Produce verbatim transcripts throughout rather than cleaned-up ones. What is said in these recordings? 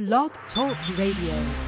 Blog Talk Radio.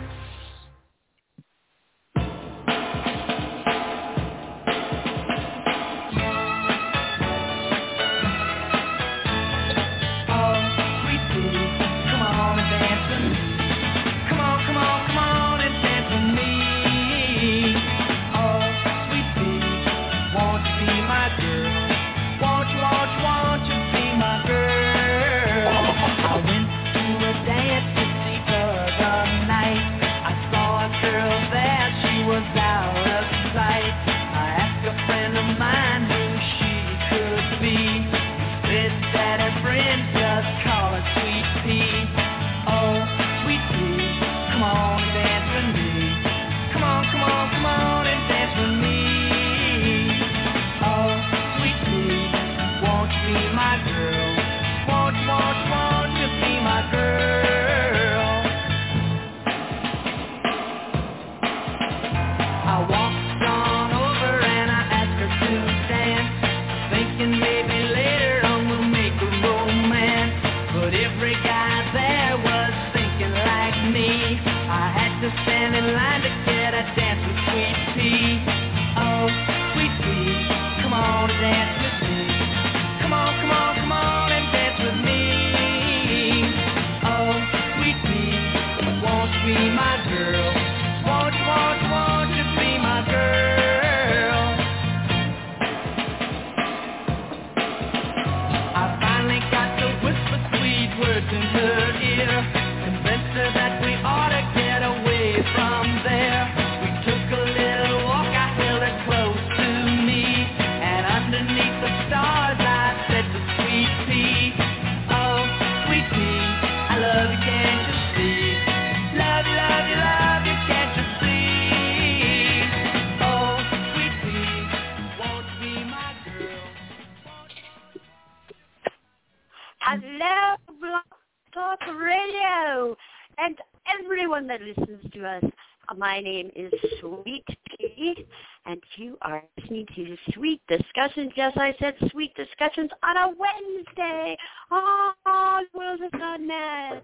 Hello, Blog Talk Radio, and everyone that listens to us. My name is Sweet Pea, and you are listening to Sweet Discussions. Yes, I said Sweet Discussions on a Wednesday. Oh, the world has gone mad.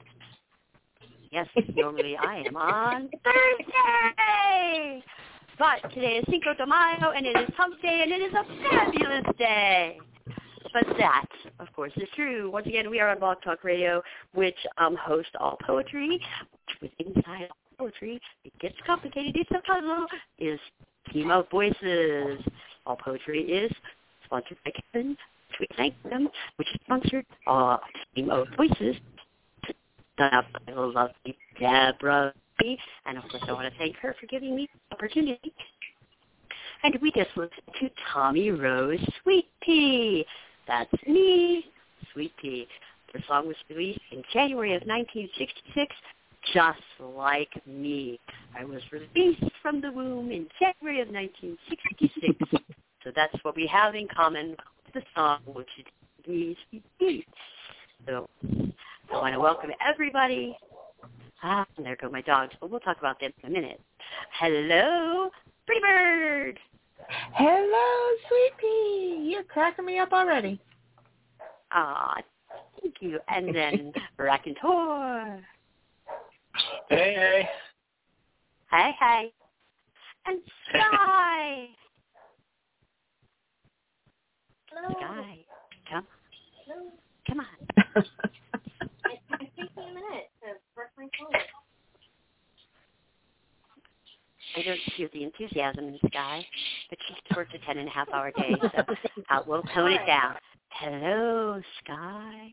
Yes, normally I am on Thursday, but today is Cinco de Mayo, and it is Hump Day, and it is a fabulous day. But that, of course, is true. Once again, we are on Blog Talk Radio, which um, hosts All Poetry. With inside All Poetry, it gets complicated. It's a puzzle. Is Team of Voices. All Poetry is sponsored by Kevin. We thank them, which is sponsored uh, Team of Voices. Done up by the lovely Deborah B. And of course, I want to thank her for giving me the opportunity. And we just listened to Tommy Rose Sweet Pea. That's me, Sweet Pea. The song was released in January of nineteen sixty-six, just like me. I was released from the womb in January of nineteen sixty-six. So that's what we have in common with the song, which is me, Sweet Pea. So I want to welcome everybody. Ah, and there go my dogs, but we'll talk about them in a minute. Hello, Pretty Bird. Hello, Sweet Pea. You're cracking me up already. Ah, thank you. And then Raconteur. Hey, hey. Hey, hey. And Sky. Hello. Sky, come. Hello. Come on. It, it takes me a minute to work my phone. I don't feel the enthusiasm in Sky, but she's worked a ten and a half hour day, so uh, we'll tone it down. Hello, Sky.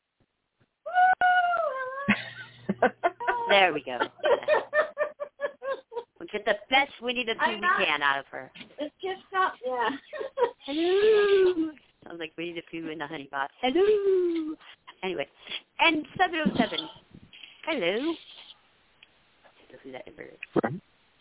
Woo! There we go. We'll get the best Winnie the Pooh we can out of her. It's just up, yeah. Hello. Sounds like Winnie the Pooh in the honey pot. Hello. Anyway, and seven oh seven. Hello. Who's that bird?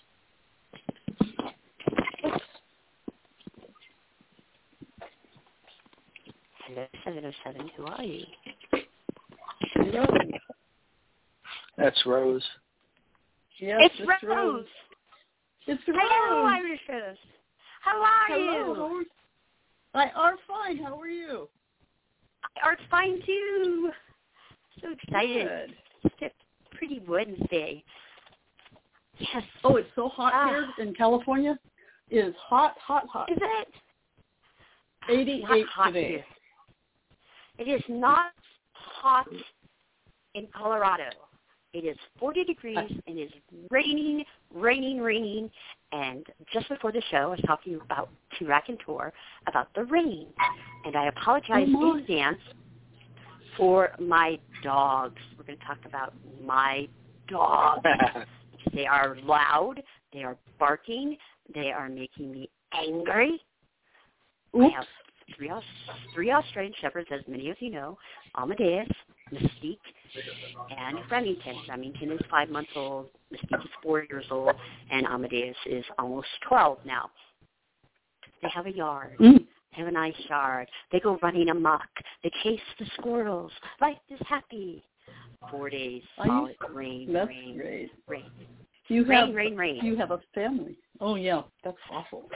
Hello, seven oh seven. Who are you? Hello. That's Rose. Yes, it's, it's Rose. Rose. It's Rose. Hello, Irish Rose. How are Hello. you? I are fine. How are you? I are fine too. So excited. Good. To Wednesday. Yes. Oh, it's so hot ah. here in California. It is hot, hot, hot. Is it? eighty-eight hot today. Here. It is not hot in Colorado. It is forty degrees and it is raining, raining, raining. And just before the show, I was talking about to Raconteur about the rain. And I apologize oh in advance for my dogs. We're going to talk about my dogs. They are loud. They are barking. They are making me angry. Oops. I have three, three Australian Shepherds, as many of you know, Amadeus, Mystique, and Remington. Remington is five months old, Mystique is four years old, and Amadeus is almost twelve now. They have a yard. Mm. They have a nice yard. They go running amok. They chase the squirrels. Life is happy. Four days, solid rain, That's rain, great. rain. You rain, have, rain, rain. You have a family. Oh, yeah. That's awful.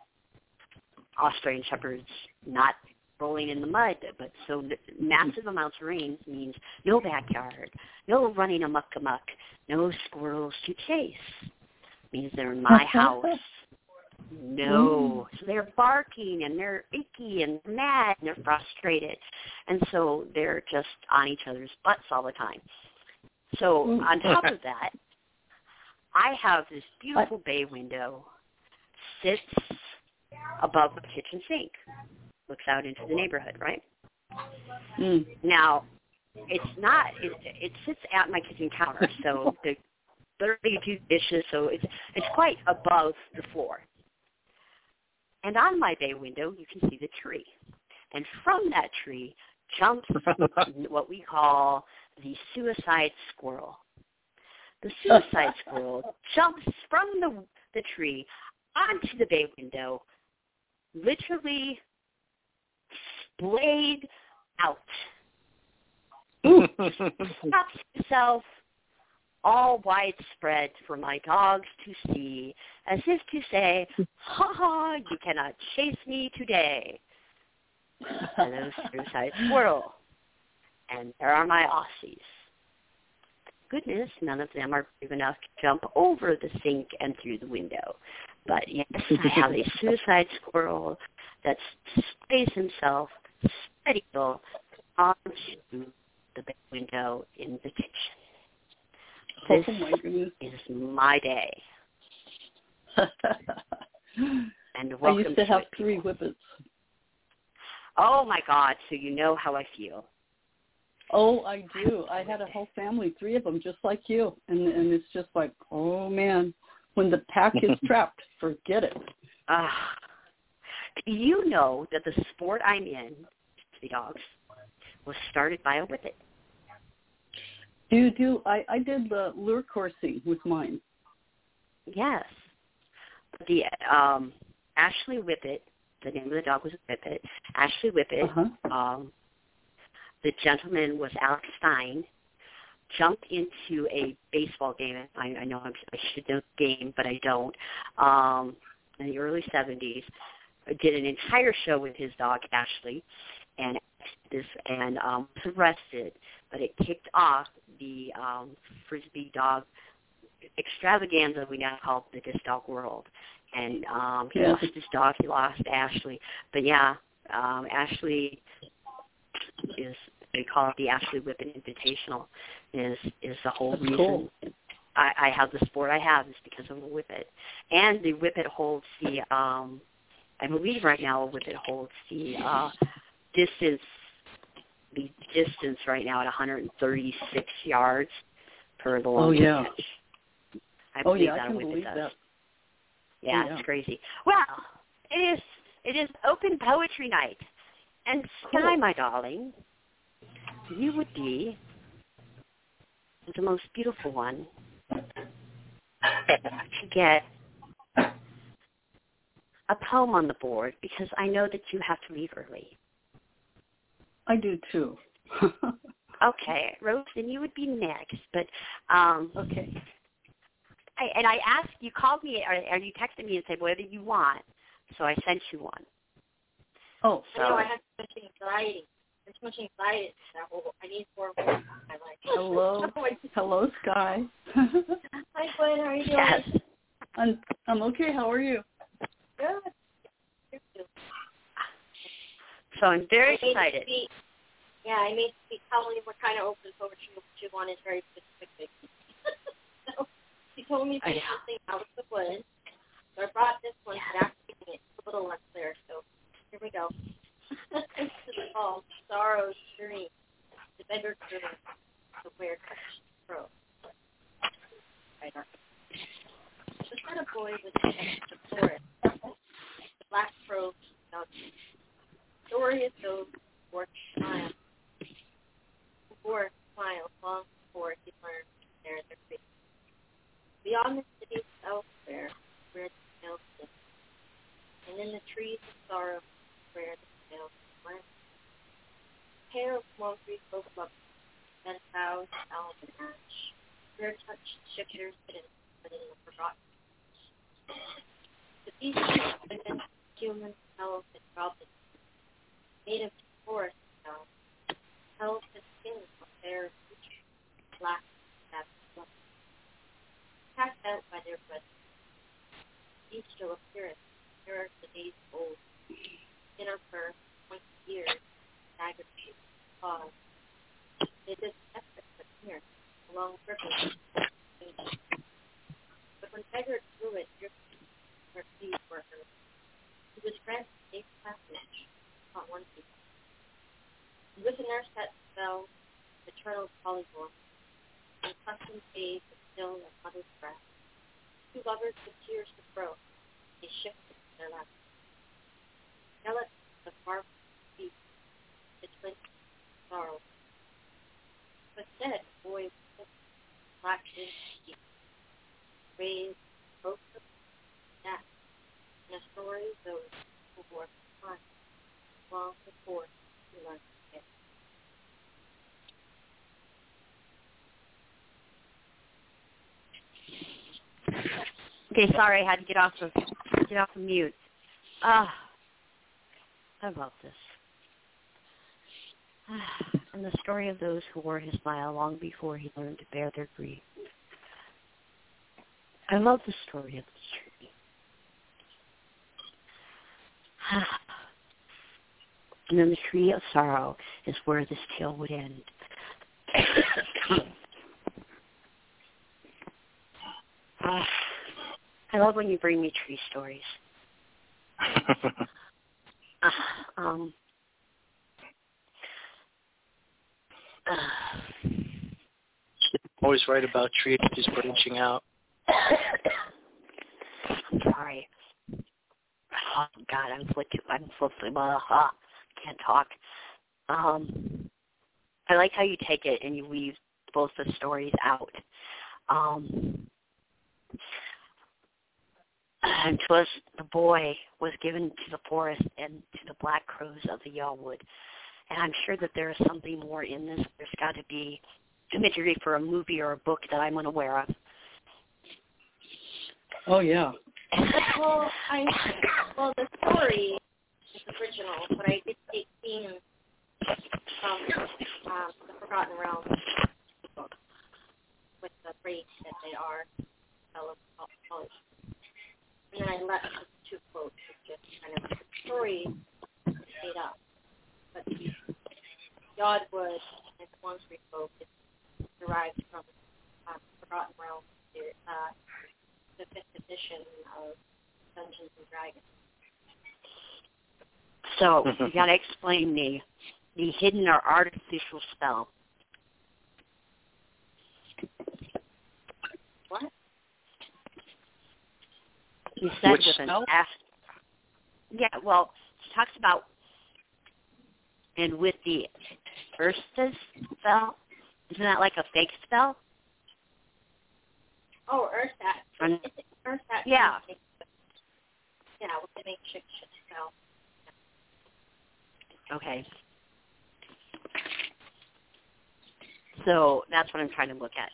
Australian Shepherds not rolling in the mud, but so massive amounts of rain means no backyard, no running amok amok, no squirrels to chase. Means they're in my house. No. So they're barking and they're icky and mad and they're frustrated. And so they're just on each other's butts all the time. So on top of that, I have this beautiful bay window, sits above the kitchen sink, looks out into the neighborhood, right? Mm. Now, it's not, it, it sits at my kitchen counter, so the literally do dishes, so it's it's quite above the floor. And on my bay window, you can see the tree. And from that tree jumps what we call the suicide squirrel. The suicide squirrel jumps from the the tree onto the bay window, literally splayed out. Stops himself all widespread for my dogs to see, as if to say, ha ha, you cannot chase me today. Hello, suicide squirrel. And there are my Aussies. Goodness, none of them are brave enough to jump over the sink and through the window. But yes, I have a suicide squirrel that sprays himself steady onto the bay window in the kitchen. This oh my goodness. is my day. And welcome I used to, to have it. three whippets. Oh my God! So you know how I feel. Oh, I do. I had a whole family, three of them, just like you. And and it's just like, oh, man, when the pack is trapped, forget it. Uh, you know that the sport I'm in, the dogs, was started by a whippet. Do you do? I, I did the lure coursing with mine. Yes. The um, Ashley Whippet, the name of the dog was Whippet. Ashley Whippet, Uh-huh. um, the gentleman was Alex Stein, jumped into a baseball game. I, I know I'm, I should know the game, but I don't. Um, in the early seventies, I did an entire show with his dog, Ashley, and this and um, was arrested. But it kicked off the um, Frisbee dog extravaganza we now call the Disc Dog World. And um, he Yeah. lost his dog. He lost Ashley. But, yeah, um, Ashley is, they call it the Ashley Whippet Invitational, is is the whole That's reason cool. I, I have the sport I have is because of a Whippet. And the Whippet holds the, um, I believe right now a Whippet holds the uh, distance the distance right now at one hundred thirty-six yards per the longest Oh, yeah. catch. I Oh, believe yeah, I that can Whippet believe does. that. Yeah, Oh, yeah. it's crazy. Well, it is it is open poetry night. And Cool. Sky, my darling, you would be the most beautiful one to get a poem on the board because I know that you have to leave early. I do, too. Okay, Rose, then you would be next. But um, okay. I, and I asked, you called me, or, or you texted me and said, whatever you want. So I sent you one. Oh, So, I know I have such anxiety. I'm too much anxiety. That whole, I need more work in my life. Hello. Hello, Sky. Hi, Gwen. How are you doing? Yes. I'm, I'm okay. How are you? Good. So I'm very I made excited. Speak, yeah, I made speak. Probably we're kind of open poetry. What you want is very specific. So she told me to take something out of the woods. So I brought this one, but actually it's a little less clear. So here we go. This is called Sorrow's Dream. The beggar's dream. The weird crow. Right on. Just had a boy with the forest. The black crow. The story is those who bore smile. Who bore smile long before he learned to bear their grief. Beyond the cities elsewhere, where the snails live, and in the trees of sorrow, where the snails live. Hair of small trees spoke up, then boughs, elm, and ash. Where touched shivers hidden, but in the forgotten. The beasts of women, humans, elves, and goblins, native to forest now, held the skin of their future, black, that blood. Cast out by their breath, bestial appearance, mirror the days old, skin of fur, pointed ears, dagger shaped paws. They did effort but near, along rivers. But when beggar drew it, drifted, where feet were heard, he was granted safe passage, not one people. And with a nurse that spell, eternal polyglot, and custom age of still and mother's breath, two lovers with tears to throw, they shifted their laps. Jealous of bark feet, the twin sorrow. But dead, boy, black in deep, raised, both of that, and a story of those who bore time, long before he learned to Okay, sorry, I had to get off of get off of mute. Ah, I love this. Ah, and the story of those who wore his smile long before he learned to bear their grief. I love the story of this tree. Ah. And then the tree of sorrow is where this tale would end. Ah. I love when you bring me tree stories. uh, um, uh, Always right about trees branching out. I'm sorry. Oh God, I'm flipping. I'm flipping. Uh, uh, can't talk. Um, I like how you take it and you weave both the stories out. Um, and 'twas the boy was given to the forest and to the black crows of the Yellwood. And I'm sure that there is something more in this. There's got to be imagery for a movie or a book that I'm unaware of. Oh, yeah. Well, I well the story is original, but I did take themes from um, the Forgotten Realms book with the phrase that they are college. And then I left just two quotes, just kind of the story made up. But Yodwood and the ones we spoke is derived from um, Forgotten Realms, uh, the fifth edition of Dungeons and Dragons. So you got to explain the the hidden or artificial spell. What? You said Which with an spell? F. Yeah, well, she talks about, and with the Urstus spell, isn't that like a fake spell? Oh, Ursat. Um, It's Ursat. yeah. Yeah, with the makeshift spell. Okay. So that's what I'm trying to look at.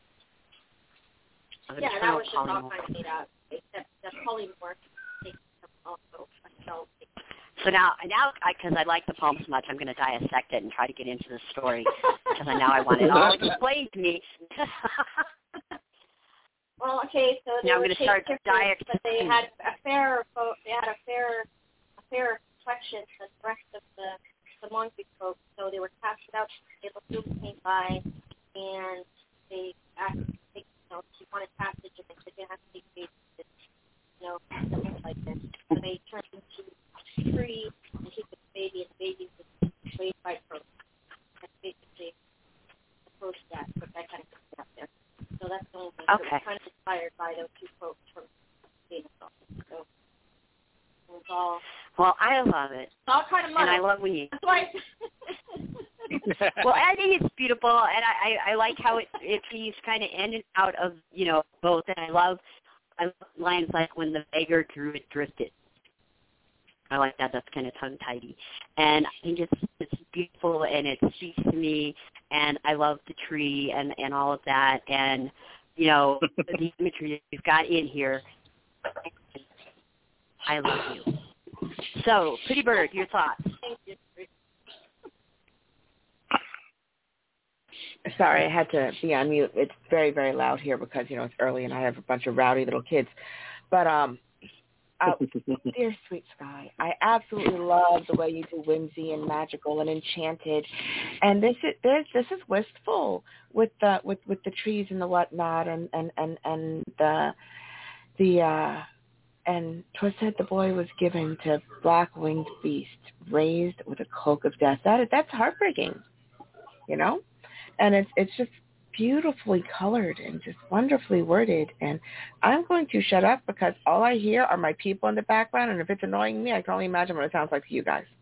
Yeah, that was just all kind of made up, except the polymorph takes also a spell. So now, now, because I, I like the poem so much, I'm going to dissect it and try to get into the story because I now I want it all explained to me. Well, okay, so they now I'm were going to start dissecting, but they had a fair, they had a fair, a fair complexion than the rest of the the Montreat folks. So they were casted out. They looked came by, and they asked, they, you know, she wanted passage, and they said they have to take babies, you know, something like this. So they turned into a tree, and he took the baby, and the baby was raised by her. That's basically the first that, but that kind of comes out there. So that's the only thing. Okay. So it was kind of inspired by those two folks from Daniel. So it was all. Well, I love it. It's all kind of muddled. And I love when you. That's why. Well, I think it's beautiful, and I, I, I like how it it he's kind of in and out of you know both, and I love I love lines like when the beggar druid drifted. I like that. That's kind of tongue-tidy, and I think it's it's beautiful, and it speaks to me, and I love the tree and and all of that, and you know the imagery that you've got in here. I love you. So, Pretty Bird, your thoughts? Thank you. Sorry, I had to be on mute. It's very, very loud here because, you know, it's early and I have a bunch of rowdy little kids. But, um, uh, dear Sweet Sky, I absolutely love the way you do whimsy and magical and enchanted. And this is this, this is wistful with the with, with the trees and the whatnot and, and, and, and the the uh and 'twas said the boy was given to black-winged beast, raised with a cloak of death. That that's heartbreaking, you know? And it's it's just beautifully colored and just wonderfully worded. And I'm going to shut up because all I hear are my people in the background, and if it's annoying me, I can only imagine what it sounds like to you guys.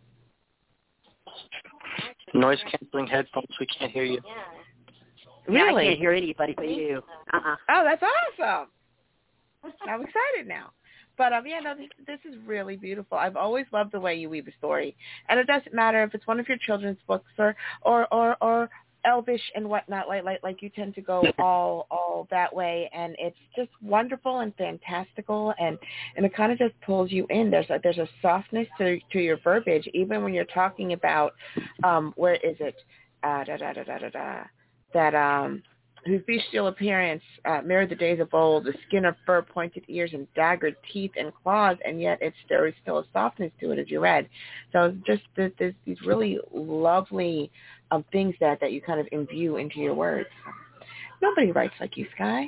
Noise-canceling headphones, we can't hear you. Yeah. Yeah, Really? I can't hear anybody but you. Uh-uh. Oh, that's awesome. I'm excited now. But, um, yeah, no, this, this is really beautiful. I've always loved the way you weave a story. And it doesn't matter if it's one of your children's books or, or, or, or Elvish and whatnot, like, like like you tend to go all all that way. And it's just wonderful and fantastical, and, and it kind of just pulls you in. There's a, there's a softness to to your verbiage, even when you're talking about, um, where is it, uh, da, da, da, da, da, da, that, um, whose bestial appearance uh, mirrored the days of old, the skin of fur, pointed ears, and daggered teeth and claws, and yet it's, there is still a softness to it, as you read. So just there's, there's these really lovely um, things that, that you kind of imbue into your words. Nobody writes like you, Sky.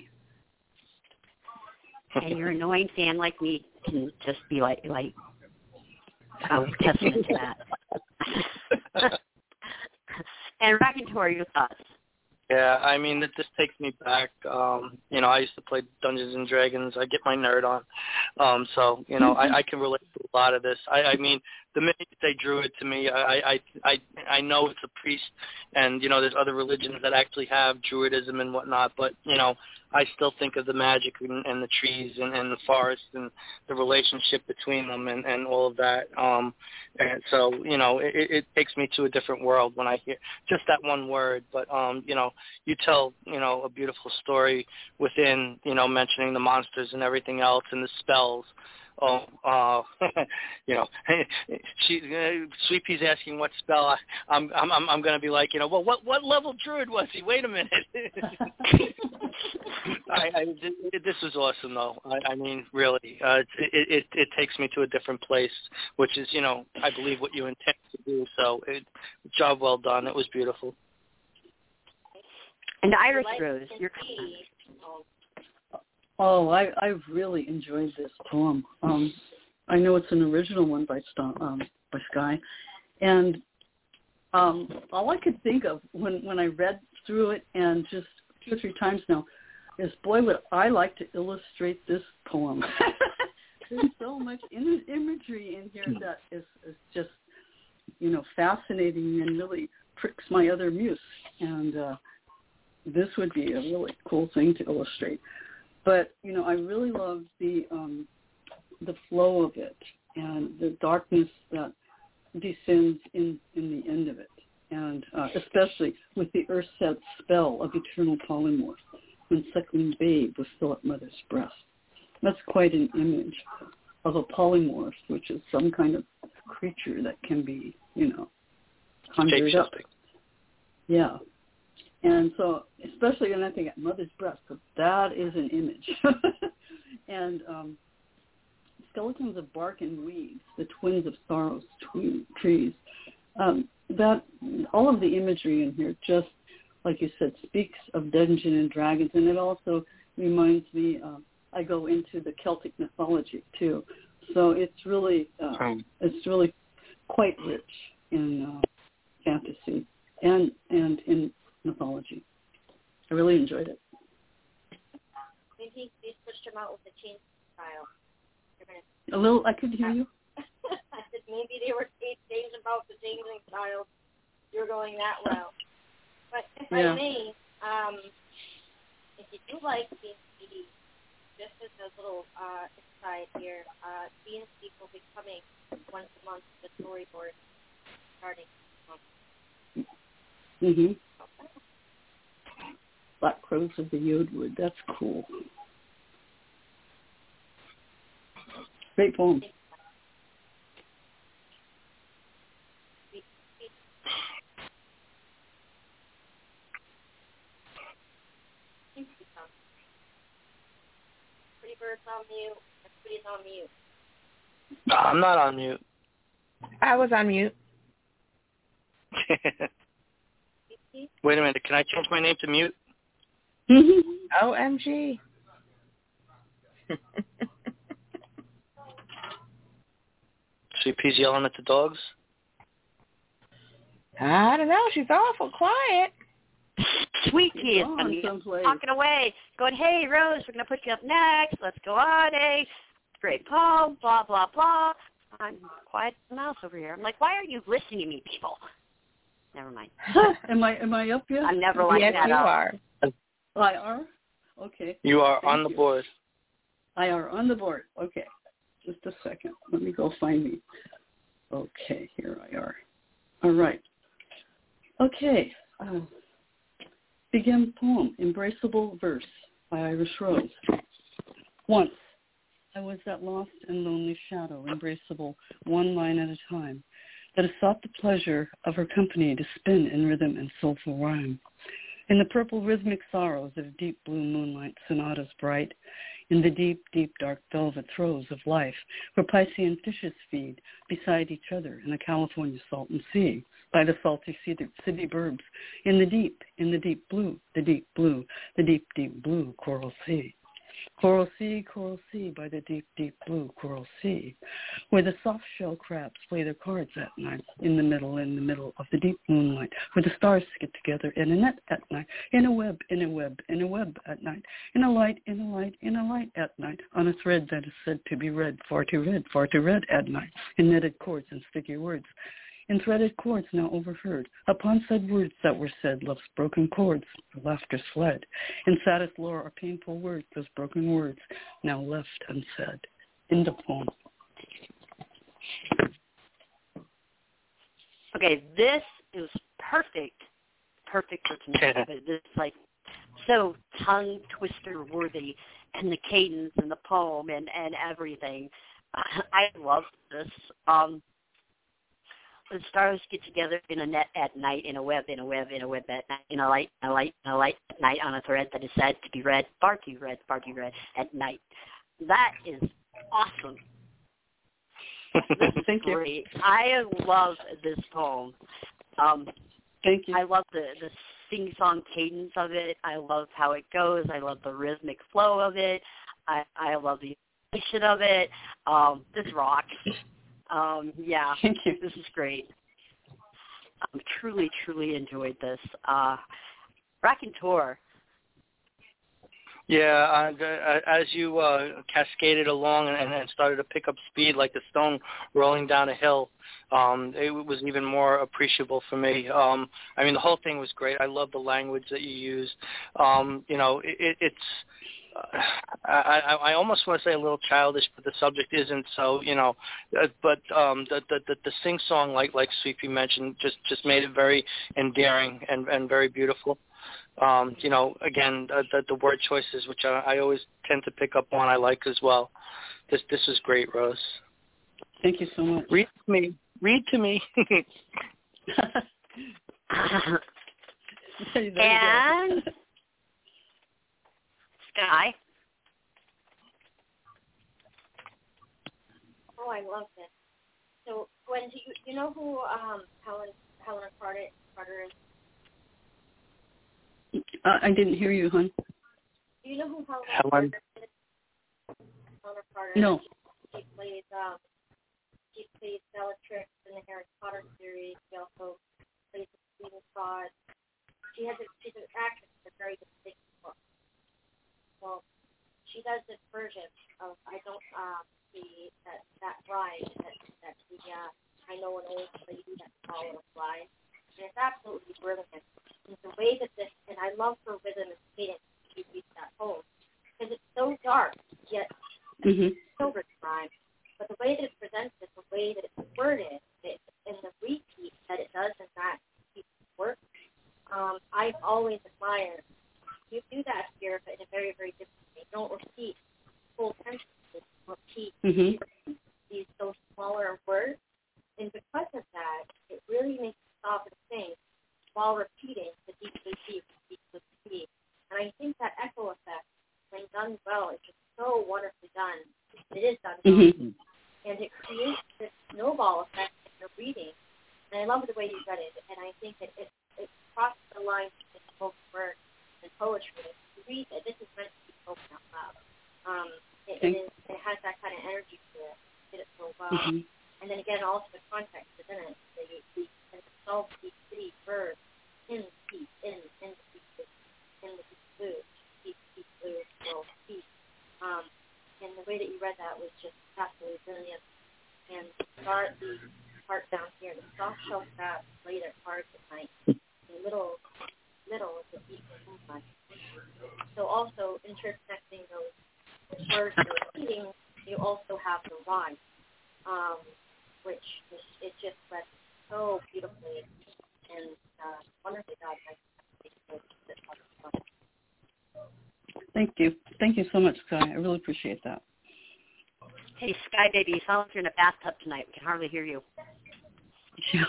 And your annoying fan like me can just be like, like um, testament to that. And Raconteur, your thoughts? Yeah, I mean, it just takes me back. Um, you know, I used to play Dungeons and Dragons. I get my nerd on. Um, so, you know, I, I can relate to a lot of this. I, I mean, the minute you say druid to me, I, I, I, I know it's a priest, and, you know, there's other religions that actually have druidism and whatnot, but, you know, I still think of the magic and, and the trees and, and the forest and the relationship between them and, and all of that. Um, and so, you know, it, it takes me to a different world when I hear just that one word. But, um, you know, you tell, you know, a beautiful story within, you know, mentioning the monsters and everything else and the spells. Oh, uh, you know, she, uh, Sweet Pea's asking what spell. I, I'm, I'm, I'm going to be like, you know, well, what, what level druid was he? Wait a minute. I, I, this was awesome, though. I, I mean, really, uh, it, it, it takes me to a different place, which is, you know, I believe what you intend to do. So, it, job well done. It was beautiful. And Iris Rose, your Oh, I I really enjoyed this poem. Um, I know it's an original one by St- um, by Sky, and um, all I could think of when when I read through it, and just two or three times now, is boy would I like to illustrate this poem. There's so much in- imagery in here that is, is just, you know, fascinating and really pricks my other muse, and uh, this would be a really cool thing to illustrate. But, you know, I really love the um, the flow of it and the darkness that descends in, in the end of it, and uh, especially with the earth-set spell of eternal polymorph when suckling babe was still at mother's breast. That's quite an image of a polymorph, which is some kind of creature that can be, you know, conjured up. Yeah. And so, especially when I think at mother's breast, because that is an image. and um, skeletons of bark and weeds, the twins of sorrow's tw- trees. Um, that all of the imagery in here, just like you said, speaks of Dungeons and Dragons, and it also reminds me. Uh, I go into the Celtic mythology too, so it's really uh, um, it's really quite rich in uh, fantasy and and in mythology. I really enjoyed it. Maybe they switched them out with the chain style. A little, I could hear you. I said maybe they were changing about the changing style. You're going that route. But if yeah. I may, um, if you do like D and D, just as a little uh, insight here, uh, D and D will be coming once a month to the storyboard starting this month. Mm-hmm. Black Crows of the Yodwood. That's cool. Great poem. Pretty Bird's on mute. Everybody's on mute. No, I'm not on mute. I was on mute. Wait a minute. Can I change my name to mute? O M G. C P's yelling at the dogs? I don't know. She's awful quiet. Sweet Pea is going to be talking away, going, hey, Rose, we're going to put you up next. Let's go on, eh? Great poem, blah, blah, blah. I'm quiet as a mouse over here. I'm like, why are you listening to me, people? Never mind. am I am I up yet? I'm never like yes, that. you up. are. I are? Okay. You are Thank on the you. board. I are on the board. Okay. Just a second. Let me go find me. Okay, here I are. All right. Okay. Uh, begin poem, Embraceable Verse by Irish Rose. Once, I was that lost and lonely shadow, embraceable one line at a time, that has sought the pleasure of her company to spin in rhythm and soulful rhyme. In the purple rhythmic sorrows of deep blue moonlight sonatas bright, in the deep, deep dark velvet throes of life, where Piscean fishes feed beside each other in the California Salton Sea, by the salty city, city burbs, in the deep, in the deep blue, the deep blue, the deep, deep blue Coral Sea. Coral Sea, Coral Sea, by the deep, deep blue Coral Sea, where the soft-shell crabs play their cards at night, in the middle, in the middle of the deep moonlight, where the stars get together in a net at night, in a web, in a web, in a web at night, in a light, in a light, in a light at night, on a thread that is said to be red, far too red, far too red at night, in netted cords and sticky words, in threaded chords now overheard, upon said words that were said, love's broken chords, laughter's fled. In saddest lore are painful words, those broken words, now left unsaid. End of poem. Okay, this is perfect, perfect for tonight. It's like so tongue twister worthy, and the cadence and the poem and, and everything. I love this. Um, The stars get together in a net at night, in a web, in a web, in a web at night, in a light, in a light, in a light at night, on a thread that is said to be red, far too red, far too red at night. That is awesome. This is Thank great. you. I love this poem. Um, Thank you. I love the, the sing-song cadence of it. I love how it goes. I love the rhythmic flow of it. I, I love the emotion of it. Um, this rocks. Um, yeah, Thank you. This is great. Um, truly, truly enjoyed this. Uh, Raconteur. Yeah, uh, the, uh, as you uh, cascaded along and, and started to pick up speed like a stone rolling down a hill, um, it was even more appreciable for me. Um, I mean, the whole thing was great. I love the language that you used. Um, you know, it, it, it's uh, I, I almost want to say a little childish, but the subject isn't. So, you know, uh, but um, the, the the the sing song, like like Sweepy mentioned, just just made it very endearing and and very beautiful. Um, you know, again, the, the, the word choices, which I, I always tend to pick up on, I like as well. This this is great, Rose. Thank you so much. Read to me. Read to me. And Sky. Oh, I love this. So, Gwen, do you you know who um, Helen Helena Carter Carter is? Uh, I didn't hear you, hon. Do you know who Helena Helen. Carter is? Helena Carter. No. She plays um, she plays Bellatrix in the Harry Potter series. She also plays the Queen God. She has a, she's an actress with a very distinct look. Well, she does this version of I don't um the that that ride that that the uh, I know an old lady that follow a fly, and it's absolutely brilliant. And the way that this and I love her rhythm and cadence she reads that poem because it's so dark yet Mm-hmm. silver rhyme. But the way that it presents it, the way that it's worded, it, and the repeat that it does in that piece of work, um, I've always admired. You do that here, but in a very, very different way. You don't repeat full sentences. Repeat Mm-hmm. these those smaller words, and because of that, it really makes you stop and think while repeating the deep blue sea, deep blue sea. And I think that echo effect, when done well, is just so wonderfully done. It is done well, Mm-hmm. and it creates this snowball effect in your reading. And I love the way you read it, and I think that it it crosses the line between spoken word and poetry. You read it, this is meant to be spoken out loud. Um, it, it, is, it has that kind of energy to it. Did it so well. Mm-hmm. And then again, also the context is in it. The, the, and the salt, the city, bird, in the sea, in, in the sea, in the deep blue, deep, deep blue, world, sea. Um, and the way that you read that was just absolutely brilliant. And start the part down here, the soft shell crab laid at cards at night, the little, little of the deep moonlight. So also interconnecting those words you're repeating, you also have the rhyme, um, which is, it just read so beautifully and uh, wonderfully done. Thank you. Thank you so much, Sky. I really appreciate that. Hey, Sky Baby, you sound like you're in a bathtub tonight. We can hardly hear you. Yeah.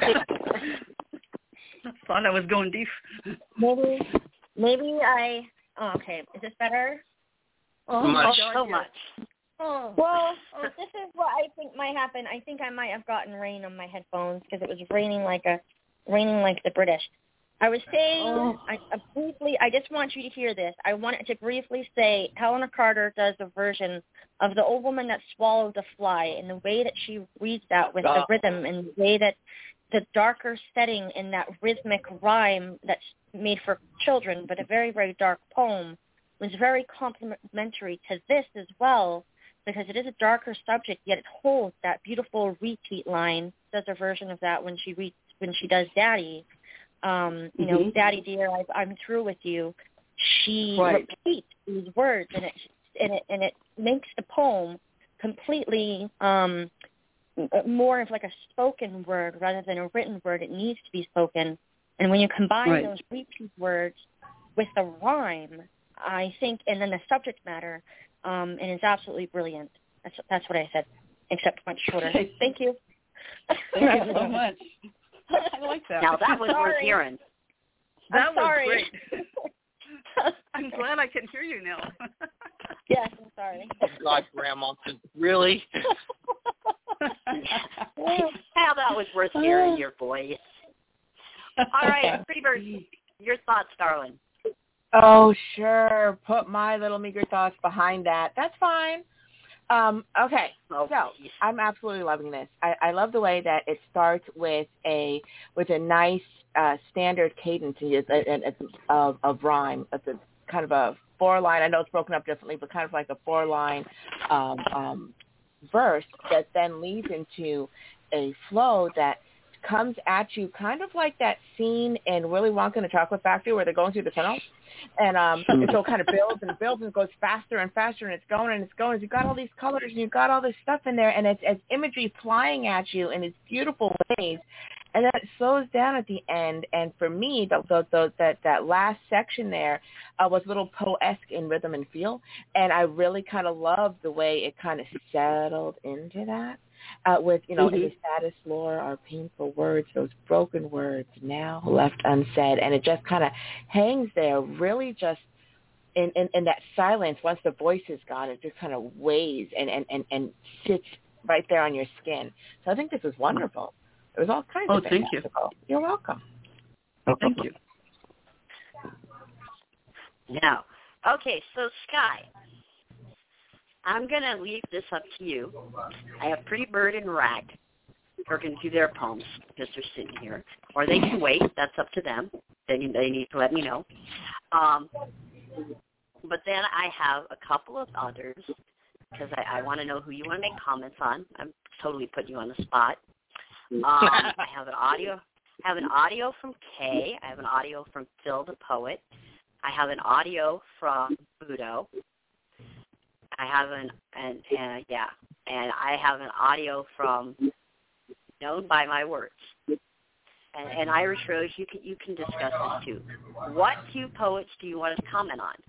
Thought I was going deep. Maybe, maybe I. Oh, okay, is this better? Oh, Much. so much. Oh. Well, this is what I think might happen. I think I might have gotten rain on my headphones because it was raining like a raining like the British. I was saying, oh. I, I briefly, I just want you to hear this. I wanted to briefly say Helena Carter does a version of The Old Woman That Swallowed the Fly, and the way that she reads that with the rhythm and the way that the darker setting in that rhythmic rhyme that's made for children, but a very, very dark poem, was very complementary to this as well, because it is a darker subject, yet it holds that beautiful repeat line. Does a version of that when she reads, when she does Daddy. Um, you know, mm-hmm. Daddy dear, I, I'm through with you. She right. repeats these words, and it and it and it makes the poem completely um, more of like a spoken word rather than a written word. It needs to be spoken, and when you combine right. those repeat words with the rhyme, I think, and then the subject matter, um, and it's absolutely brilliant. That's that's what I said, except much shorter. Okay. Thank you. Thank you so much. I like that. Now that was worth hearing. That I'm was sorry. great. I'm glad I can hear you now. Yes, I'm sorry. Oh, God, Grandma. Really? Now that was worth hearing your voice. All right, Freebird, your thoughts, darling. Oh, sure. Put my little meager thoughts behind that. That's fine. Um, okay, oh, so geez. I'm absolutely loving this. I, I love the way that it starts with a with a nice uh, standard cadence and it's of, of rhyme. It's a kind of a four line. I know it's broken up differently, but kind of like a four line um, um, verse that then leads into a flow that comes at you kind of like that scene in Willy Wonka and the Chocolate Factory where they're going through the tunnel. And um, and so it kind of builds and builds and goes faster and faster, and it's going and it's going. You've got all these colors and you've got all this stuff in there, and it's, it's imagery flying at you in its beautiful ways. And then it slows down at the end. And for me, the, the, the, that, that last section there uh, was a little Poe-esque in rhythm and feel. And I really kind of loved the way it kind of settled into that. Uh, with, you know, mm-hmm. in the saddest lore are painful words, those broken words now left unsaid. And it just kind of hangs there really just in, in, in that silence. Once the voice is gone, it just kind of weighs and, and, and, and sits right there on your skin. So I think this is wonderful. It was all kinds oh, of thank you. You're welcome. Thank you. Now, okay, so Sky, I'm going to leave this up to you. I have Pretty Bird and Rat. They're going to do their poems because they're sitting here. Or they can wait. That's up to them. They, they need to let me know. Um, but then I have a couple of others because I, I want to know who you want to make comments on. I'm totally putting you on the spot. Um, I have an audio. I have an audio from Kay. I have an audio from Phil the Poet. I have an audio from Budo. I have an and, and yeah, and I have an audio from Known by My Words. And, and Irish Rose, you can you can discuss this too. What two poets do you want us to comment on?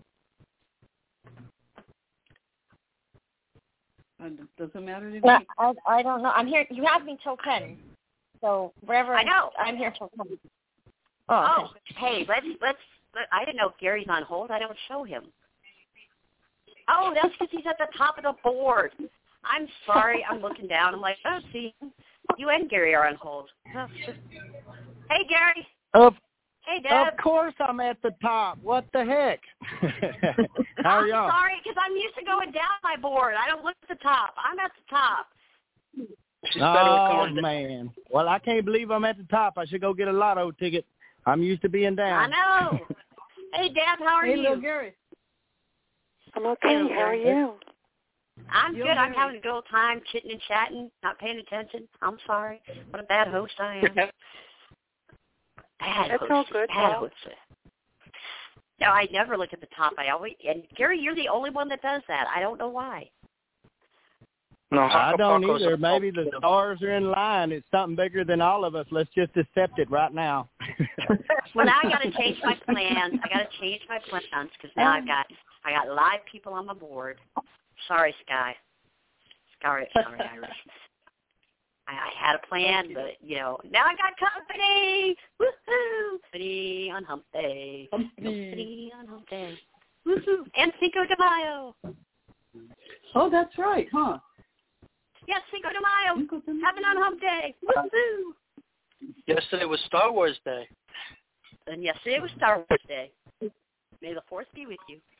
It doesn't matter to me. Well, I, I don't know. I'm here. You have me till ten, so wherever. I know. I'm here till ten. Oh, oh hey, let's let's. Let, I didn't know if Gary's on hold. I don't show him. Oh, that's because he's at the top of the board. I'm sorry. I'm looking down. I'm like, oh, see, you and Gary are on hold. Oh, hey, Gary. Of, hey, Deb. Of course I'm at the top. What the heck? How are I'm y'all? sorry, because I'm used to going down my board. I don't look at the top. I'm at the top. She's better oh, with going down. man. Well, I can't believe I'm at the top. I should go get a lotto ticket. I'm used to being down. I know. Hey, Deb, how are hey, you? little Gary. I'm okay. How are you? I'm You're good. I'm right. having a good old time chitting and chatting, not paying attention. I'm sorry. What a bad host I am. Bad That's host. all good, Bad Paul. host. No, I never look at the top. I always and Gary, you're the only one that does that. I don't know why. No, I don't Acapulco's either. a- Maybe the stars are in line. It's something bigger than all of us. Let's just accept it right now. Well, now I got to change my plans. I got to change my plans because now I've got I got live people on my board. Sorry, Sky. Sorry, sorry, Irish. I, I had a plan, but you know now I got company. Woohoo! Company on Hump Day. Company on Hump Day. Woohoo! And Cinco de Mayo. Oh, that's right, huh? Yes, Cinco de Mayo. Cinco de Mayo. Having on Hump Day. Woohoo! Yesterday was Star Wars Day. And yesterday was Star Wars Day. May the Force be with you.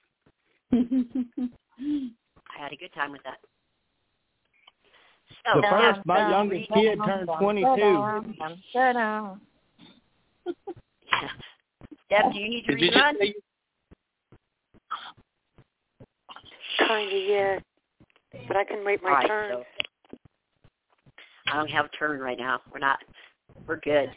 I had a good time with that. So, The first, my youngest kid turned twenty-two. Deb, do you need to Did you rerun? just say Kind of, yeah. But I can wait my All right, turn. so I don't have a turn right now. We're not. We're good.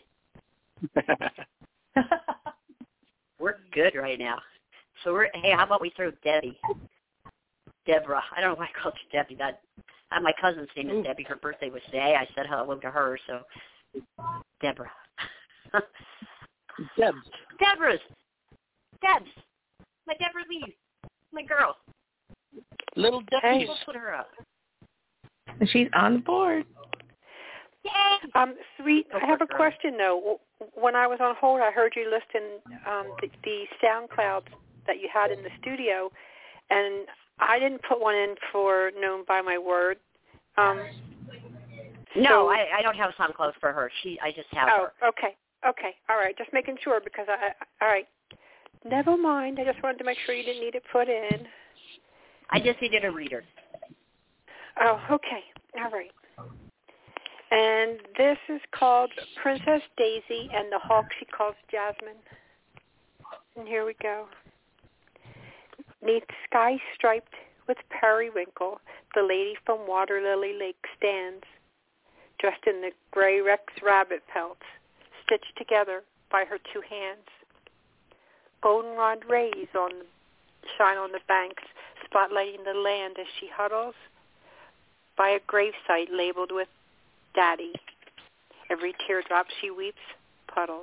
We're good right now. So we're. Hey, how about we throw Debbie? Deborah. I don't know why I called you Debbie. That uh, my cousin's name is Debbie. Her birthday was today. I said hello to her. So Deborah. Debs? Deborah's. Debs. My Deborah Lee. My girl. Little Hey. Debbie. We'll put her up. She's on the board. Yay! Um, sweet. Go I have for a it, girl. question though. When I was on hold, I heard you listing um, the, the SoundClouds that you had in the studio, and I didn't put one in for Known by My Word. Um, No, so, I, I don't have a SoundCloud for her. She, I just have Oh, her. okay, okay, all right. Just making sure because I, I, all right. Never mind. I just wanted to make sure you didn't need it put in. I just needed a reader. Oh, okay, all right. And this is called Princess Daisy and the Hawk She Calls Jasmine. And here we go. Neath sky striped with periwinkle, the lady from Water Lily Lake stands, dressed in the gray Rex rabbit pelts, stitched together by her two hands. goldenrod rays on shine on the banks, spotlighting the land as she huddles by a gravesite labeled with Daddy. Every teardrop she weeps puddles.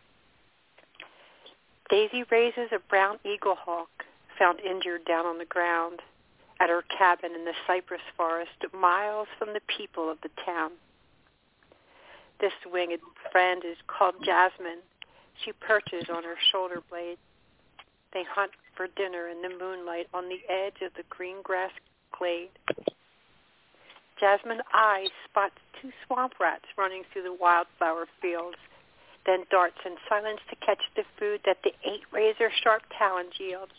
Daisy raises a brown eagle hawk found injured down on the ground at her cabin in the cypress forest miles from the people of the town. This winged friend is called Jasmine. She perches on her shoulder blade. They hunt for dinner in the moonlight on the edge of the green grass glade. Jasmine eyes spots two swamp rats running through the wildflower fields, then darts in silence to catch the food that the eight razor-sharp talons yield.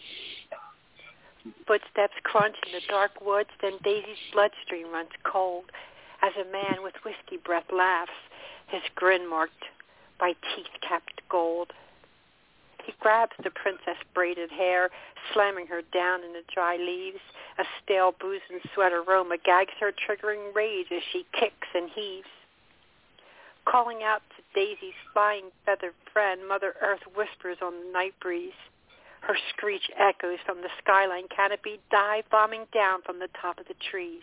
Footsteps crunch in the dark woods, then Daisy's bloodstream runs cold as a man with whiskey breath laughs, his grin marked by teeth-capped gold. He grabs the princess braided hair, slamming her down in the dry leaves. A stale booze and sweat aroma gags her, triggering rage as she kicks and heaves. Calling out to Daisy's flying feathered friend, Mother Earth whispers on the night breeze. Her screech echoes from the skyline canopy, dive bombing down from the top of the trees.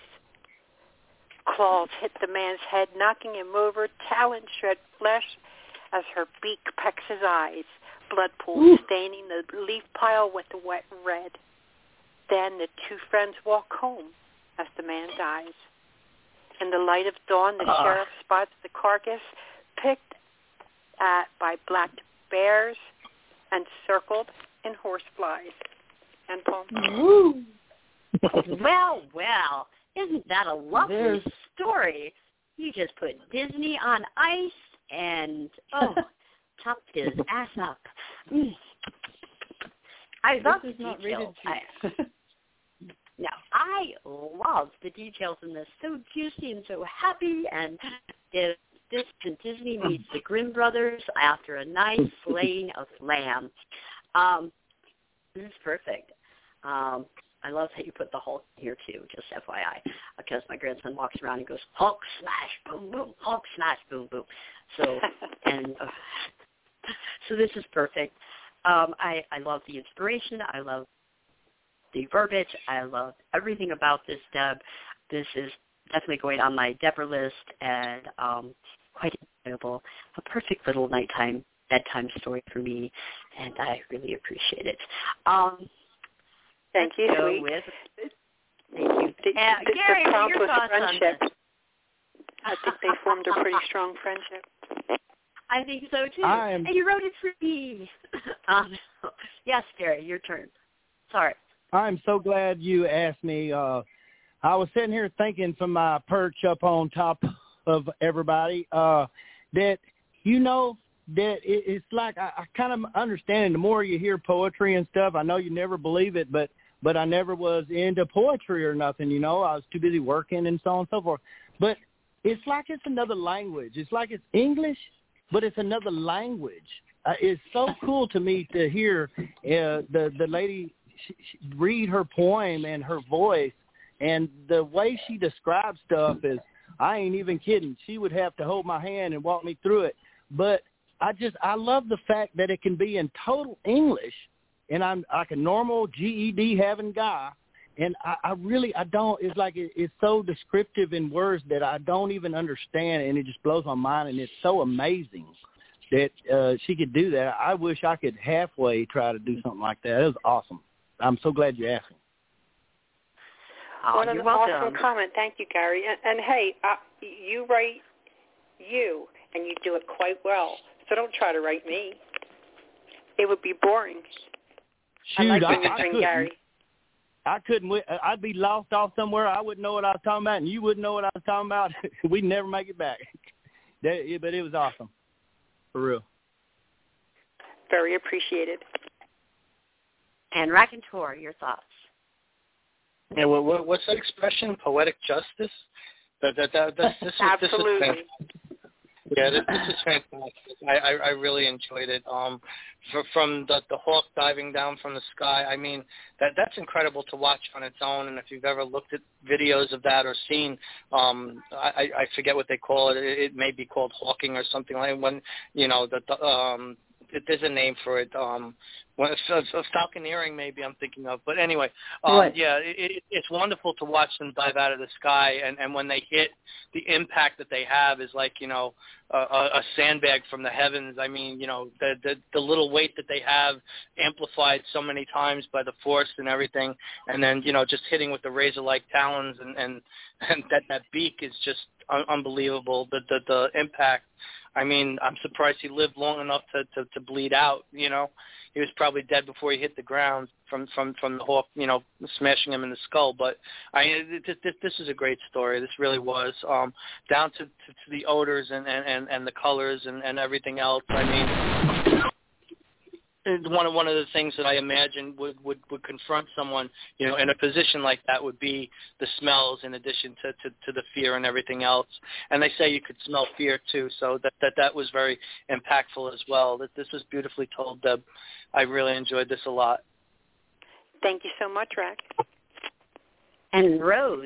Claws hit the man's head, knocking him over. Talons shred flesh as her beak pecks his eyes. Blood pools staining the leaf pile with the wet red. Then the two friends walk home as the man dies. In the light of dawn, the uh. sheriff spots the carcass picked at by black bears and circled in horseflies. And poem. Well, well, isn't that a lovely There's... story? You just put Disney on ice and, oh, chopped his ass up. Mm. I love the details. I, no, I love the details in this. So juicy and so happy. And if this and Disney meets the Grimm brothers after a nice slaying of lamb. Um, this is perfect. Um, I love that you put the Hulk here too, just F Y I, because my grandson walks around and goes, Hulk smash, boom, boom, Hulk smash, boom, boom. So, and uh, so this is perfect. Um, I, I love the inspiration. I love the verbiage. I love everything about this, Deb. This is definitely going on my Deborah list and um, quite enjoyable. A perfect little nighttime, bedtime story for me, and I really appreciate it. Um, Thank you, go sweet. With, thank you. The, uh, the, Gary, the what are your was thoughts friendship. on this? I think they formed a pretty strong friendship. I think so, too. I'm... And you wrote it for me. um, yes, Gary, your turn. Sorry. I'm so glad you asked me. Uh, I was sitting here thinking from my perch up on top of everybody uh, that, you know, that it, it's like I, I kind of understand the more you hear poetry and stuff. I know you never believe it, but but I never was into poetry or nothing, you know. I was too busy working and so on and so forth. But it's like it's another language. It's like it's English, but it's another language. Uh, it's so cool to me to hear uh, the, the lady she, she read her poem and her voice, and the way she describes stuff is, I ain't even kidding. She would have to hold my hand and walk me through it. But I just, I love the fact that it can be in total English, and I'm like a normal G E D having guy, and I, I really, I don't, it's like it, it's so descriptive in words that I don't even understand, and it just blows my mind, and it's so amazing that uh, she could do that. I wish I could halfway try to do something like that. It was awesome. I'm so glad you asked me. Oh, what an you're welcome. awesome comment. Thank you, Gary. And, and hey, uh, you write you, and you do it quite well. So don't try to write me. It would be boring. Shoot, I like when I, you I bring couldn't. Gary. I couldn't. I'd be lost off somewhere. I wouldn't know what I was talking about, and you wouldn't know what I was talking about. We'd never make it back. That, but it was awesome, for real. Very appreciated. And Raconteur, your thoughts? Yeah, well, what, what's that expression? Poetic justice? That, that, that, that, this is, Absolutely. This is yeah, this, this is fantastic. I, I, I really enjoyed it. Um, for, from the, the hawk diving down from the sky, I mean, that that's incredible to watch on its own. And if you've ever looked at videos of that or seen, um, I, I forget what they call it. It, it may be called hawking or something like when, you know, the, the um, there's a name for it. Um, well, so, so falconeering, maybe I'm thinking of. But anyway, um, Right. yeah, it, it, it's wonderful to watch them dive out of the sky, and, and when they hit, the impact that they have is like, you know, a, a sandbag from the heavens. I mean, you know, the, the the little weight that they have amplified so many times by the force and everything, and then, you know, just hitting with the razor-like talons, and, and, and that, that beak is just un- unbelievable. The, the the impact. I mean, I'm surprised he lived long enough to, to, to bleed out, you know. He was probably dead before he hit the ground from, from, from the hawk, you know, smashing him in the skull. But I this, this, this is a great story. This really was. Um, down to, to, to the odors and, and, and the colors and, and everything else. I mean, one of one of the things that I imagine would, would, would confront someone, you know, in a position like that would be the smells in addition to, to, to the fear and everything else. And they say you could smell fear too, so that that, that was very impactful as well. That this was beautifully told, Deb. I really enjoyed this a lot. Thank you so much, Rack. And Rose.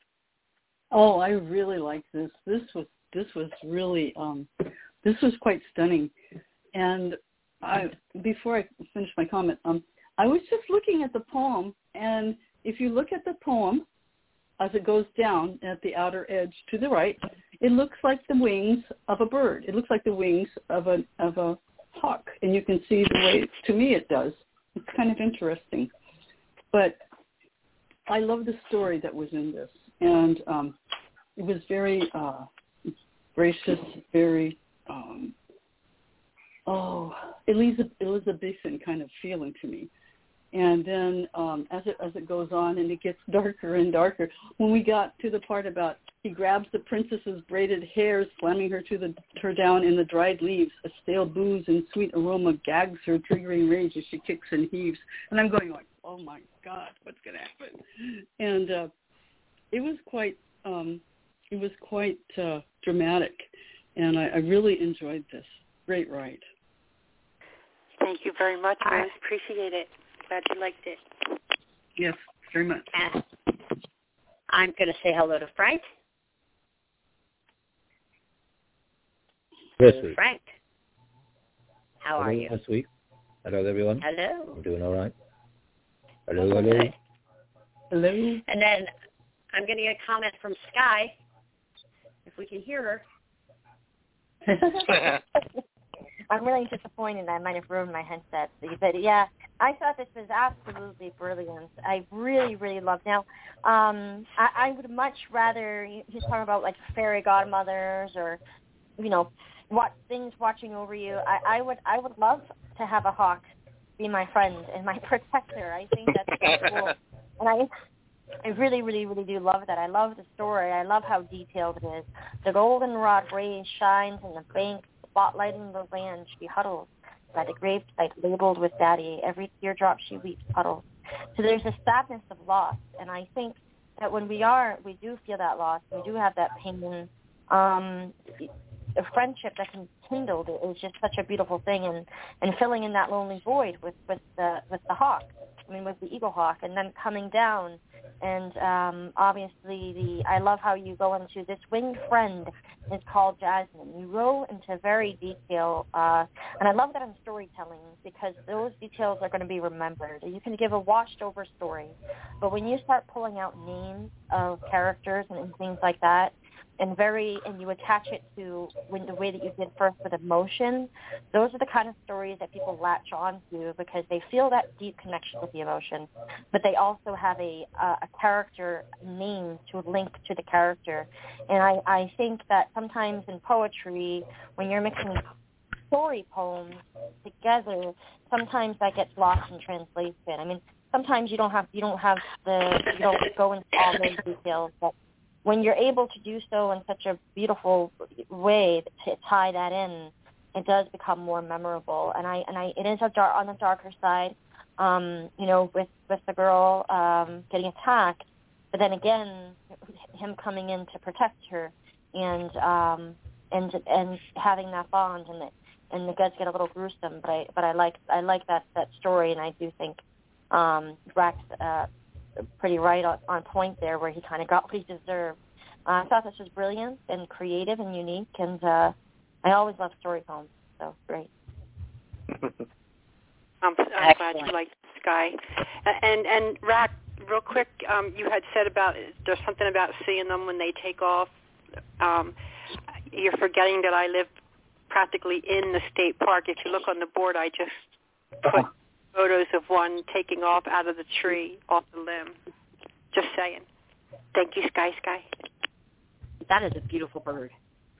Oh, I really like this. This was this was really um, this was quite stunning. And I, before I finish my comment, um, I was just looking at the poem, and if you look at the poem as it goes down at the outer edge to the right, it looks like the wings of a bird. It looks like the wings of a of a hawk, and you can see the way, to me, it does. It's kind of interesting, but I love the story that was in this, and um, it was very uh, gracious, very. Um, Oh, Elizabeth, Elizabethan kind of feeling to me. And then um, as it as it goes on and it gets darker and darker, when we got to the part about he grabs the princess's braided hair, slamming her to the her down in the dried leaves, a stale booze and sweet aroma gags her, triggering rage as she kicks and heaves. And I'm going like, oh my God, what's going to happen? And uh, it was quite um, it was quite uh, dramatic, and I, I really enjoyed this. Great write. Thank you very much, Rose. Appreciate it. Glad you liked it. Yes, very much. Uh, I'm going to say hello to Frank. Yes, Hello, Frank. How hello, are you? This week. Hello, everyone. Hello. I'm doing all right. Hello, Hello. hello. Hello. And then I'm going to get a comment from Sky, if we can hear her. I'm really disappointed. I might have ruined my headset. But, yeah, I thought this was absolutely brilliant. I really, really loved it. Now, um, I, I would much rather, he's talking about, like, fairy godmothers or, you know, what things watching over you. I, I would I would love to have a hawk be my friend and my protector. I think that's so cool. And I I really, really, really do love that. I love the story. I love how detailed it is. The goldenrod ray shines in the bank, spotlighting the land she huddles by the gravesite labeled with daddy. Every teardrop she weeps puddles. So there's a sadness of loss, and I think that when we are, we do feel that loss. We do have that pain. Um, a friendship that can kindle is just such a beautiful thing, and, and filling in that lonely void with, with the with the hawk. I mean, with the eagle hawk, and then coming down, and um, obviously the I love how you go into this winged friend is called Jasmine. You go into very detail, uh, and I love that in storytelling because those details are going to be remembered. You can give a washed-over story, but when you start pulling out names of characters and, and things like that, and very, and you attach it to when the way that you did first with emotion, those are the kind of stories that people latch on to because they feel that deep connection with the emotion, but they also have a uh, a character name to link to the character. And I, I think that sometimes in poetry, when you're mixing story poems together, sometimes that gets lost in translation. I mean, sometimes you don't have you don't have the you don't go into all those details, but when you're able to do so in such a beautiful way to tie that in, it does become more memorable. And I and I it is a dark, on the darker side, um, you know, with with the girl um, getting attacked, but then again, him coming in to protect her, and um, and and having that bond, and it and it does get a little gruesome. But I but I like I like that that story, and I do think um, Rex. Uh, pretty right on, on point there where he kind of got what he deserved. Uh, I thought this was brilliant and creative and unique, and uh, I always love story poems, so great. I'm, I'm glad you like Sky. And and Rack, real quick, um, you had said about there's something about seeing them when they take off. Um, you're forgetting that I live practically in the state park. If you look on the board, I just put photos of one taking off out of the tree, off the limb. Just saying. Thank you, Sky Sky. That is a beautiful bird.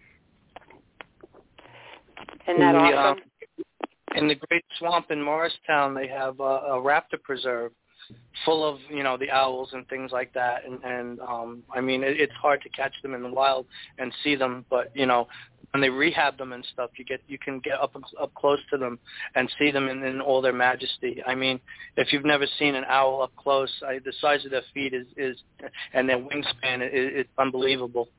Isn't that the, awesome? Um, in the Great Swamp in Morristown, they have a, a raptor preserve full of, you know, the owls and things like that. And, and um, I mean, it, it's hard to catch them in the wild and see them, but, you know, when they rehab them and stuff, you get you can get up up close to them and see them in, in all their majesty. I mean, if you've never seen an owl up close, I, the size of their feet is, is and their wingspan is, is unbelievable.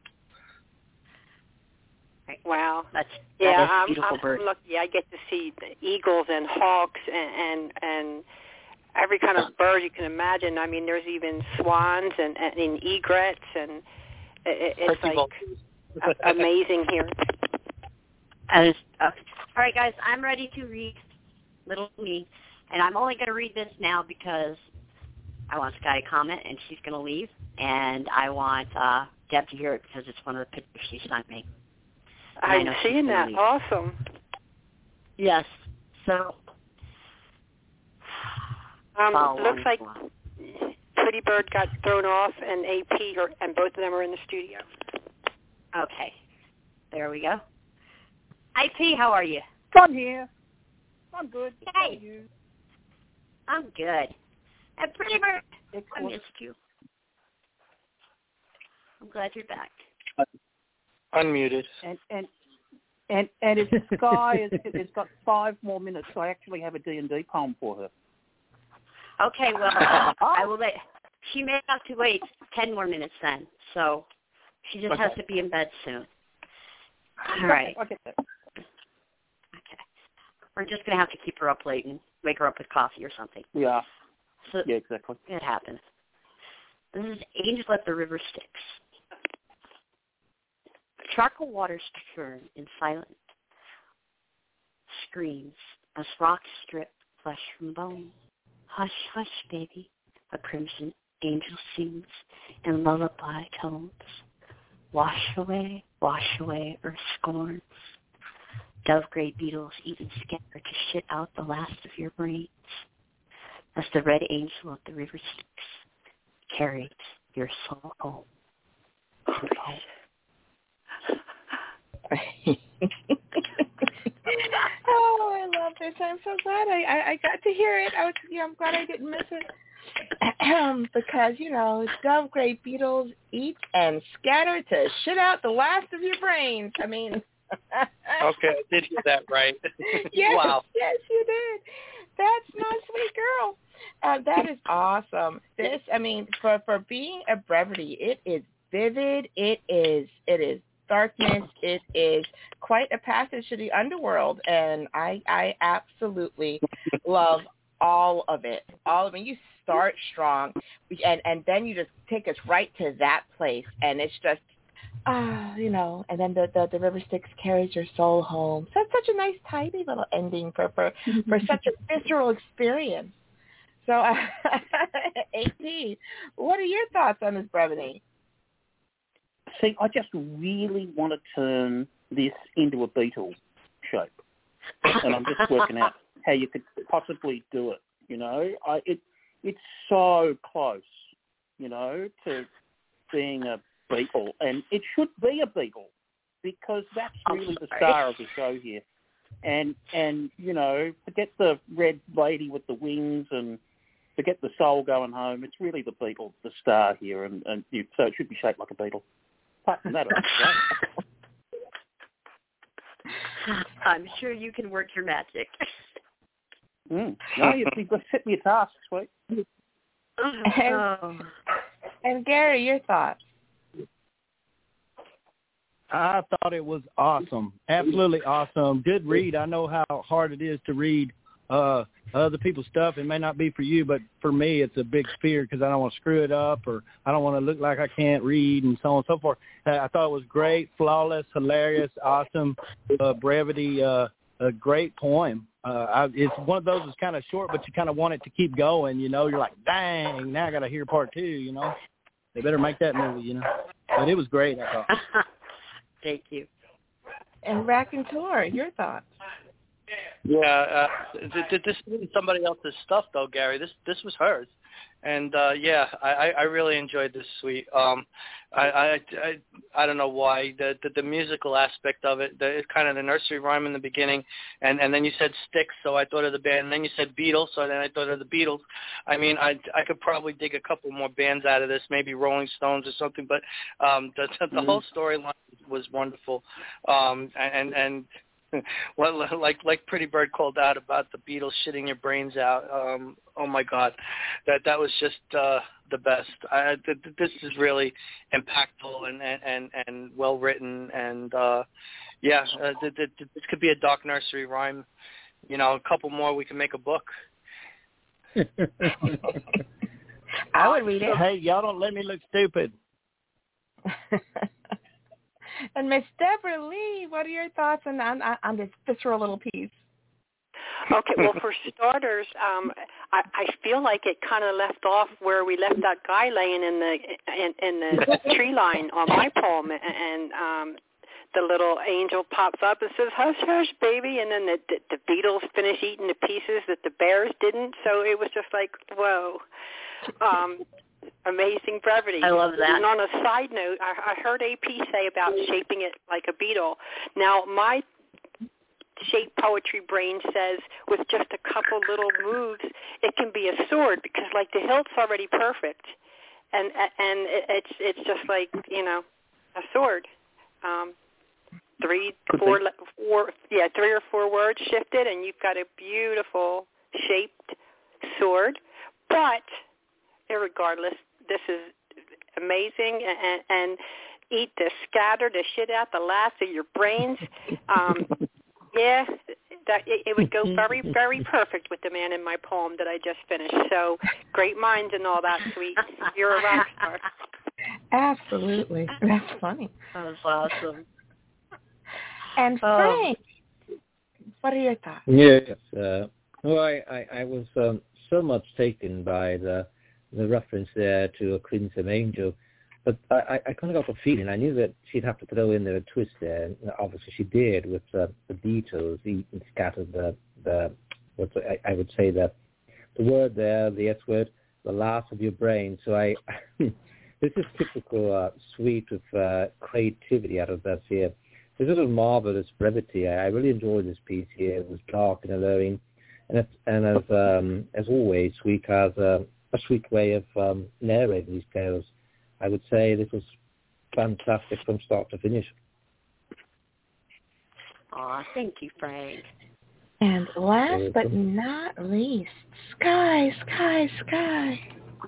Wow, that's yeah. that is a I'm, beautiful I'm bird. lucky. I get to see the eagles and hawks and, and and every kind of bird you can imagine. I mean, there's even swans and, and, and egrets, and it, it's Pretty like a, amazing here. And, uh, all right, guys, I'm ready to read Little Me, and I'm only going to read this now because I want Sky to comment, and she's going to leave, and I want uh, Deb to hear it because it's one of the pictures she sent me. I'm seeing that. Leave. Awesome. Yes. So, um, looks like Pretty Bird got thrown off, and A P, are, and both of them are in the studio. Okay. There we go. A P, how are you? I'm here. I'm good. Hey. How are you? I'm good. And Pretty Bird, Excellent. I missed you. I'm glad you're back. Unmuted. And and and and it's Sky. it's, it's got five more minutes, so I actually have a D and D poem for her. Okay, well, I will let. She may have to wait ten more minutes then, so she just okay. has to be in bed soon. All right. Okay. Okay. Okay. We're just gonna have to keep her up late and wake her up with coffee or something. Yeah. So yeah, exactly. It happens. This is Angel at the River Styx. Charcoal waters churn in silent screams as rocks strip flesh from bone. Hush, hush, baby, a crimson angel sings in lullaby tones. Wash away, wash away earth's scorns. Dove-gray beetles even scatter to shit out the last of your brains. As the red angel of the river Styx carries your soul home. home. Oh, I love this. I'm so glad I, I, I got to hear it. I was, yeah, I'm glad I didn't miss it. Because, you know, dove-gray beetles eat and scatter to shit out the last of your brains. I mean. Okay, I did hear that right. Yes, wow. Yes, you did. That's my sweet girl. Uh, that is awesome. This, I mean, for, for being a brevity, it is vivid. It is, it is darkness. It is quite a passage to the underworld, and I I absolutely love all of it. All of it. You start strong, and and then you just take us right to that place, and it's just ah, uh, you know. And then the, the the river Styx carries your soul home. So it's such a nice, tidy little ending for for for such a visceral experience. So, uh, A P, what are your thoughts on this brevity? See, I just really want to turn this into a beetle shape, and I'm just working out how you could possibly do it. You know, I it it's so close, you know, to being a beetle, and it should be a beetle because that's really the star of the show here. And and you know, forget the red lady with the wings and forget the soul going home. It's really the beetle, the star here, and and you, so it should be shaped like a beetle. That I'm sure you can work your magic. Mm. No, you, you've got to set me a task, sweet. And, and Gary, your thoughts? I thought it was awesome. Absolutely awesome. Good read. I know how hard it is to read uh, other people's stuff. It may not be for you, but for me it's a big fear because I don't want to screw it up or I don't want to look like I can't read and so on and so forth. Uh, I thought it was great, flawless, hilarious, awesome, uh, brevity, uh, a great poem. Uh, I, it's one of those that's kind of short, but you kind of want it to keep going. You know, you're like, dang, now I got to hear part two. You know, they better make that movie. You know, but it was great. I thought. Thank you. And Raconteur, your thoughts? Yeah, uh, th- this isn't somebody else's stuff though, Gary. This this was hers, and uh, yeah, I, I really enjoyed this suite. Um, I, I I I don't know why the the, the musical aspect of it, the kind of the nursery rhyme in the beginning, and and then you said Styx, so I thought of the band, and then you said Beatles, so then I thought of the Beatles. I mean, I I could probably dig a couple more bands out of this, maybe Rolling Stones or something, but um, the the, the mm-hmm. whole storyline was wonderful, um, and and. Well, like like Pretty Bird called out about the Beatles shitting your brains out. Um, oh my God, that that was just uh, the best. I, th- this is really impactful and and and, and well written, and uh, yeah, uh, th- th- th- this could be a dark nursery rhyme. You know, a couple more, we can make a book. I would read it. Hey, y'all don't let me look stupid. And Miss Deborah Lee, what are your thoughts on, on, on this visceral little piece? Okay, well, for starters, um, I, I feel like it kind of left off where we left that guy laying in the in, in the tree line on my poem, and um, the little angel pops up and says, "Hush, hush, baby," and then the, the, the Beatles finish eating the pieces that the bears didn't. So it was just like, whoa. Um, Amazing brevity. I love that. And on a side note, I, I heard A P say about shaping it like a beetle. Now, my shape poetry brain says with just a couple little moves, it can be a sword because, like, the hilt's already perfect, and and it's it's just like, you know, a sword. Um, three, four, four, yeah, three or four words shifted, and you've got a beautiful shaped sword, but. Irregardless, this is amazing, and, and eat the scatter the shit out the last of your brains. Um, yeah, that it, it would go very, very perfect with the man in my poem that I just finished. So great minds and all that, sweet. You're a rock star. Absolutely, that's funny. That was awesome. And Frank, um, what are your thoughts? Yes, uh, well, I, I, I was um, so much taken by the. the reference there to a crimson angel, but I, I kind of got the feeling, I knew that she'd have to throw in there a twist there, and obviously she did with uh, the Beatles, eating scattered the, the what I, I would say the, the word there, the S word, the last of your brain, so I, this is typical uh, suite of uh, creativity out of that here. This is a marvelous brevity. I, I really enjoyed this piece here. It was dark and alluring, and, it, and as, um, as always, Sweet has a a sweet way of um, narrating these tales. I would say this was fantastic from start to finish. Aw, thank you, Frank. And last but not least, Sky, Sky, Sky.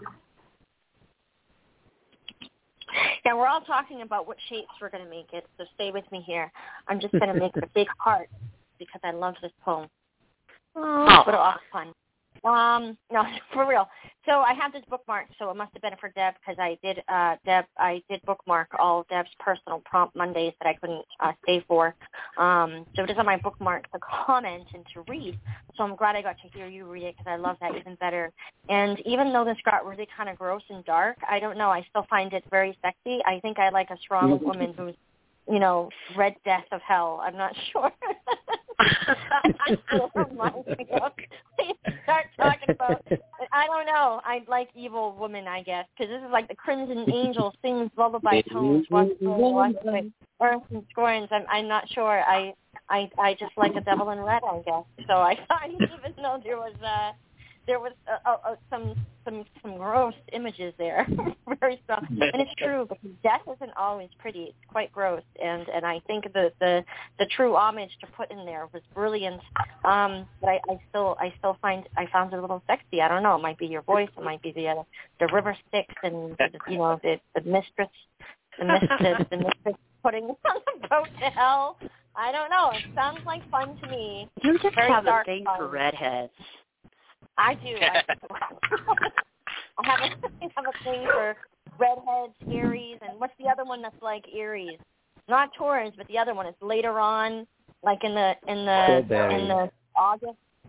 Yeah, we're all talking about what shapes we're going to make it, so stay with me here. I'm just going to make a big heart because I love this poem. Oh, what a fun. Um, no, for real. So I have this bookmark, so it must have been for Deb because I did, uh, Deb, I did bookmark all of Deb's personal prompt Mondays that I couldn't uh, stay for. Um, so it is on my bookmark to comment and to read. So I'm glad I got to hear you read it because I love that even better. And even though this got really kind of gross and dark, I don't know, I still find it very sexy. I think I like a strong woman who's, you know, Red Death of Hell. I'm not sure. I still reminds me of. Start talking about. I don't know. I like evil woman, I guess, because this is like the Crimson Angel sings lullaby tones, once once Earth and Scorns. I'm I'm not sure. I I I just like a devil in red, I guess. So I thought, even though there was uh there was uh, uh, some some some gross images there, very strong, and it's true because death isn't always pretty. It's quite gross, and and I think the the, the true homage to put in there was brilliant. Um, but I, I still I still find I found it a little sexy. I don't know. It might be your voice. It might be the uh, the river Styx and the, you know the the mistress the mistress the mistress putting on the boat to hell. I don't know. It sounds like fun to me. You just very have dark a thing fun. for redheads. I do. I, I have a I have a thing for redheads, Aries, and what's the other one that's like Aries? Not Taurus, but the other one is later on, like in the in the Strawberry. in the August.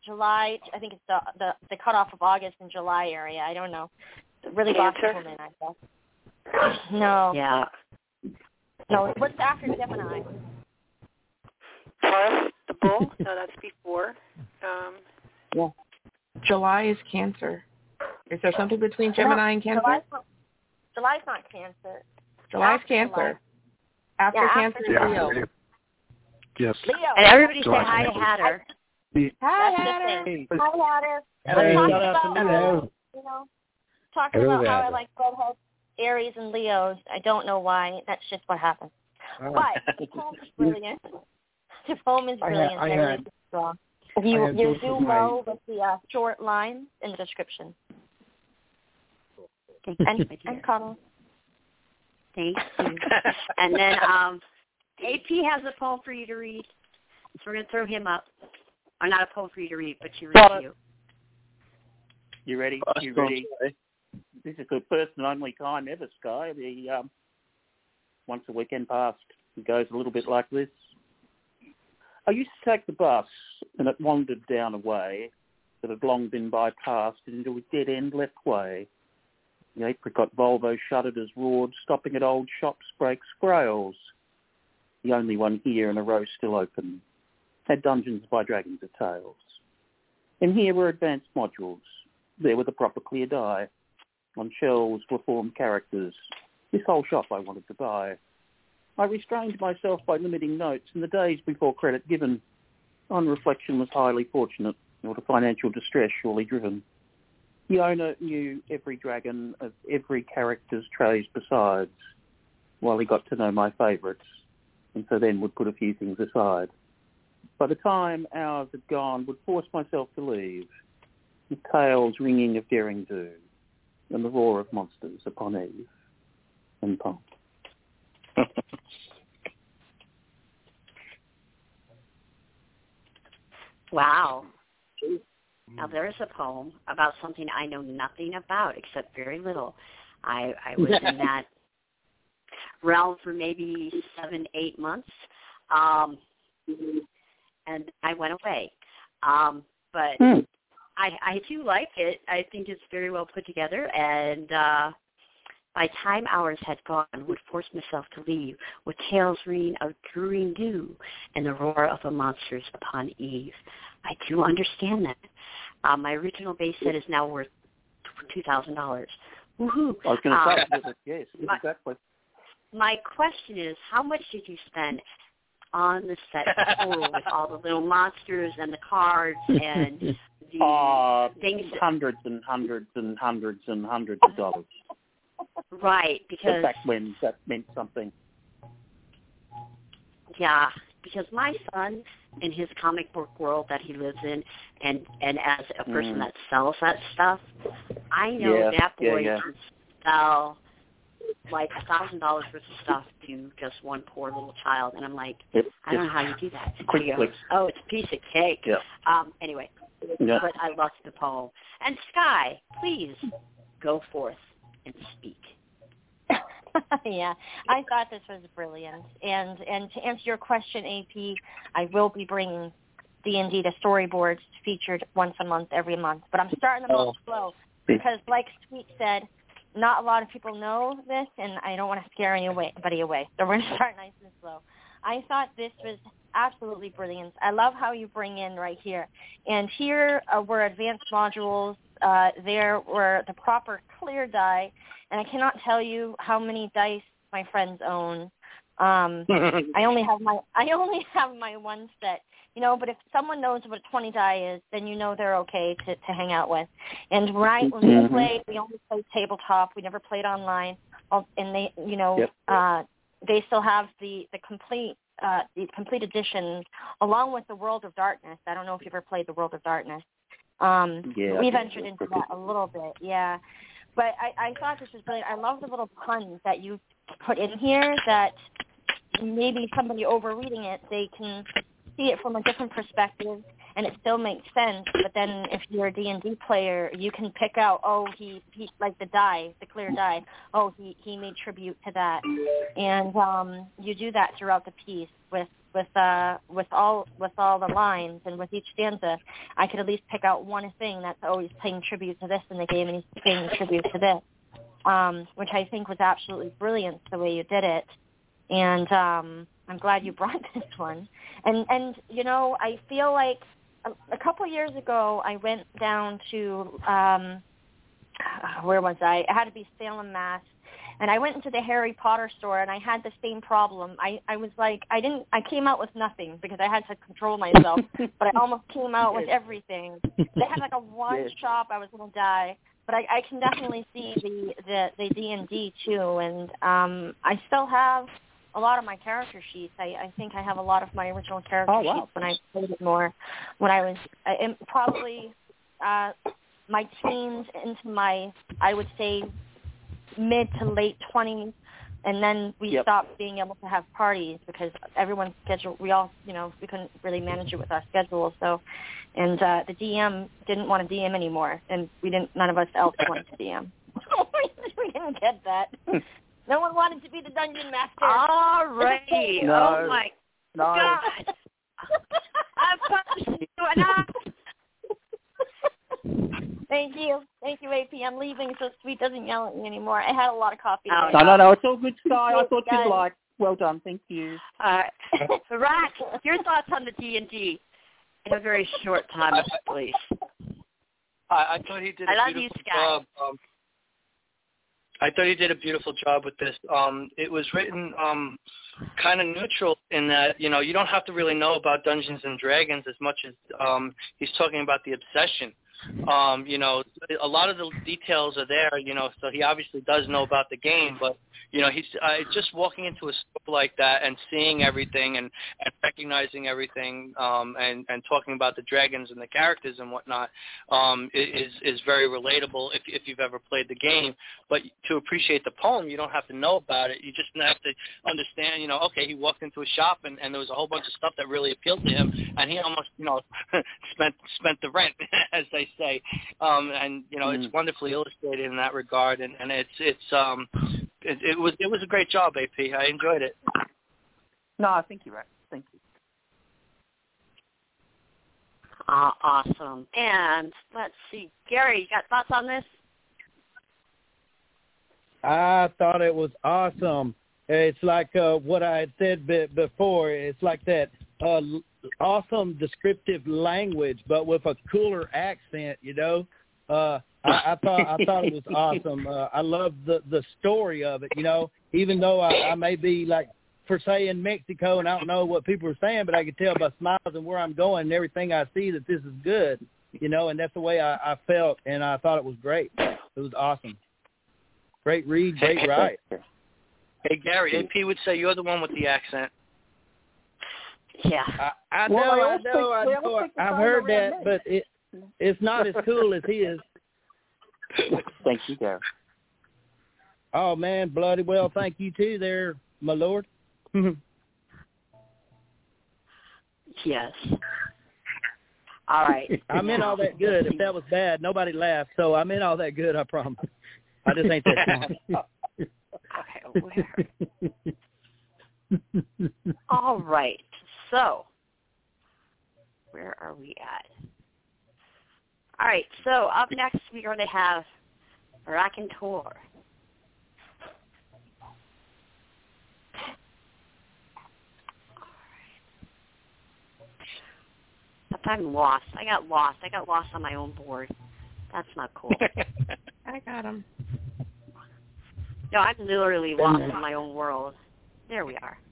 July. I think it's the the, the cutoff of August and July area. I don't know. Really bossy woman, I guess. No. Yeah. No. What's after Gemini? Taurus, the bull. No, that's before. Um, yeah. July is Cancer. Is there something between Gemini no, and Cancer? July's not, July's not Cancer. July's after Cancer. July. After yeah, Cancer is after Leo. Leo. Yes. Leo. And everybody say hi to Hatter. Hi, Hatter. Hey. Hi, Hatter. Hey, We're shout out talking to about, Leo. you know, talking Hello, about how Hatter. I like redheads, Aries, and Leos. I don't know why. That's just what happened. Oh. But the poem is brilliant. The poem is brilliant. I had, I and had, really strong. You, had you both do of my- well with the uh, short lines in the description. Thank you, And, my dear. and Connell. Thank you. And then um, A P has a poem for you to read. So we're going to throw him up. Or not a poem for you to read, but to read to you. You ready? You ready? This is the first and only time ever, Sky. The um, once a weekend passed. It goes a little bit like this. I used to take the bus, and it wandered down a way that had long been bypassed into a dead-end left way. The apricot Volvo shuttered as roared, stopping at old shops, breaks, grails. The only one here in a row still open. Had Dungeons by Dragons of Tales. And here were advanced modules. There were the proper clear die. On shelves were formed characters. This whole shop I wanted to buy. I restrained myself by limiting notes in the days before credit given. On reflection was highly fortunate, or to financial distress surely driven. The owner knew every dragon of every character's trays besides, while he got to know my favourites, and so then would put a few things aside. By the time hours had gone, would force myself to leave, with tales ringing of daring do, and the roar of monsters upon Eve and Punk. Wow. Now there's a poem about something I know nothing about except very little. I, I was in that realm for maybe seven, eight months, um, and I went away. Um, but hmm. I, I do like it. I think it's very well put together, and uh, by time hours had gone, would force myself to leave, with tales ringing of brewing dew and the roar of the monsters upon Eve. I do understand that. Uh, my original base set is now worth two thousand dollars. Woohoo! I was going to um, say, yes, my, exactly. My question is, how much did you spend on the set total with all the little monsters and the cards and the uh, things? Hundreds and hundreds and hundreds and hundreds of dollars. Right, because but back when that meant something. Yeah, because my son, in his comic book world that he lives in, and and as a person mm. that sells that stuff, I know yeah, that boy yeah, yeah. can sell like a thousand dollars worth of stuff to just one poor little child, and I'm like, yep, I don't yep. know how you do that. Quick He goes, flicks. oh, it's a piece of cake. Yeah. Um. Anyway, yeah. but I loved the poem. And Sky, please go forth and speak. Yeah, I thought this was brilliant. And and to answer your question, A P, I will be bringing D and D to storyboards featured once a month, every month. But I'm starting them oh. off slow because, like Sweet said, not a lot of people know this, and I don't want to scare anybody away. So we're going to start nice and slow. I thought this was absolutely brilliant. I love how you bring in right here. And here uh, were advanced modules. Uh, there were the proper clear die. And I cannot tell you how many dice my friends own. Um, I only have my I only have my one set, you know. But if someone knows what a twenty die is, then you know they're okay to, to hang out with. And right when we mm-hmm. played, we only played tabletop. We never played online. And they, you know, yep. uh, they still have the the complete uh, the complete edition along with the World of Darkness. I don't know if you ever played the World of Darkness. Um, yeah, we ventured into that a little bit, yeah. But I, I thought this was brilliant. I love the little puns that you put in here that maybe somebody over reading it, they can see it from a different perspective and it still makes sense. But then if you're a D and D player, you can pick out, oh, he, he like the die, the clear die, oh, he, he made tribute to that. And um, you do that throughout the piece with with uh with all with all the lines and with each stanza, I could at least pick out one thing that's always paying tribute to this in the game, and he's paying tribute to this, um, which I think was absolutely brilliant the way you did it. And um, I'm glad you brought this one. And and you know, I feel like a, a couple of years ago I went down to um, where was I? It had to be Salem, Mass. And I went into the Harry Potter store, and I had the same problem. I, I was like, I didn't, I came out with nothing because I had to control myself, but I almost came out with everything. They had like a one Yes. shop, I was going to die. But I, I can definitely see the, the, the D and D too, and um, I still have a lot of my character sheets. I, I think I have a lot of my original character Oh, wow. sheets when I played it more, when I was uh, in probably uh, my teens into my, I would say, mid to late twenties, and then we Yep. stopped being able to have parties because everyone's schedule, we all, you know, we couldn't really manage it with our schedule. So, and uh, the D M didn't want to D M anymore, and we didn't, none of us else wanted to D M. We didn't get that. No one wanted to be the dungeon master. All righty. No. Oh, my No. God. I'm punishing you enough. Thank you. Thank you, A P. I'm leaving so Sweet doesn't yell at me anymore. I had a lot of coffee Oh, today. No, no, no. It's all good, Sky. I thought Guys. you'd like. Well done. Thank you. All right. Rack, your thoughts on the D and D in a very short time, please. I, I thought he did a I love beautiful you, Sky. job. Um, I thought he did a beautiful job with this. Um, it was written um, kind of neutral in that, you know, you don't have to really know about Dungeons and Dragons as much as um, he's talking about the obsession. Um, you know, a lot of the details are there, you know, so he obviously does know about the game, but, you know, he's uh, just walking into a store like that and seeing everything and, and recognizing everything um, and, and talking about the dragons and the characters and whatnot um, is is very relatable if, if you've ever played the game. But to appreciate the poem, you don't have to know about it. You just have to understand, you know, okay, he walked into a shop and, and there was a whole bunch of stuff that really appealed to him, and he almost, you know, spent spent the rent, as they say. Um, and, you know, Mm. it's wonderfully illustrated in that regard, and, and it's it's um it, it was it was a great job, A P. I enjoyed it. No, I think you're right. Thank you. Uh, awesome. And let's see, Gary, you got thoughts on this? I thought it was awesome. It's like uh, what I had said be- before. It's like that uh, l- awesome descriptive language, but with a cooler accent. You know, uh, I, I thought I thought it was awesome. Uh, I love the the story of it. You know, even though I, I may be like per se in Mexico and I don't know what people are saying, but I can tell by smiles and where I'm going and everything I see that this is good. You know, and that's the way I, I felt, and I thought it was great. It was awesome. Great read, great write. Hey, Gary, A P would say you're the one with the accent. Yeah. I, I Well, know, they I all know, speak- I they all know. speak the I've same heard around that, me. but it it's not as cool as his. Thank you, Gary. Oh man, bloody well, thank you too, there, my lord. Yes. All right. I meant all that good. If that was bad, nobody laughed. So I meant all that good. I promise. I just ain't that smart. Okay, where? All right. So, where are we at? All right. So up next, we're going to have Raconteur. I'm lost. I got lost. I got lost on my own board. That's not cool. I got him. No, I'm literally lost in my own world. There we are.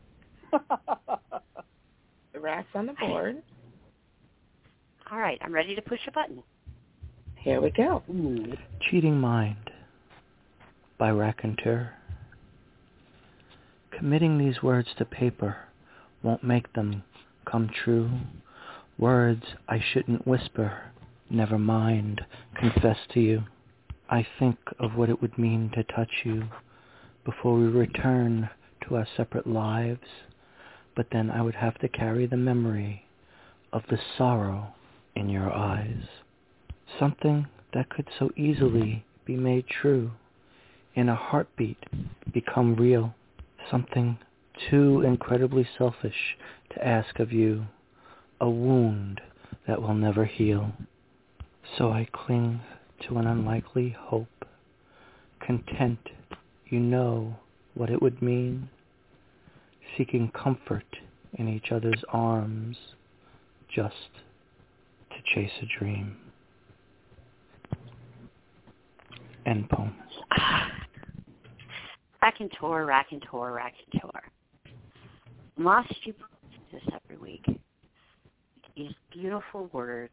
The rack's on the board. All right, I'm ready to push a button. Here we go. Cheating Mind by Raconteur. Committing these words to paper won't make them come true. Words I shouldn't whisper, never mind, confess to you. I think of what it would mean to touch you before we return to our separate lives, but then I would have to carry the memory of the sorrow in your eyes. Something that could so easily be made true, in a heartbeat become real. Something too incredibly selfish to ask of you, a wound that will never heal. So I cling to an unlikely hope, content you know what it would mean, seeking comfort in each other's arms, just to chase a dream. End poem. Raconteur, raconteur, raconteur. Must you post this every week? These beautiful words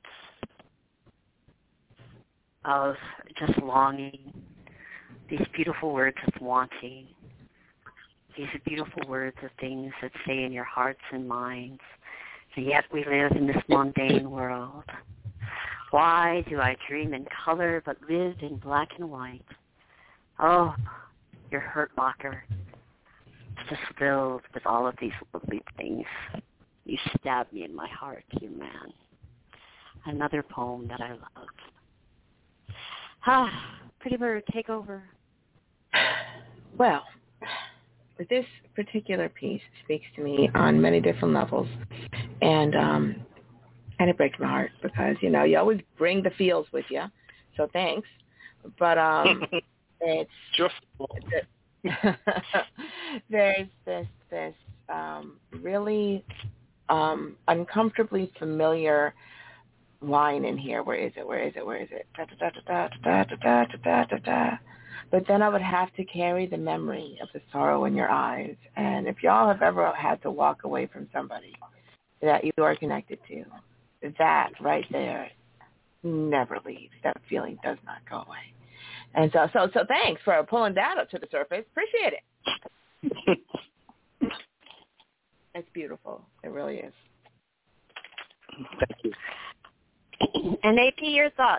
of just longing, these beautiful words of wanting, these beautiful words of things that stay in your hearts and minds, and yet we live in this mundane world. Why do I dream in color but live in black and white? Oh, your hurt locker is just filled with all of these lovely things. You stab me in my heart, you man. Another poem that I love. Ah, Pretty Bird, take over. Well, this particular piece speaks to me on many different levels, and um, kind of breaks my heart because, you know, you always bring the feels with you, so thanks. But um, it's just there's this this um, really um, uncomfortably familiar line in here. Where is it? Where is it? Where is it? Da, da, da, da, da, da, da, da, da, da. But then I would have to carry the memory of the sorrow in your eyes. And if y'all have ever had to walk away from somebody that you are connected to, that right there never leaves. That feeling does not go away. And so, so, so thanks for pulling that up to the surface. Appreciate it. It's beautiful. It really is. Thank you. And A P, your thoughts?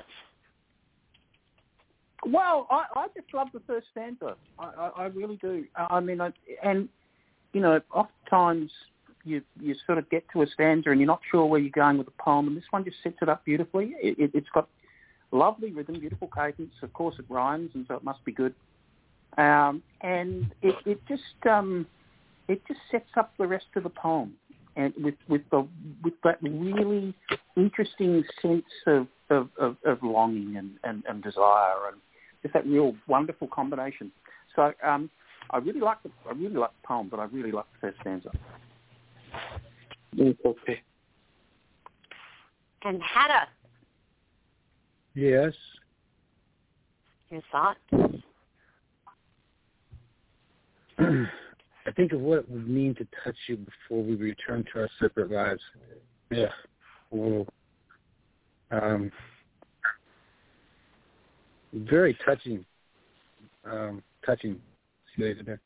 Well, I, I just love the first stanza. I, I, I really do. I mean, I, and, you know, oftentimes you you sort of get to a stanza and you're not sure where you're going with the poem, and this one just sets it up beautifully. It, it, it's got lovely rhythm, beautiful cadence. Of course, it rhymes, and so it must be good. Um, and it, it just um, it just sets up the rest of the poem, and with with the with that really interesting sense of of, of, of longing and, and, and desire, and just that real wonderful combination. So um, I really like the I really like the poem, but I really like the first stanza. Okay. And Hannah, Yes. your thoughts? I think of what it would mean to touch you before we return to our separate lives. Yeah. Well, um, very touching. Um, touching. See what I did there?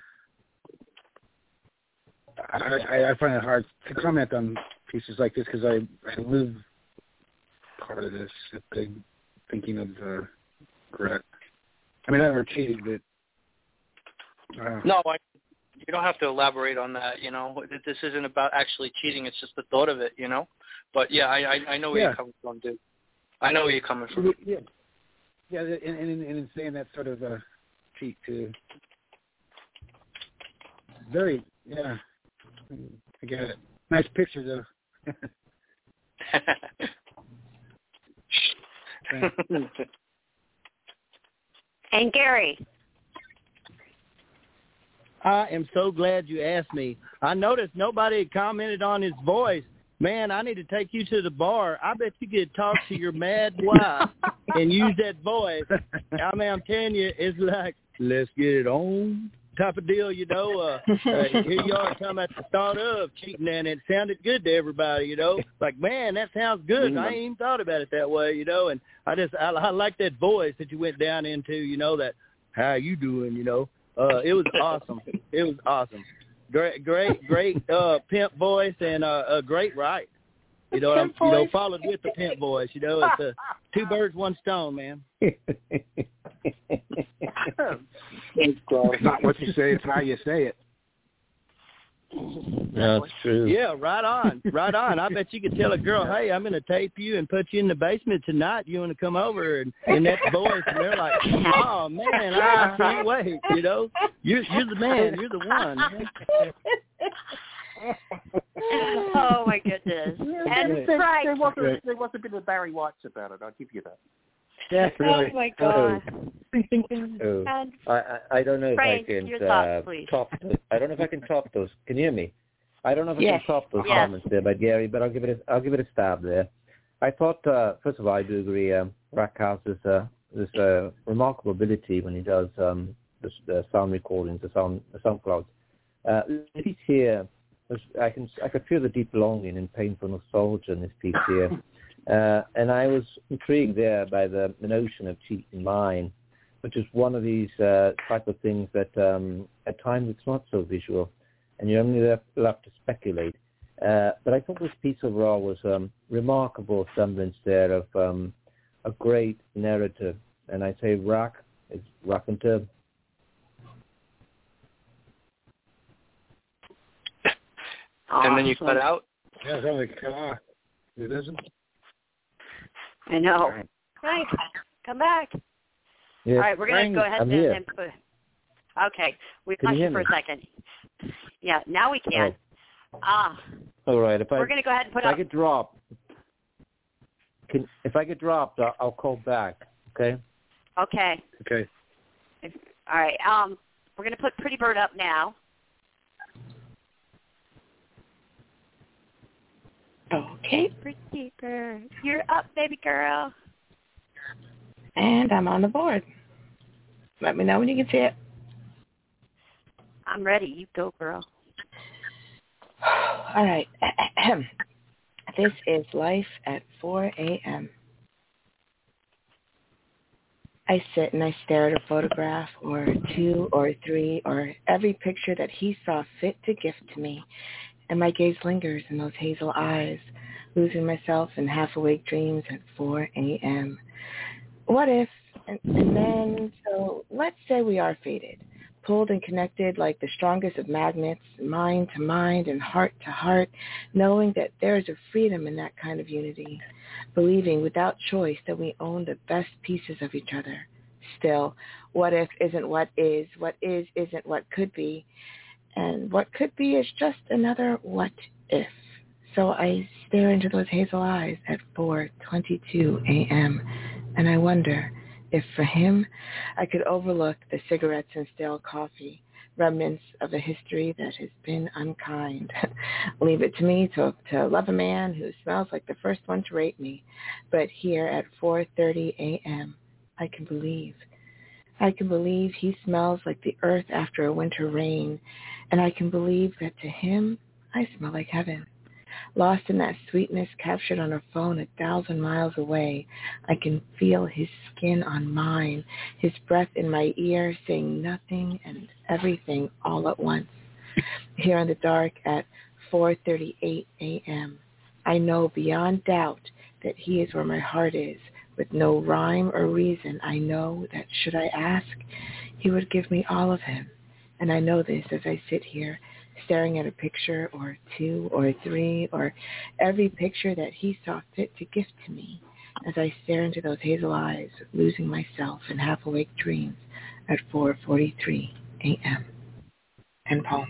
I, I, I find it hard to comment on pieces like this because I, I live part of this, thinking of uh, regret. I mean, I never cheated, but... Uh, no, I, you don't have to elaborate on that, you know. This isn't about actually cheating. It's just the thought of it, you know. But, yeah, I, I, I know where yeah. you're coming from, dude. I know where you're coming from. Yeah, yeah, and, and, and in saying that sort of uh, cheat, too. Very, yeah, I get it. Nice picture, though. And Gary. I am so glad you asked me. I noticed nobody had commented on his voice. Man, I need to take you to the bar. I bet you could talk to your mad wife and use that voice. I mean, I'm telling you, it's like, let's get it on type of deal, you know. Uh, uh, here you are talking about the thought of cheating, and it sounded good to everybody, you know. Like, man, that sounds good. Mm-hmm. I ain't even thought about it that way, you know. And I just, I, I like that voice that you went down into, you know, that, how you doing, you know. Uh, it was awesome. It was awesome. Great, great, great uh, pimp voice and uh, a great write. You know, I'm, you know, followed with the pimp voice. You know, it's uh, two birds, one stone, man. It's not what you say; it's how you say it. That's true. Yeah, right on, right on. I bet you could tell a girl, "Hey, I'm going to tape you and put you in the basement tonight. You want to come over?" And in that voice, and they're like, "Oh man, I can't wait." You know, you're you're the man, you're the one. Man. Oh my goodness! And there, right. there was a, there was a bit of Barry White's about it. I'll give you that. Yeah, right. Oh my God! Oh. And I, I I don't know if Frank, I can your uh, thoughts, please. top. Those. I don't know if I can top those. Can you hear me? I don't know if I Yes. can top those Yes. comments there by Gary, but I'll give it a, I'll give it a stab there. I thought uh, first of all I do agree. Um, Rackhouse has uh, this uh, remarkable ability when he does um, the, the sound recordings, the sound the sound clouds. Uh, this piece here, I can I could feel the deep longing and painful nostalgia in this piece here, uh, and I was intrigued there by the, the notion of cheating mind, which is one of these uh, type of things that um, at times it's not so visual, and you're only left, left to speculate. Uh, but I thought this piece overall was um, remarkable semblance there of um, a great narrative, and I say Rack is Raconteur. And then you cut out? Yeah, it's only cut off. It isn't? I know. Frank, come back. Yes. All right, we're going to go ahead I'm and, here. and put. Okay, we Can lost you you hear for me? a second. Yeah, now we can. Ah, All right. If I we're going to go ahead and put if up. I get dropped, can if I get dropped, I'll, I'll call back. Okay. Okay. Okay. All right. Um, we're going to put Pretty Bird up now. Okay. Pretty Bird, you're up, baby girl. And I'm on the board. Let me know when you can see it. I'm ready. You go, girl. All right. This is Life at four a.m. I sit and I stare at a photograph or two or three or every picture that he saw fit to gift to me, and my gaze lingers in those hazel eyes, losing myself in half-awake dreams at four a.m. What if, and, and then, so let's say we are fated, pulled and connected like the strongest of magnets, mind to mind and heart to heart, knowing that there is a freedom in that kind of unity, believing without choice that we own the best pieces of each other. Still, what if isn't what is, what is isn't what could be, and what could be is just another what if. So I stare into those hazel eyes at four twenty-two a.m., and I wonder if for him I could overlook the cigarettes and stale coffee, remnants of a history that has been unkind. Leave it to me to, to love a man who smells like the first one to rape me. But here at four thirty a.m., I can believe. I can believe he smells like the earth after a winter rain, and I can believe that to him I smell like heaven. Lost in that sweetness captured on a phone a thousand miles away, I can feel his skin on mine, his breath in my ear, saying nothing and everything all at once. Here in the dark at four thirty-eight a.m., I know beyond doubt that he is where my heart is. With no rhyme or reason, I know that should I ask, he would give me all of him. And I know this as I sit here, staring at a picture or two or three or every picture that he saw fit to gift to me, as I stare into those hazel eyes, losing myself in half-awake dreams at four forty-three a.m. And poem.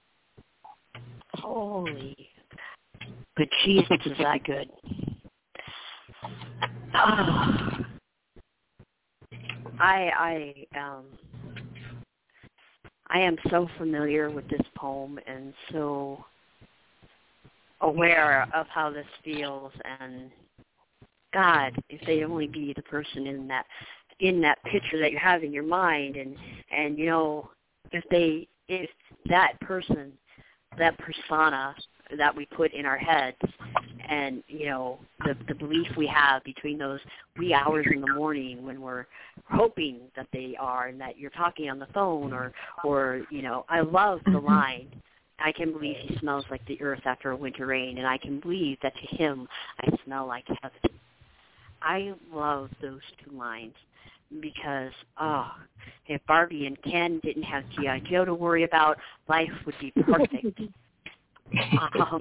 Holy. But Jesus is that good. Ah. I I um I am so familiar with this poem and so aware of how this feels, and God, if they'd only be the person in that in that picture that you have in your mind, and and you know, if they if that person, that persona that we put in our heads, and you know, the the belief we have between those wee hours in the morning when we're hoping that they are, and that you're talking on the phone, or or you know, I love the line, I can believe he smells like the earth after a winter rain, and I can believe that to him I smell like heaven. I love those two lines because, oh, if Barbie and Ken didn't have G I. Joe to worry about, life would be perfect. um,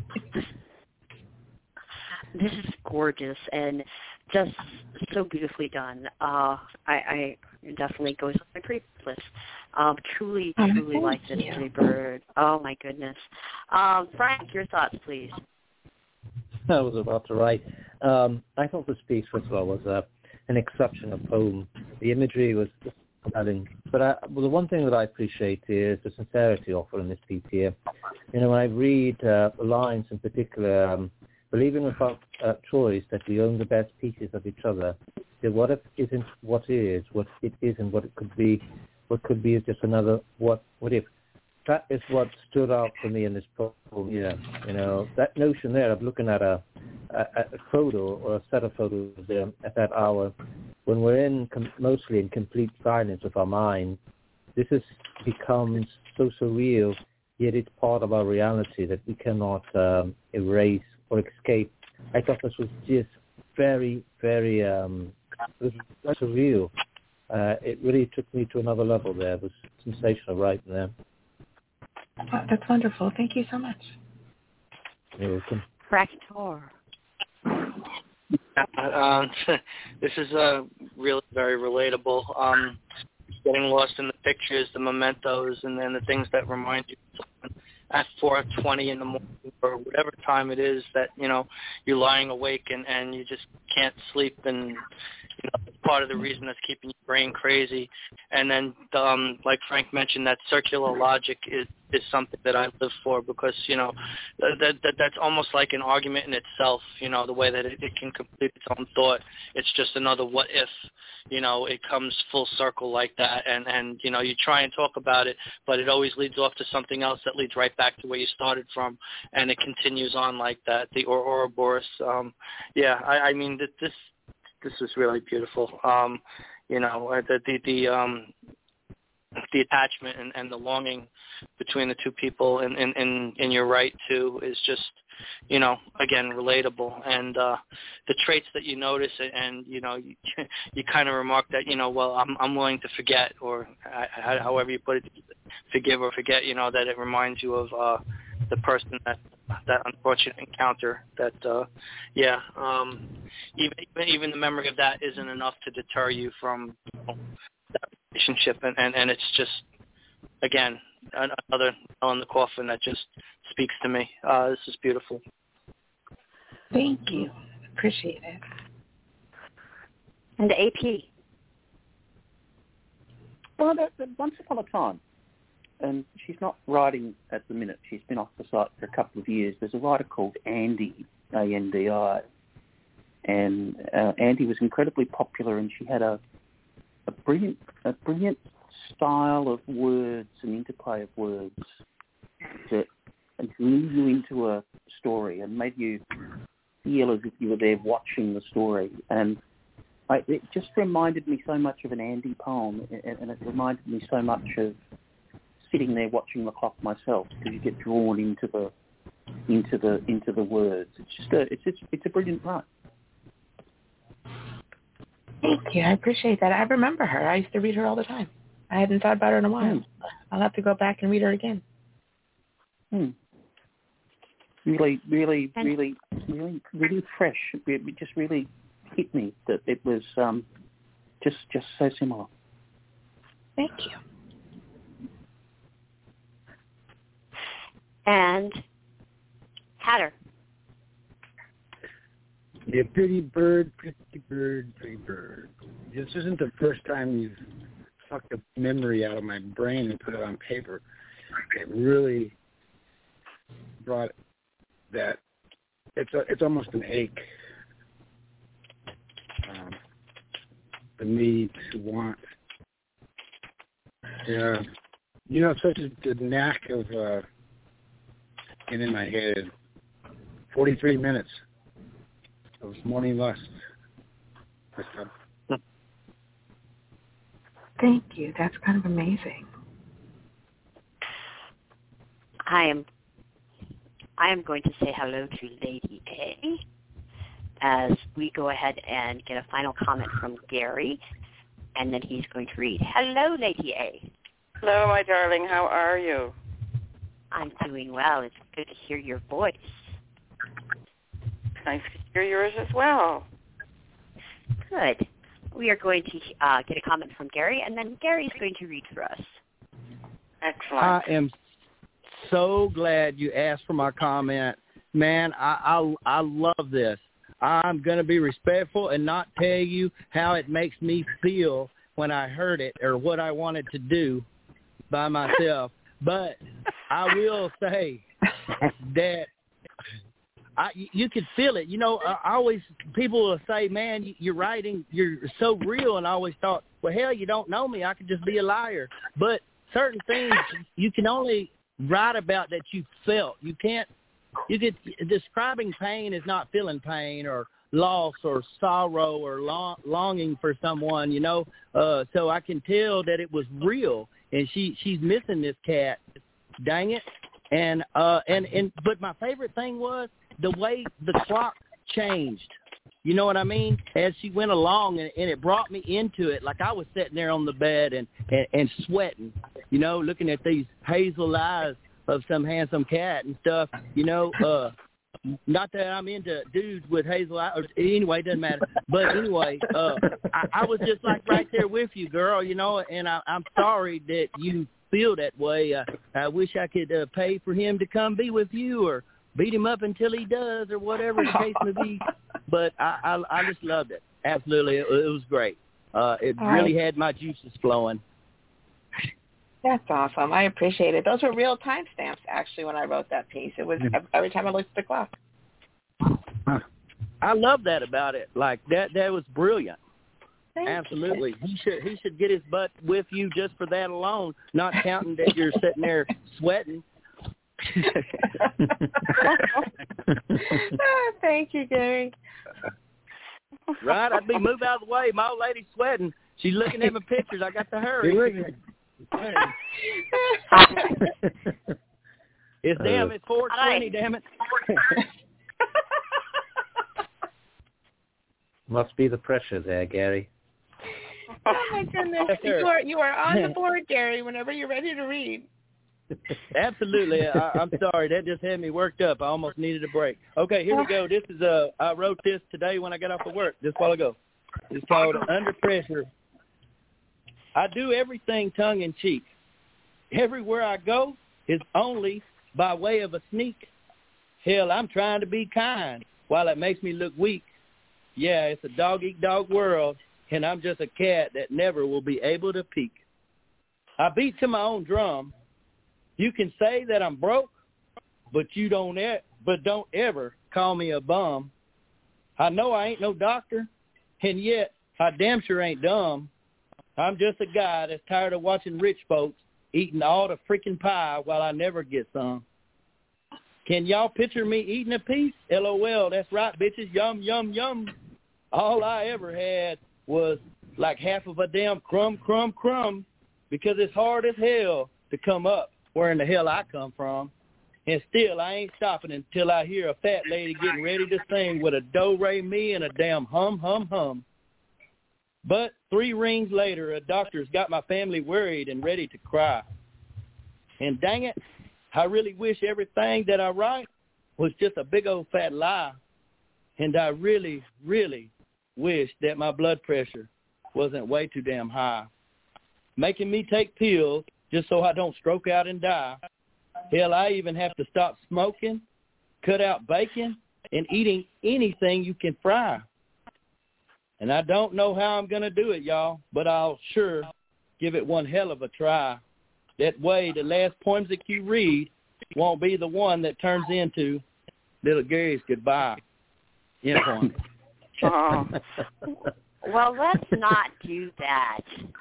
this is gorgeous and just so beautifully done. Uh, I, I it definitely goes on my pre list. Um, truly, Oh, truly like this you. Pretty Bird. Oh my goodness. Um, Frank, your thoughts, please. I was about to write. Um, I thought this piece, first of all, was uh, an exceptional poem. The imagery was compelling. But I, well, the one thing that I appreciate is the sincerity offered in this piece here. You know, when I read uh, lines in particular, um, believing without uh, choice that we own the best pieces of each other, that what if isn't what is, what it isn't what it could be, what could be is just another what what if. That is what stood out for me in this poem. Yeah, you know, that notion there of looking at a, a, a photo or a set of photos there at that hour, when we're in com- mostly in complete silence with our mind, this is becomes so surreal, yet it's part of our reality that we cannot um, erase or escape. I thought this was just very, very um, it was surreal. Uh, it really took me to another level there. It was sensational writing there. Oh, that's wonderful. Thank you so much. You're welcome. Fractor. Um, this is uh, really very relatable. Um, getting lost in the pictures, the mementos, and then the things that remind you of something at four twenty in the morning or whatever time it is that, you know, you're lying awake and, and you just can't sleep, and, you know, it's part of the reason that's keeping your brain crazy. And then, um, like Frank mentioned, that circular logic is, is something that I live for, because, you know, that, that that's almost like an argument in itself, you know, the way that it, it can complete its own thought. It's just another what if, you know, it comes full circle like that. And, and, you know, you try and talk about it, but it always leads off to something else that leads right back to where you started from, and it continues on like that. The or Ouroboros, um, yeah, I, I mean, this this is really beautiful. Um, you know, the the, the um, the attachment and, and the longing between the two people in, in, in, in your right too is just, you know, again, relatable. And uh, the traits that you notice, and, you know, you, you kind of remark that, you know, well, I'm I'm willing to forget, or uh, however you put it, forgive or forget, you know, that it reminds you of uh, the person that that unfortunate encounter that, uh, yeah, um, even, even the memory of that isn't enough to deter you from, you know, that relationship, and, and, and it's just, again, another nail in the coffin that just speaks to me. Uh, this is beautiful. Thank you. Appreciate it. And the A P. Well, that, that once upon a time, and she's not writing at the minute. She's been off the site for a couple of years. There's a writer called Andi, A N D I, and uh, Andi was incredibly popular, and she had a a brilliant, a brilliant style of words and interplay of words that drew you into a story and made you feel as if you were there watching the story. And I, it just reminded me so much of an Andi poem, and, and it reminded me so much of sitting there watching the clock myself, because you get drawn into the into the into the words. It's just a it's it's, it's a brilliant write. Thank you. I appreciate that. I remember her. I used to read her all the time. I hadn't thought about her in a while. Mm. I'll have to go back and read her again. Hmm. Really, really, really, really, really fresh. It just really hit me that it was um, just just so similar. Thank you. And Hatter. Yeah, pretty bird, pretty bird, pretty bird. This isn't the first time you've sucked the memory out of my brain and put it on paper. It really brought that. It's a, it's almost an ache. Um, the need to want. Yeah, you know, such a the knack of uh, getting in my head. Forty-three minutes. It was morning lust. Thank you. That's kind of amazing. I am I am going to say hello to Lady A as we go ahead and get a final comment from Gary, and then he's going to read. Hello, Lady A. Hello, my darling. How are you? I'm doing well. It's good to hear your voice. Nice to hear yours as well. Good. we are going to uh, get a comment from Gary, and then Gary's going to read for us. Excellent. I am so glad you asked for my comment. Man, I, I, I love this. I'm going to be respectful and not tell you how it makes me feel when I heard it or what I wanted to do by myself. But I will say that I, you could feel it. You know, I always, people will say, man, you're writing, you're so real. And I always thought, well, hell, you don't know me. I could just be a liar. But certain things you can only write about that you felt. You can't, you could, describing pain is not feeling pain or loss or sorrow or long, longing for someone, you know. Uh, so I can tell that it was real. And she, she's missing this cat. Dang it. And, uh, and, and, but my favorite thing was, the way the clock changed, you know what I mean, as she went along, and, and it brought me into it. Like I was sitting there on the bed and, and, and sweating, you know, looking at these hazel eyes of some handsome cat and stuff, you know. Uh, not that I'm into dudes with hazel eyes, or anyway, it doesn't matter. But anyway, uh, I, I was just like right there with you, girl, you know, and I, I'm sorry that you feel that way. Uh, I wish I could uh, pay for him to come be with you, or beat him up until he does, or whatever the case may be. But I, I, I just loved it. Absolutely, it, it was great. Uh, it All really right. had my juices flowing. That's awesome. I appreciate it. Those were real timestamps, actually, when I wrote that piece. It was every time I looked at the clock. I love that about it. Like that, that was brilliant. Thank Absolutely. you. He should he should get his butt with you just for that alone, not counting that you're sitting there sweating. Oh, thank you, Gary. Right? I'd be moved out of the way. My old lady's sweating. She's looking at my pictures. I got to hurry. It's damn, it's four twenty, damn it. Must be the pressure there, Gary. Oh, my goodness. Yes, you, are, you are on the board, Gary, whenever you're ready to read. Absolutely. I, I'm sorry. That just had me worked up. I almost needed a break. Okay, here we go. This is uh, I wrote this today when I got off of work, just a while ago. It's called Under Pressure. I do everything tongue-in-cheek. Everywhere I go is only by way of a sneak. Hell, I'm trying to be kind while it makes me look weak. Yeah, it's a dog-eat-dog world, and I'm just a cat that never will be able to peek. I beat to my own drum. You can say that I'm broke, but you don't e- but don't ever call me a bum. I know I ain't no doctor, and yet I damn sure ain't dumb. I'm just a guy that's tired of watching rich folks eating all the freaking pie while I never get some. Can y'all picture me eating a piece? L O L, that's right, bitches, yum, yum, yum. All I ever had was like half of a damn crumb, crumb, crumb, because it's hard as hell to come up where in the hell I come from. And still, I ain't stopping until I hear a fat lady getting ready to sing with a do-re-mi and a damn hum, hum, hum. But three rings later, a doctor's got my family worried and ready to cry. And dang it, I really wish everything that I write was just a big old fat lie. And I really, really wish that my blood pressure wasn't way too damn high, making me take pills just so I don't stroke out and die. Hell, I even have to stop smoking, cut out bacon, and eating anything you can fry. And I don't know how I'm going to do it, y'all, but I'll sure give it one hell of a try. That way, the last poems that you read won't be the one that turns into little Gary's goodbye. End poem. Oh. Well, let's not do that.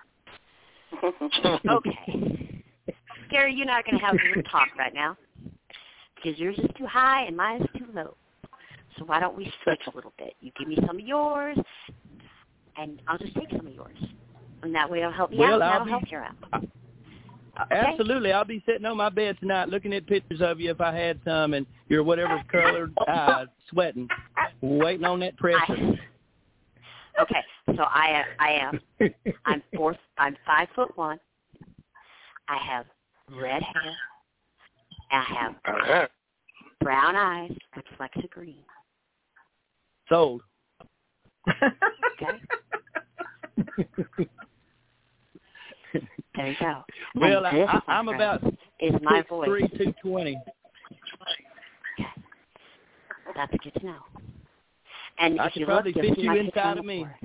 Okay. Gary, you're not going to have a little talk right now because yours is too high and mine is too low. So why don't we switch a little bit? You give me some of yours, and I'll just take some of yours. And that way it'll help me well, out, and I'll that'll be, help you out. Okay? Absolutely. I'll be sitting on my bed tonight looking at pictures of you if I had some, and your whatever colored eyes sweating, waiting on that pressure. I, okay, so I I am I'm four I'm five foot one. I have red hair. I have Okay. brown eyes with flecks of green. Sold. Okay. There you go. Well, and this, I, my I'm friend, about is my six voice. three, two twenty. Okay. That's good to know. And I if could you probably look, you'll fit see you my inside picture of me.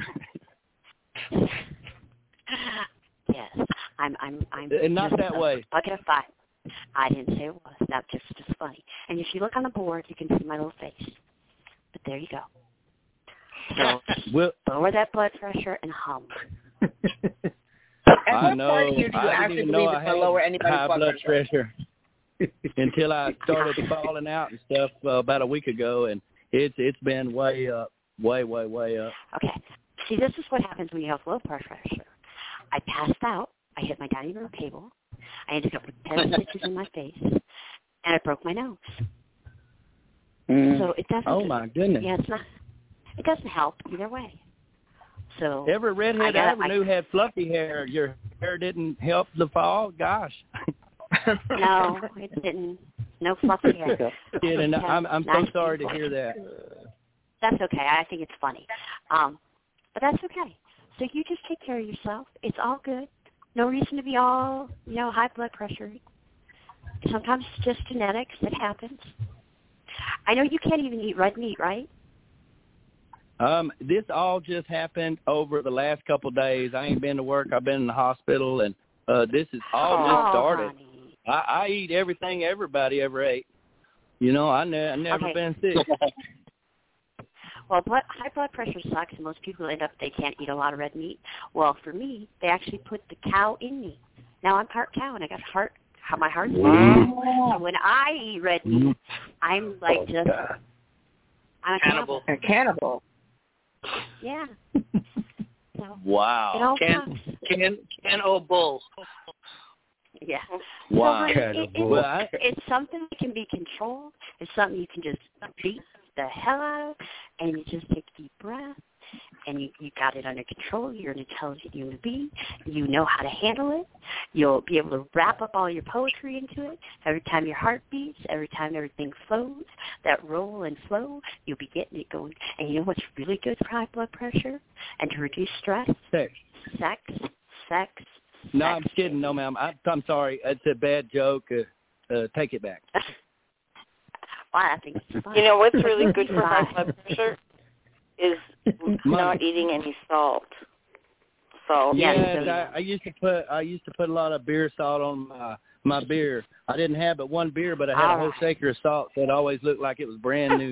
Yes, I'm. I'm. I'm. And not just that a way. Bucket of fire. I didn't say it was. That's just just funny. And if you look on the board, you can see my little face. But there you go. So well, lower that blood pressure and hum. I know. Part of you do you I actually didn't even believe know it's I going to had lower anybody's high blood blood pressure? pressure until I started falling out and stuff uh, about a week ago, and it's it's been way up, way way way up. Okay. See, this is what happens when you have low blood pressure. I passed out. I hit my dining room table. I ended up with ten stitches in my face, and I broke my nose. Mm. So it doesn't. Oh my goodness. Yeah, it's not. It doesn't help either way. So every redhead I, got, I ever I, knew had fluffy hair. Your hair didn't help the fall. Gosh. No, it didn't. No fluffy hair. Did, and I'm I'm so nice sorry to voice. hear that. That's okay. I think it's funny, um, but that's okay. So you just take care of yourself. It's all good. No reason to be all, you know, high blood pressure. Sometimes it's just genetics. It happens. I know you can't even eat red meat, right? Um, this all just happened over the last couple of days. I ain't been to work. I've been in the hospital, and uh, this is all oh, just started. Honey. I, I eat everything everybody ever ate. You know, I ne- I never Okay. been sick. Well, blood, high blood pressure sucks, and most people end up they can't eat a lot of red meat. Well, for me, they actually put the cow in me. Now I'm part cow, and I got heart. How my heart's beating. So when I eat red meat, I'm like just I'm a cannibal. A cannibal. Yeah. So Wow. it all Can sucks. can can oh bull. Yeah. Wow. So, honey, it, Well, I, it's, it's something that can be controlled. It's something you can just beat the hell out of, and you just take a deep breath, and you, you got it under control. You're an intelligent human being. You know how to handle it. You'll be able to wrap up all your poetry into it. Every time your heart beats, every time everything flows, that roll and flow, you'll be getting it going. And you know what's really good for high blood pressure and to reduce stress? Sex. Sex. Sex. No, I'm kidding. No, ma'am. I, I'm sorry. It's a bad joke. Uh, uh, take it back. Well, I think it's fun. You know what's really good for high blood pressure is not eating any salt. Salt. Yes, I, I used to put I used to put a lot of beer salt on my my beer. I didn't have but one beer, but I had All a whole right. shaker of salt, so it always looked like it was brand new.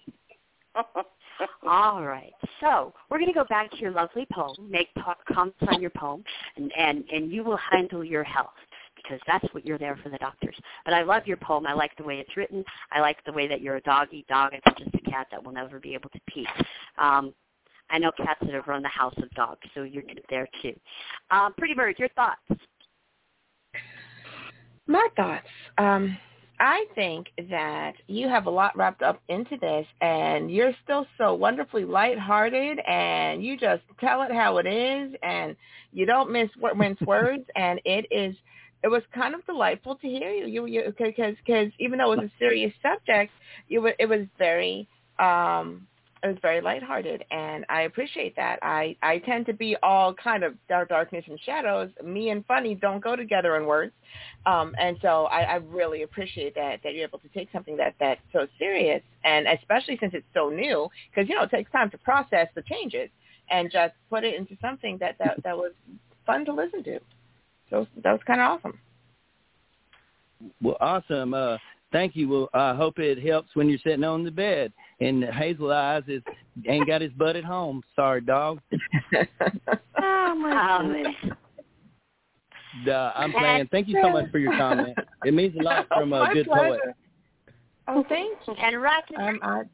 All right. So we're going to go back to your lovely poem, make comments on your poem, and, and, and you will handle your health because that's what you're there for the doctors. But I love your poem. I like the way it's written. I like the way that you're a dog-eat dog. It's just a cat that will never be able to pee. Um, I know cats that have run the house of dogs, so you're good there too. Um, Pretty Bird, your thoughts? My thoughts. Um, I think that you have a lot wrapped up into this, and you're still so wonderfully lighthearted, and you just tell it how it is, and you don't miss mince words, and it is. It was kind of delightful to hear you. You, you, because because even though it was a serious subject, you were, it was very. Um, It was very lighthearted, and I appreciate that. I, I tend to be all kind of dark darkness and shadows. Me and funny don't go together in words, um, and so I, I really appreciate that that you're able to take something that that's so serious, and especially since it's so new, because you know it takes time to process the changes, and just put it into something that that, that was fun to listen to. So that was kind of awesome. Well, awesome. Uh, thank you. Well, I hope it helps when you're sitting on the bed. And Hazel Eyes is ain't got his butt at home. Sorry, dog. Oh, my goodness. Uh, I'm playing. Thank you so much for your comment. It means a lot from a good poet. Oh, thanks. And Rocky, um, I...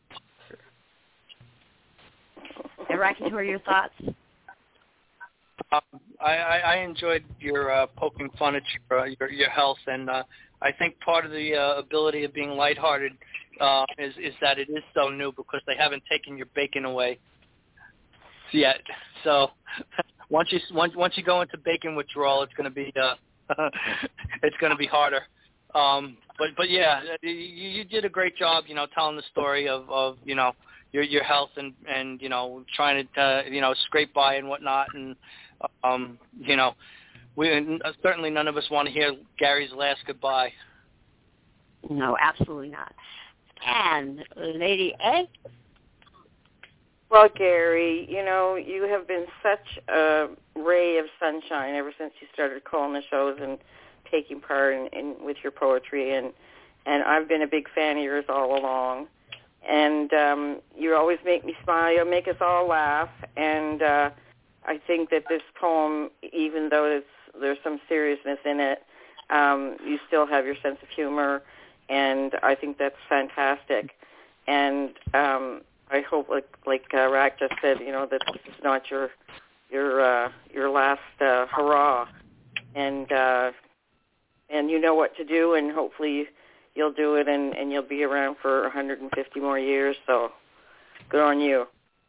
and Rocky, what are your thoughts? Um, I, I, I enjoyed your uh, poking fun at your, uh, your your health, and uh, I think part of the uh, ability of being lighthearted uh, is is that it is so new because they haven't taken your bacon away yet. So once you once once you go into bacon withdrawal, it's going to be uh, it's going to be harder. Um, but but yeah, you, you did a great job, you know, telling the story of, of you know your your health and, and you know trying to uh, you know scrape by and whatnot, and Um, you know, we certainly none of us want to hear Gary's last goodbye. No, absolutely not. And Lady A? Well, Gary, you know, you have been such a ray of sunshine ever since you started calling the shows and taking part in, in with your poetry, and and I've been a big fan of yours all along. And um, you always make me smile. You make us all laugh. And uh, I think that this poem, even though it's, there's some seriousness in it, um, you still have your sense of humor, and I think that's fantastic. And um, I hope, like like uh, Rack just said, you know, that this is not your your uh, your last uh, hurrah, and uh, and you know what to do, and hopefully you'll do it, and, and you'll be around for one hundred fifty more years. So good on you.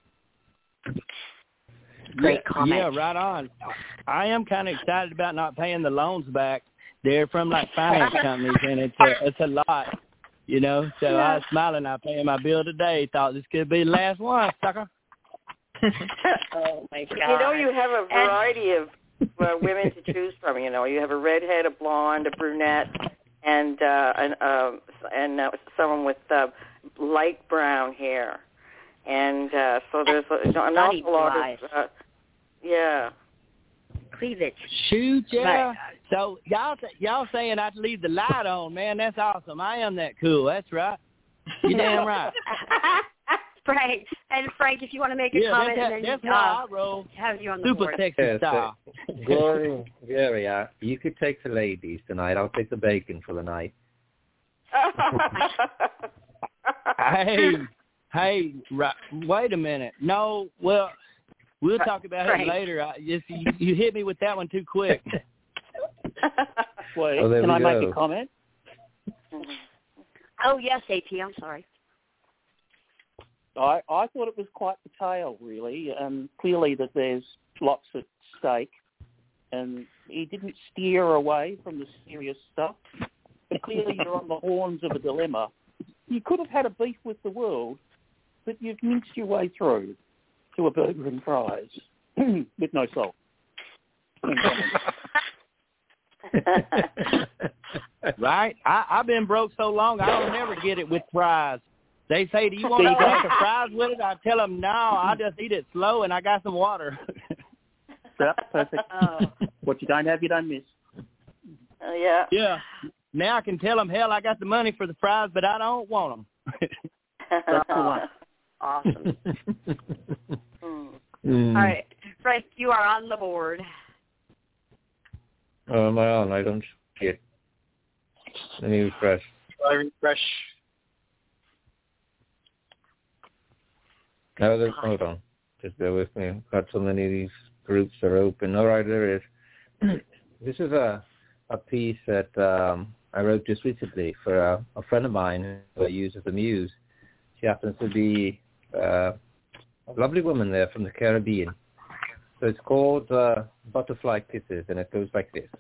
Great yeah, comment. Yeah, right on. I am kind of excited about not paying the loans back. They're from like finance companies, and it's a, it's a lot. You know, so I was smiling. I paying my bill today. Thought this could be the last one, sucker. Oh my God! You know, you have a variety of uh, women to choose from. You know, you have a redhead, a blonde, a brunette, and uh, an, uh, and uh, someone with uh, light brown hair. And uh, so there's a, an awful lot of uh, yeah. Cleavage. Shoot, yeah. Right. So y'all y'all saying I'd leave the light on, man. That's awesome. I am that cool. That's right. You damn right. Frank, and Frank, if you want to make a yeah, comment, that's, and then that's uh, how I roll. Have you on the Super board. sexy Yeah, style. So, Glory, Gary, uh, you could take the ladies tonight. I'll take the bacon for the night. hey, hey, right, wait a minute. No, well, we'll talk about Frank. it later. I just you, you hit me with that one too quick. Wait, Oh, can I go. make a comment? Oh yes, A P. I'm sorry. I, I thought it was quite the tale, really. Um, clearly that there's lots at stake, and he didn't steer away from the serious stuff. But clearly you're on the horns of a dilemma. You could have had a beef with the world, but you've minced your way through to a burger and fries with no salt. Right? I, I've been broke so long, I don't never get it with fries. They say, do you want to take the fries with it? I tell them, no, I'll just eat it slow, and I got some water. Yeah, perfect. Oh. What you don't have, you don't miss. Uh, yeah. Yeah. Now I can tell them, hell, I got the money for the fries, but I don't want them. That's the one. Awesome. Hmm. Mm. All right, Frank, you are on the board. Oh, am I on? I don't see it. Let me refresh. I refresh. No, there's, hold on. Just bear with me. I've got so many of these groups are open. All right, there is. This is a a piece that um, I wrote just recently for a, a friend of mine who I use as a muse. She happens to be uh, a lovely woman there from the Caribbean. So it's called uh, Butterfly Kisses, and it goes like this.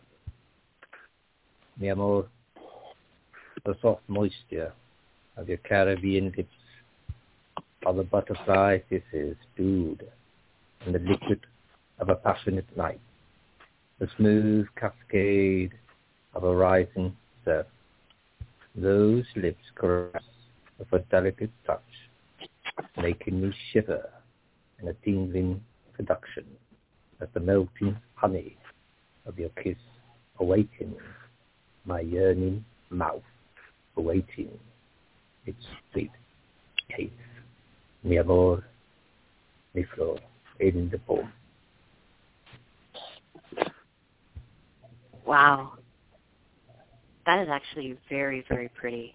Mi amor, the soft moisture of your Caribbean lips are the butterfly kisses stewed in the liquid of a passionate night, the smooth cascade of a rising surf. Those lips caress with a delicate touch, making me shiver in a tingling seduction as the melting honey of your kiss awakens my yearning mouth, awaiting its sweet taste. Mi amor, mi flor, in the poem. Wow. That is actually very, very pretty.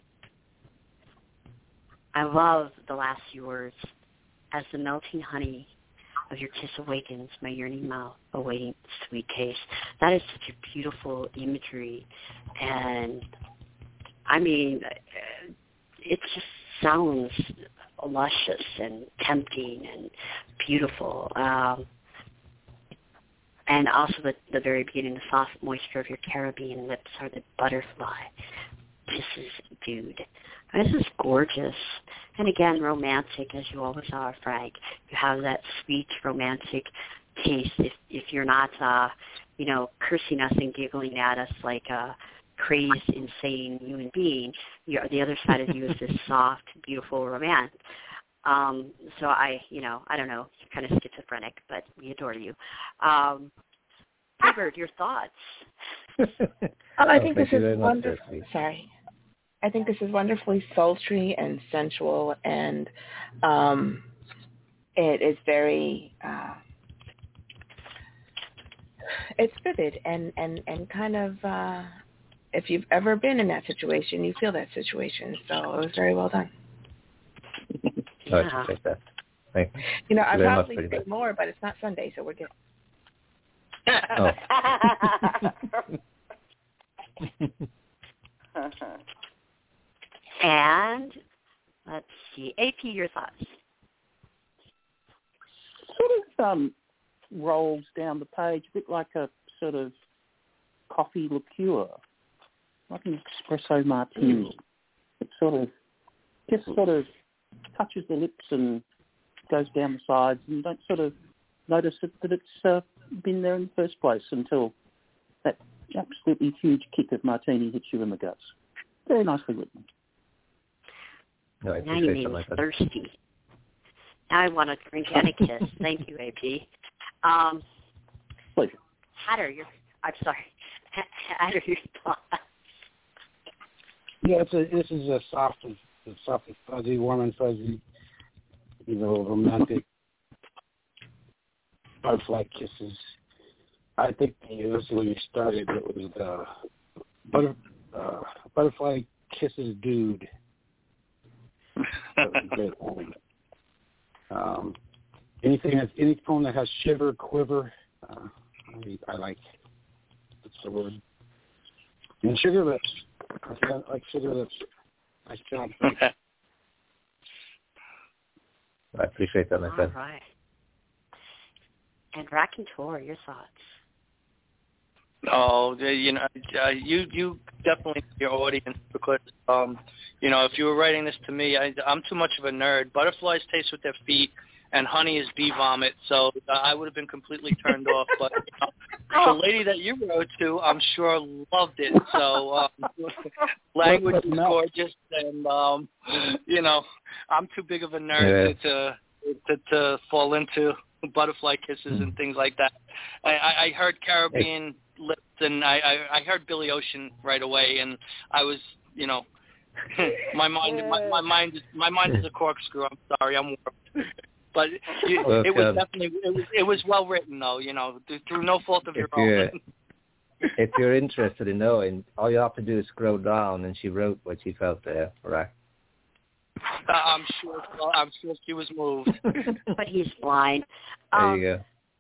I love the last few words. As the melting honey of your kiss awakens, my yearning mouth awaiting sweet taste. That is such a beautiful imagery. And, I mean, it just sounds luscious and tempting and beautiful. Um, and also the, the very beginning, the soft moisture of your Caribbean lips are the butterfly kisses, dude. This is gorgeous. And again, romantic, as you always are, Frank. You have that sweet, romantic case, if if you're not, uh, you know, cursing us and giggling at us like a crazed, insane human being, you're, the other side of you is this soft, beautiful romance. Um, so I, you know, I don't know, you're kind of schizophrenic, but we adore you. Um, Freebird, your thoughts? oh, I think oh, this is wonderful. Sorry. I think this is wonderfully sultry and sensual, and um, it is very, uh, it's vivid and, and, and kind of, uh, if you've ever been in that situation, you feel that situation. So it was very well done. Oh, I appreciate that. Thank you. You know, I Very probably much, say more, but it's not Sunday, so we're good. Oh. And let's see, A P, your thoughts? Sort of um, rolls down the page, a bit like a sort of coffee liqueur, like an espresso martini. It sort of just sort of touches the lips and goes down the sides, and you don't sort of notice it, that it's uh, been there in the first place until that absolutely huge kick of martini hits you in the guts. Very nicely written. No, I now you made me thirsty. Now I want to drink and a kiss. Thank you, A P. Um, Pleasure. Hatter, your, I'm sorry. Hatter, your thoughts? Yeah, it's a, this is a soft, a soft and fuzzy, warm and fuzzy, you know, romantic butterfly kisses. I think this is when you started. It was the butter, uh, butterfly kisses, dude. That was a great poem. Um, anything that's any poem that has shiver, quiver, uh, I, I like. That's the word. And sugar lips. I like sugar lips. Nice job. I appreciate that, my friend. All right. And Raconteur, your thoughts? Oh, you know, uh, you you definitely your audience because um, you know, if you were writing this to me, I, I'm too much of a nerd. Butterflies taste with their feet, and honey is bee vomit, so uh, I would have been completely turned off. But you know, the lady that you wrote to, I'm sure loved it. So um, language is gorgeous, and um, you know, I'm too big of a nerd yeah. to, to to fall into butterfly kisses and things like that. I, I, I heard Caribbean lips, and I, I, I heard Billy Ocean right away, and I was, you know, my mind, my, my mind, is, my mind is a corkscrew. I'm sorry, I'm warped. But you, Look, it was um, definitely, it was, it was well written, though. You know, through, through no fault of your you're, own. If you're interested in knowing, all you have to do is scroll down, and she wrote what she felt there, right? Uh, I'm sure. I'm sure she was moved. But he's blind. There Um, you go.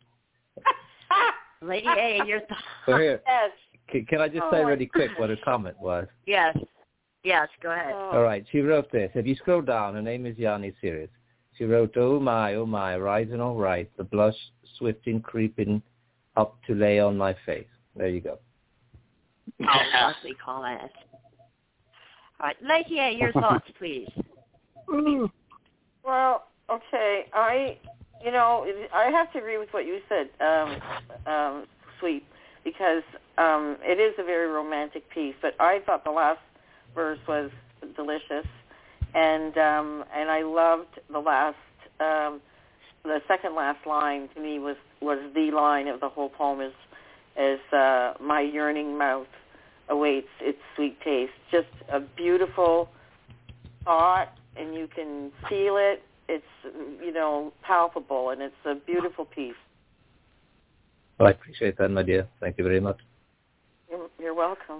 Lady A, your thoughts? So here, Yes. can, can I just Oh, say my really quick what her comment was? Yes. Yes, go ahead. All right, she wrote this. If you scroll down, her name is Yanni Sirius. She wrote, oh my, oh my, rising all right, the blush swifting creeping up to lay on my face. There you go. Oh, lovely comment. All right, Lady A, your thoughts, please. Well, okay, I, you know, I have to agree with what you said, um, um, Sweet, because um, it is a very romantic piece. But I thought the last verse was delicious, and um, and I loved the last, um, the second last line to me was was the line of the whole poem is, is uh, my yearning mouth awaits its sweet taste. Just a beautiful thought. And you can feel it. It's, you know, palpable, and it's a beautiful piece. Well, I appreciate that, my dear. Thank you very much. You're, you're welcome.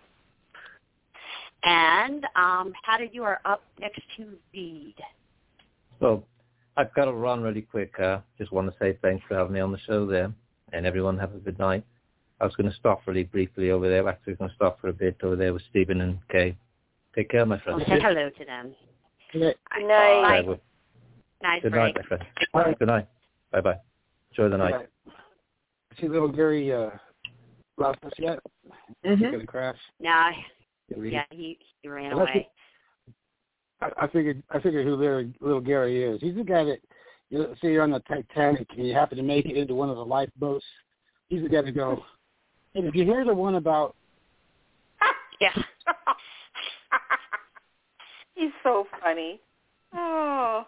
And um, Hatter, you are up next to read. So I've got to run really quick. Uh, just want to say thanks for having me on the show there, and everyone have a good night. I was going to stop really briefly over there. Actually, going to stop for a bit over there with Stephen and Kay. Take care, my friend. Well, say hello to them. Good night. Good night. Good Night, Good Frank. night, my friend. Right. Good night. Bye-bye. Enjoy the night. Right. See little Gary uh, lost us yet? Mm-hmm. Going to crash? No, He, yeah, he, he ran Unless away. I, I figured I figured who little, little Gary is. He's the guy that you say you're on the Titanic and you happen to make it into one of the lifeboats, he's the guy to go, hey, did you hear the one about... Yeah. He's so funny. Oh.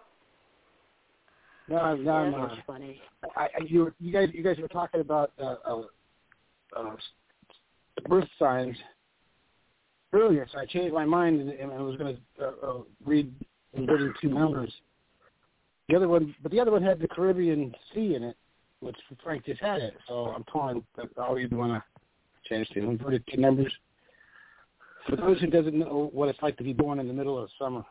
No, no, yeah, no. that's funny. I, I, you, were, you guys, you guys were talking about uh, uh, uh, birth signs earlier, so I changed my mind and, and I was going to uh, uh, read inverting two numbers. The other one, but the other one had the Caribbean Sea in it, which Frank just had it. So I'm torn. I'll either want to change to inverted two numbers. For those who doesn't know what it's like to be born in the middle of summer,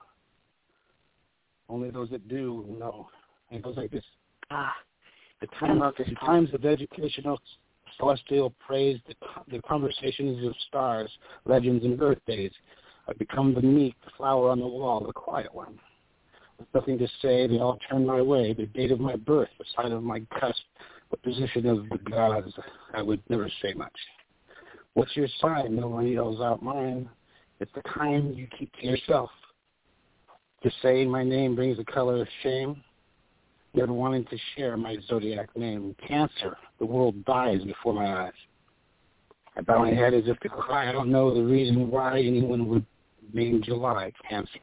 only those that do know. And it goes like this. Ah, the time, I love this the times of educational celestial praise, the, the conversations of stars, legends, and birthdays. I've become the meek, the flower on the wall, the quiet one. With nothing to say, they all turn my way. The date of my birth, the sign of my cusp, the position of the gods. I would never say much. What's your sign? No one yells out mine. It's the kind you keep to yourself. Just saying my name brings a color of shame. Never wanting to share my zodiac name. Cancer. The world dies before my eyes. I bow my head as if to cry. I don't know the reason why anyone would name July Cancer.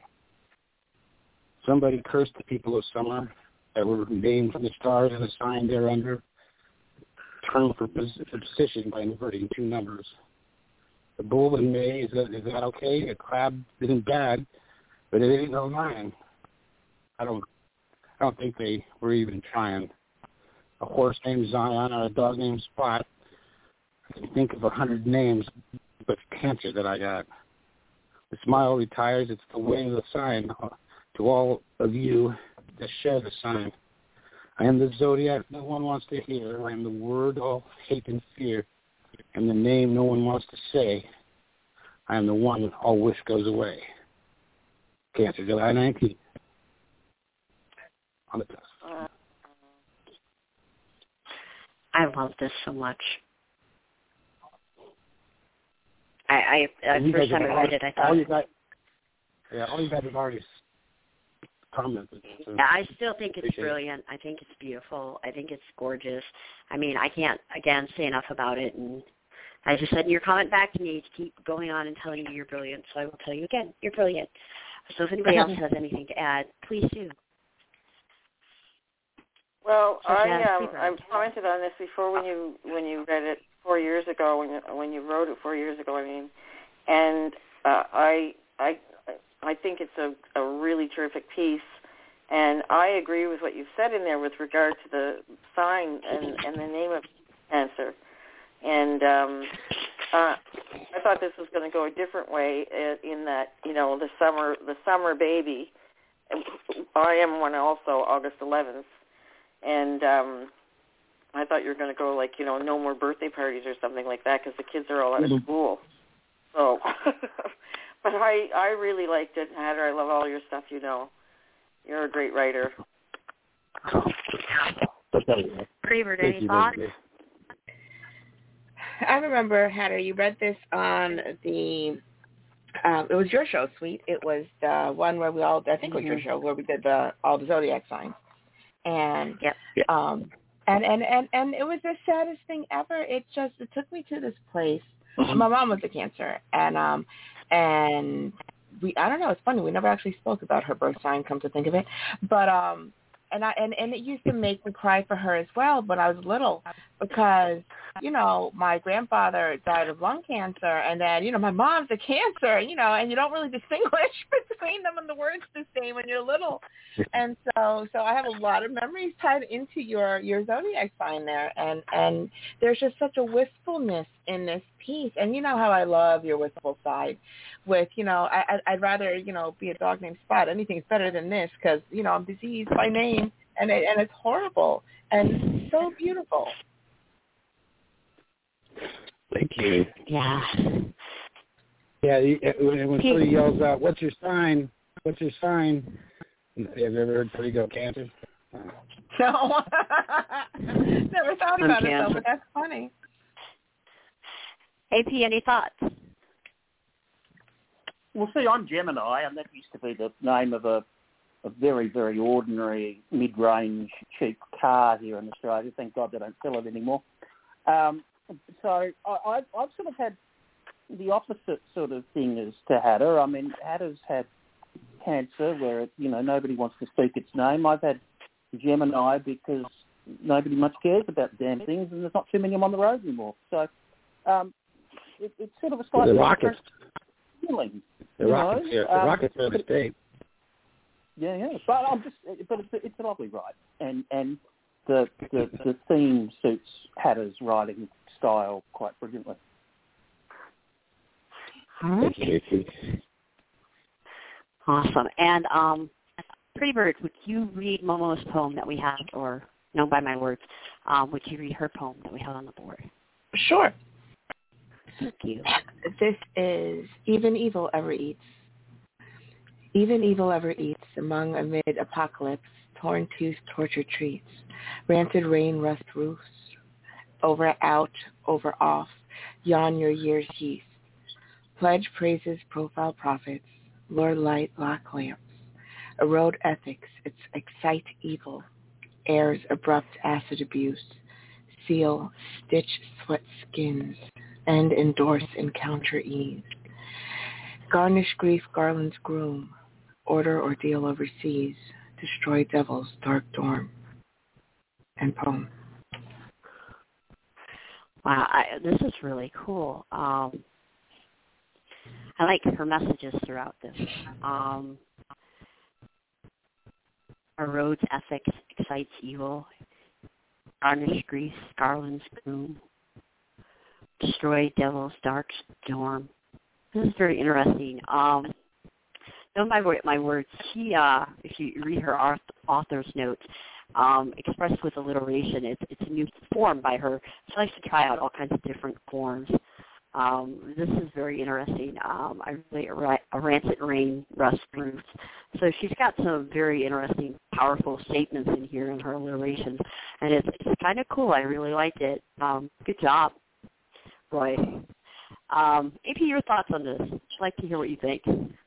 Somebody cursed the people of summer that were named from the stars and assigned thereunder. Term for position by inverting two numbers. The bull in May, is that, is that okay? A crab isn't bad, but it ain't no lion. I don't I don't think they were even trying. A horse named Zion or a dog named Spot. I can think of a hundred names, but cancer that I got. The smile retires. It's the way of the sign to all of you that share the sign. I am the zodiac no one wants to hear. I am the word all hate and fear. I am the name no one wants to say. I am the one all wish goes away. Cancer, July nineteenth. On the test. I love this so much. I, I uh, first time I read it, I thought... All you guys, yeah, all you guys have already commented. So. Yeah, I still think it's brilliant. I think it's beautiful. I think it's gorgeous. I mean, I can't, again, say enough about it. And I just said in your comment back to me to keep going on and telling you you're brilliant. So I will tell you again, you're brilliant. So if anybody else has anything to add, please do. Well, Such I as um, I commented on this before when you when you read it four years ago when you, when you wrote it four years ago. I mean, and uh, I I I think it's a, a really terrific piece, and I agree with what you've said in there with regard to the sign and, and the name of cancer. And um, uh, I thought this was going to go a different way in that, you know, the summer the summer baby. I am one also, August eleventh. And um, I thought you were going to go like, you know, no more birthday parties or something like that because the kids are all out of school. So, but I I really liked it, Hatter. I love all your stuff, you know. You're a great writer. Freebird, any thoughts? I remember, Hatter, you read this on the, um, it was your show, Sweet. It was the one where we all, I think it was your show, where we did the all the zodiac signs. And yep. um and, and, and, and it was the saddest thing ever. It just it took me to this place. My mom was a Cancer, and um and we I don't know, it's funny, we never actually spoke about her birth sign, come to think of it. But um and I and, and it used to make me cry for her as well when I was little because, you know, my grandfather died of lung cancer, and then, you know, my mom's a Cancer, you know, and you don't really distinguish between them and the words the same when you're little. And so so I have a lot of memories tied into your, your zodiac sign there, and, and there's just such a wistfulness in this piece. And you know how I love your wistful side with, you know, I, I'd rather, you know, be a dog named Spot. Anything's better than this because, you know, I'm diseased by name, and it, and it's horrible and so beautiful. Thank you. Yeah. Yeah, when, when somebody yells out, what's your sign? What's your sign? Have you ever heard somebody go Cancer? No. Never thought about it, though, but that's funny. A P, any thoughts? Well, see, I'm Gemini, and that used to be the name of a a very, very ordinary mid-range cheap car here in Australia. Thank God they don't sell it anymore. Um, so I, I've, I've sort of had the opposite sort of thing as to Hatter. I mean, Hatter's had cancer where, it, you know, nobody wants to speak its name. I've had Gemini because nobody much cares about damn things, and there's not too many of them on the road anymore. So um, it, it's sort of a slightly the rockets. feeling. The rockets, yeah, the um, rockets are a mistake. Yeah, yeah, but I'm just, but it's, it's a lovely ride, and and the the, the theme suits Hatter's riding style quite brilliantly. All right. Awesome. And um, Pretty Bird, would you read Momo's poem that we have, or known by my words? Um, would you read her poem that we have on the board? Sure. Thank you. This is Even Evil Ever Eats. Even evil ever eats among amid apocalypse, torn tooth torture treats, rancid rain rust roofs, over out, over off, yawn your year's yeast. Pledge praises profile prophets, lure light black lamps, erode ethics, its excite evil, airs abrupt acid abuse, seal, stitch sweat skins, and endorse encounter ease. Garnish grief garlands groom, order ordeal overseas, destroy devil's dark dorm. And poem. Wow, I, this is really cool. Um, I like her messages throughout this. Um, erodes ethics, excites evil, garnish grief, garlands gloom, destroy devil's dark dorm. This is very interesting. Um, know my my words. She, uh, if you read her author's notes, um, expressed with alliteration. It's it's a new form by her. She likes to try out all kinds of different forms. Um, this is very interesting. Um, I really a rancid rain rust roofs. So she's got some very interesting, powerful statements in here in her alliterations, and it's it's kind of cool. I really liked it. Um, good job, Roy. Um, A P, your thoughts on this? I'd like to hear what you think.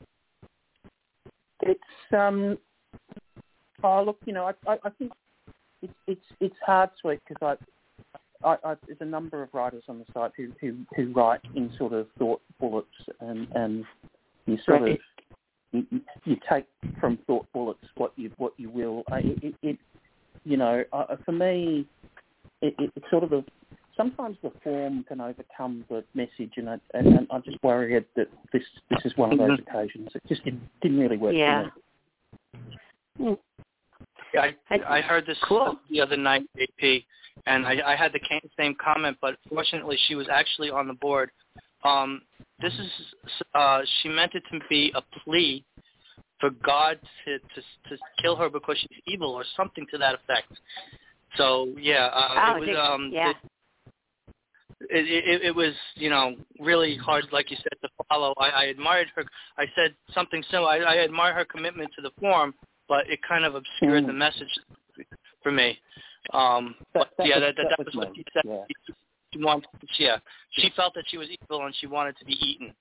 It's um. Oh, look, you know, I I, I think it's it's it's hard, sweet, because I, I, I there's a number of writers on the site who who, who write in sort of thought bullets, and and you sort right. of you, you take from thought bullets what you what you will. I, it, it you know, uh, for me, it, it, it's sort of a. Sometimes the form can overcome the message, and I, and, and I just worry that this this is one of those occasions. It just didn't, didn't really work yeah. for me. Yeah, I, I heard this cool. the other night, A P, and I, I had the same comment, but fortunately she was actually on the board. Um, this is uh, she meant it to be a plea for God to, to to kill her because she's evil or something to that effect. So yeah, uh, oh, it was they, um, yeah. it, It, it, it was, you know, really hard, like you said, to follow. I, I admired her. I said something similar. I, I admire her commitment to the form, but it kind of obscured mm. the message for me. Um, that, but that yeah, was, that, that, that, that was was what she said. Yeah. She, she wanted, yeah, she felt that she was evil and she wanted to be eaten.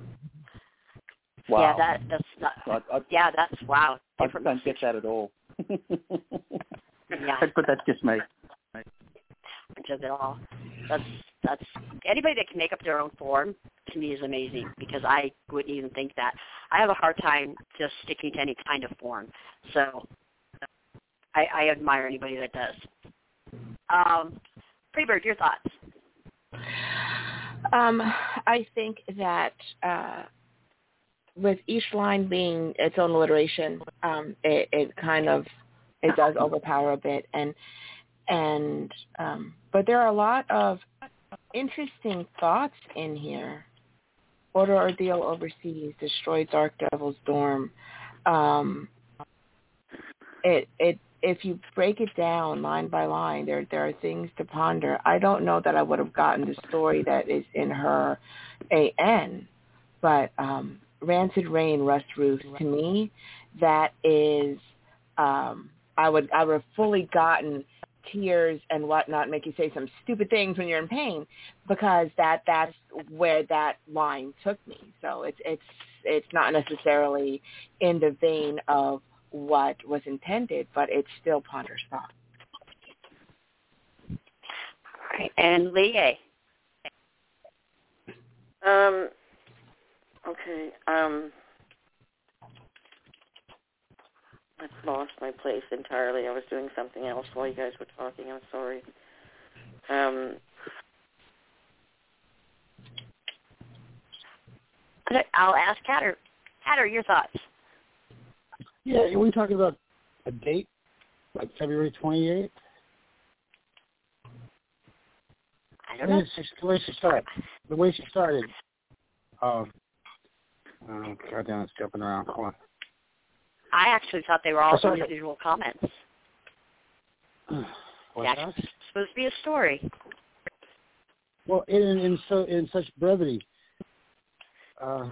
Wow. Yeah, that that's not, I, I, yeah, that's wow. I Different don't get that at all. yeah, but that's just me. Just at all. That's that's anybody that can make up their own form to me is amazing, because I wouldn't even think that. I have a hard time just sticking to any kind of form. So I, I admire anybody that does. Um, Pretty Bird, your thoughts? Um, I think that uh, with each line being its own alliteration, um, it, it kind of it does overpower a bit, and and um, but there are a lot of interesting thoughts in here. Order ordeal overseas, destroy dark devil's dorm. Um, it it if you break it down line by line, there there are things to ponder. I don't know that I would have gotten the story that is in her A N, but um, rancid rain rust roofs, to me, that is um, I would I would have fully gotten tears and whatnot, make you say some stupid things when you're in pain, because that that's where that line took me. So it's it's it's not necessarily in the vein of what was intended, but it's still Ponder's thought. All right. And Leah. Um, okay. Um, I've lost my place entirely. I was doing something else while you guys were talking. I'm sorry. Um, I'll ask Hatter. Hatter, your thoughts? Yeah, are we talking about a date, like February twenty-eighth? I don't know. It's just the way she started. The way she started. Um, oh, God damn, it's jumping around. Come on. I actually thought they were all Oh, individual comments. What's That's that? supposed to be a story. Well, in in so in such brevity. Uh,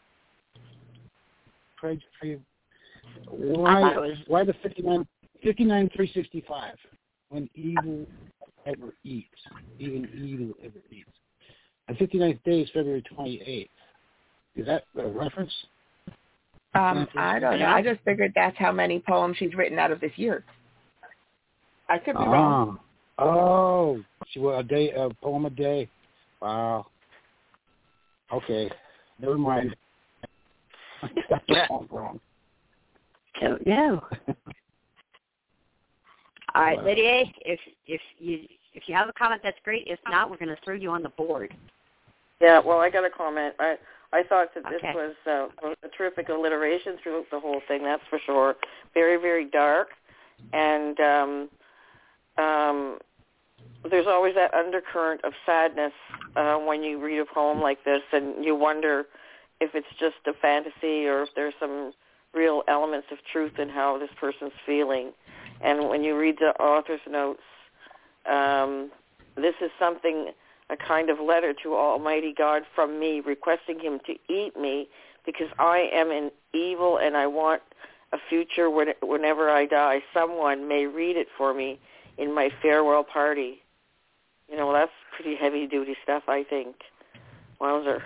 Craig, why was... why the fifty-nine, fifty-nine three sixty-five when evil ever eats, even evil ever eats? The fifty-ninth day is February twenty-eighth. Is that a reference? Um, I don't know. I just figured that's how many poems she's written out of this year. I could be ah. wrong. Oh, she wrote a day, a poem a day. Wow. Okay, never mind. That's all wrong. Don't know. All right, Lydia. If if you if you have a comment, that's great. If not, we're going to throw you on the board. Yeah. Well, I got a comment. I I thought that this Okay. was uh, a terrific alliteration throughout the whole thing. That's for sure. Very very dark, and um, um, there's always that undercurrent of sadness uh, when you read a poem like this, and you wonder if it's just a fantasy or if there's some real elements of truth in how this person's feeling. And when you read the author's notes, um, this is something, a kind of letter to Almighty God from me, requesting him to eat me because I am an evil and I want a future when, whenever I die. Someone may read it for me in my farewell party. You know, that's pretty heavy-duty stuff, I think. Wowzer.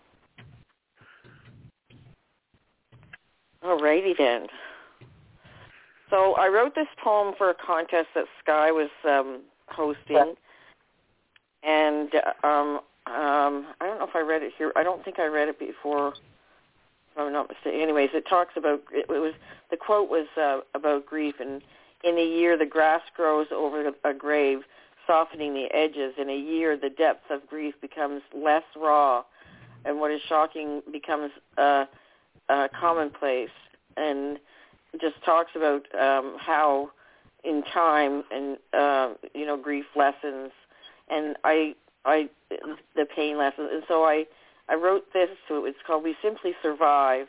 Alrighty then. So I wrote this poem for a contest that Sky was um, hosting, and um, um, I don't know if I read it here. I don't think I read it before, if I'm not mistaken. Anyways, it talks about, it was, the quote was uh, about grief, and in a year the grass grows over a grave, softening the edges. In a year the depth of grief becomes less raw, and what is shocking becomes uh, uh, commonplace, and just talks about um, how in time and uh, you know grief lessens, and I I the pain lessens, and so I I wrote this. So it's called "We Simply Survive."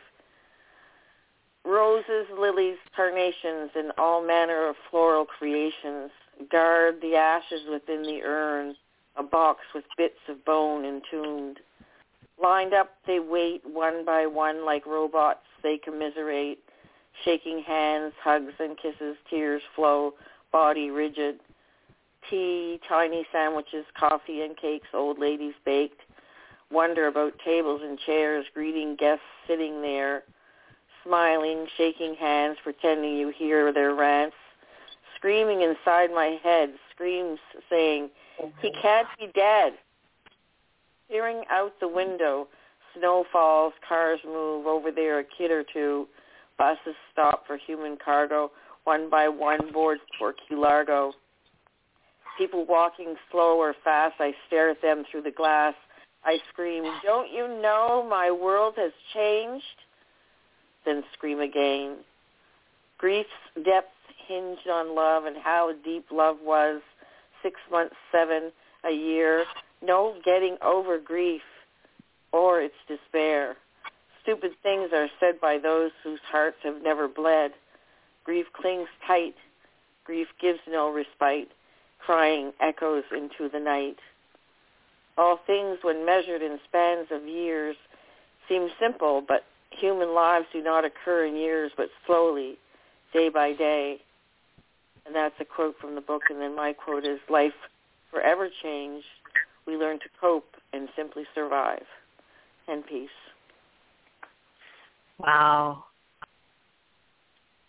Roses, lilies, carnations, and all manner of floral creations guard the ashes within the urn, a box with bits of bone entombed. Lined up, they wait one by one like robots. They commiserate, shaking hands, hugs and kisses, tears flow, body rigid. Tea, tiny sandwiches, coffee and cakes, old ladies baked. Wonder about tables and chairs, greeting guests sitting there, smiling, shaking hands, pretending you hear their rants. Screaming inside my head, screams saying, "He can't be dead." Peering out the window, snow falls, cars move, over there a kid or two. Buses stop for human cargo, one by one boards for Key Largo. People walking slow or fast, I stare at them through the glass. I scream, "Don't you know my world has changed?" Then scream again. Grief's depth hinged on love and how deep love was. Six months, seven, a year. No getting over grief or its despair. Stupid things are said by those whose hearts have never bled. Grief clings tight. Grief gives no respite. Crying echoes into the night. All things, when measured in spans of years, seem simple, but human lives do not occur in years, but slowly, day by day. And that's a quote from the book, and then my quote is, "Life forever changed. We learn to cope and simply survive." And peace. Wow.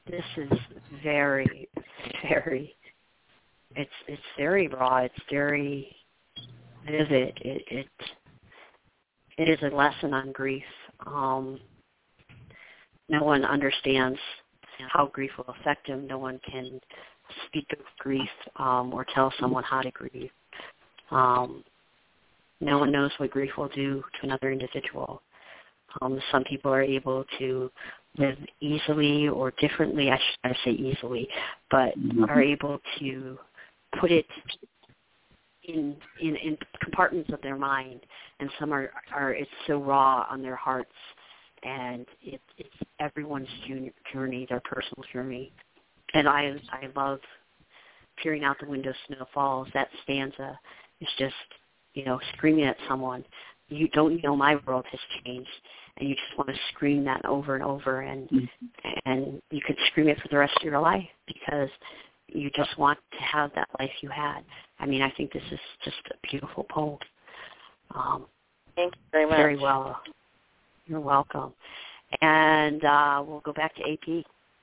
this is very, very, it's it's very raw. It's very vivid. It it, it is a lesson on grief. Um, no one understands how grief will affect them. No one can speak of grief um, or tell someone how to grieve. Um, no one knows what grief will do to another individual. Um, some people are able to live easily or differently, I should say easily, but mm-hmm. are able to put it in, in in compartments of their mind, and some are, are it's so raw on their hearts, and it, it's everyone's journey, their personal journey. And I I love Peering Out the Window, Snow Falls. That stanza is just, you know, screaming at someone. You don't know my world has changed, and you just want to scream that over and over, and mm-hmm. and you could scream it for the rest of your life because you just want to have that life you had. I mean, I think this is just a beautiful poem. Um, Thank you very much. Very well. You're welcome. And uh, we'll go back to A P.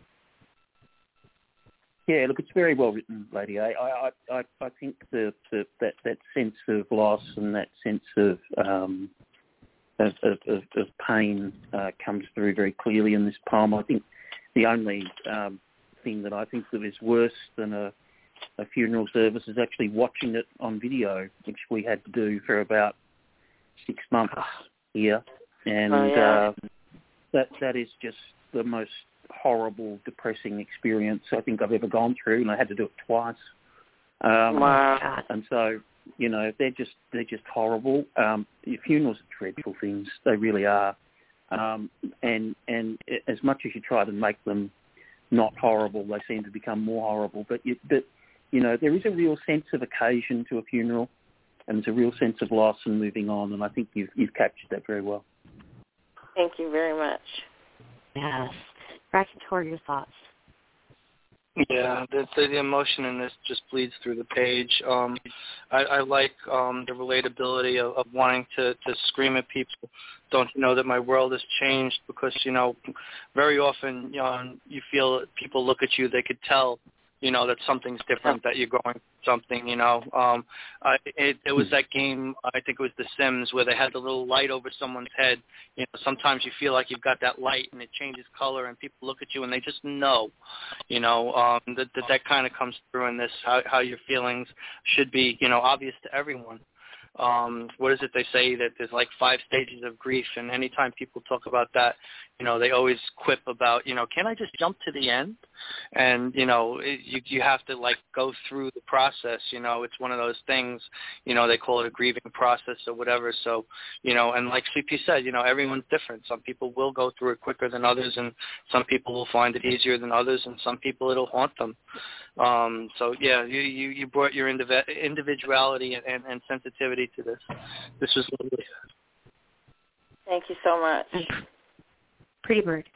Yeah, look, it's very well written, Lady A. I, I, I think the, the that that sense of loss and that sense of um, of, of, of pain uh, comes through very clearly in this poem. I think the only um, thing that I think that is worse than a, a funeral service is actually watching it on video, which we had to do for about six months here, and oh, yeah. uh, that that is just the most horrible, depressing experience I think I've ever gone through, and I had to do it twice. Um, wow. And so, you know, they're just they're just horrible. Um, funerals are dreadful things; they really are. Um, and and as much as you try to make them not horrible, they seem to become more horrible. But you, but you know, there is a real sense of occasion to a funeral, and there's a real sense of loss and moving on. And I think you've you've captured that very well. Thank you very much. Yes. Raconteur, your thoughts? Yeah, the, the emotion in this just bleeds through the page. Um, I, I like um, the relatability of, of wanting to, to scream at people. Don't you know that my world has changed? Because, you know, very often, you know, you feel people look at you, they could tell, you know, that something's different, that you're going through something, you know. Um, I, it, it was that game, I think it was The Sims, where they had the little light over someone's head. You know, sometimes you feel like you've got that light and it changes color and people look at you and they just know, you know, um, that, that that kind of comes through in this, how, how your feelings should be, you know, obvious to everyone. Um, what is it they say, that there's like five stages of grief, and anytime people talk about that, you know, they always quip about, you know, can I just jump to the end? And, you know, it, you, you have to, like, go through the process, you know. It's one of those things, you know, they call it a grieving process or whatever. So, you know, and like C P said, you know, everyone's different. Some people will go through it quicker than others, and some people will find it easier than others, and some people it'll haunt them. Um, so, yeah, you, you, you brought your indiv- individuality and, and, and sensitivity to this. This was lovely. Thank you so much. Pretty Bird.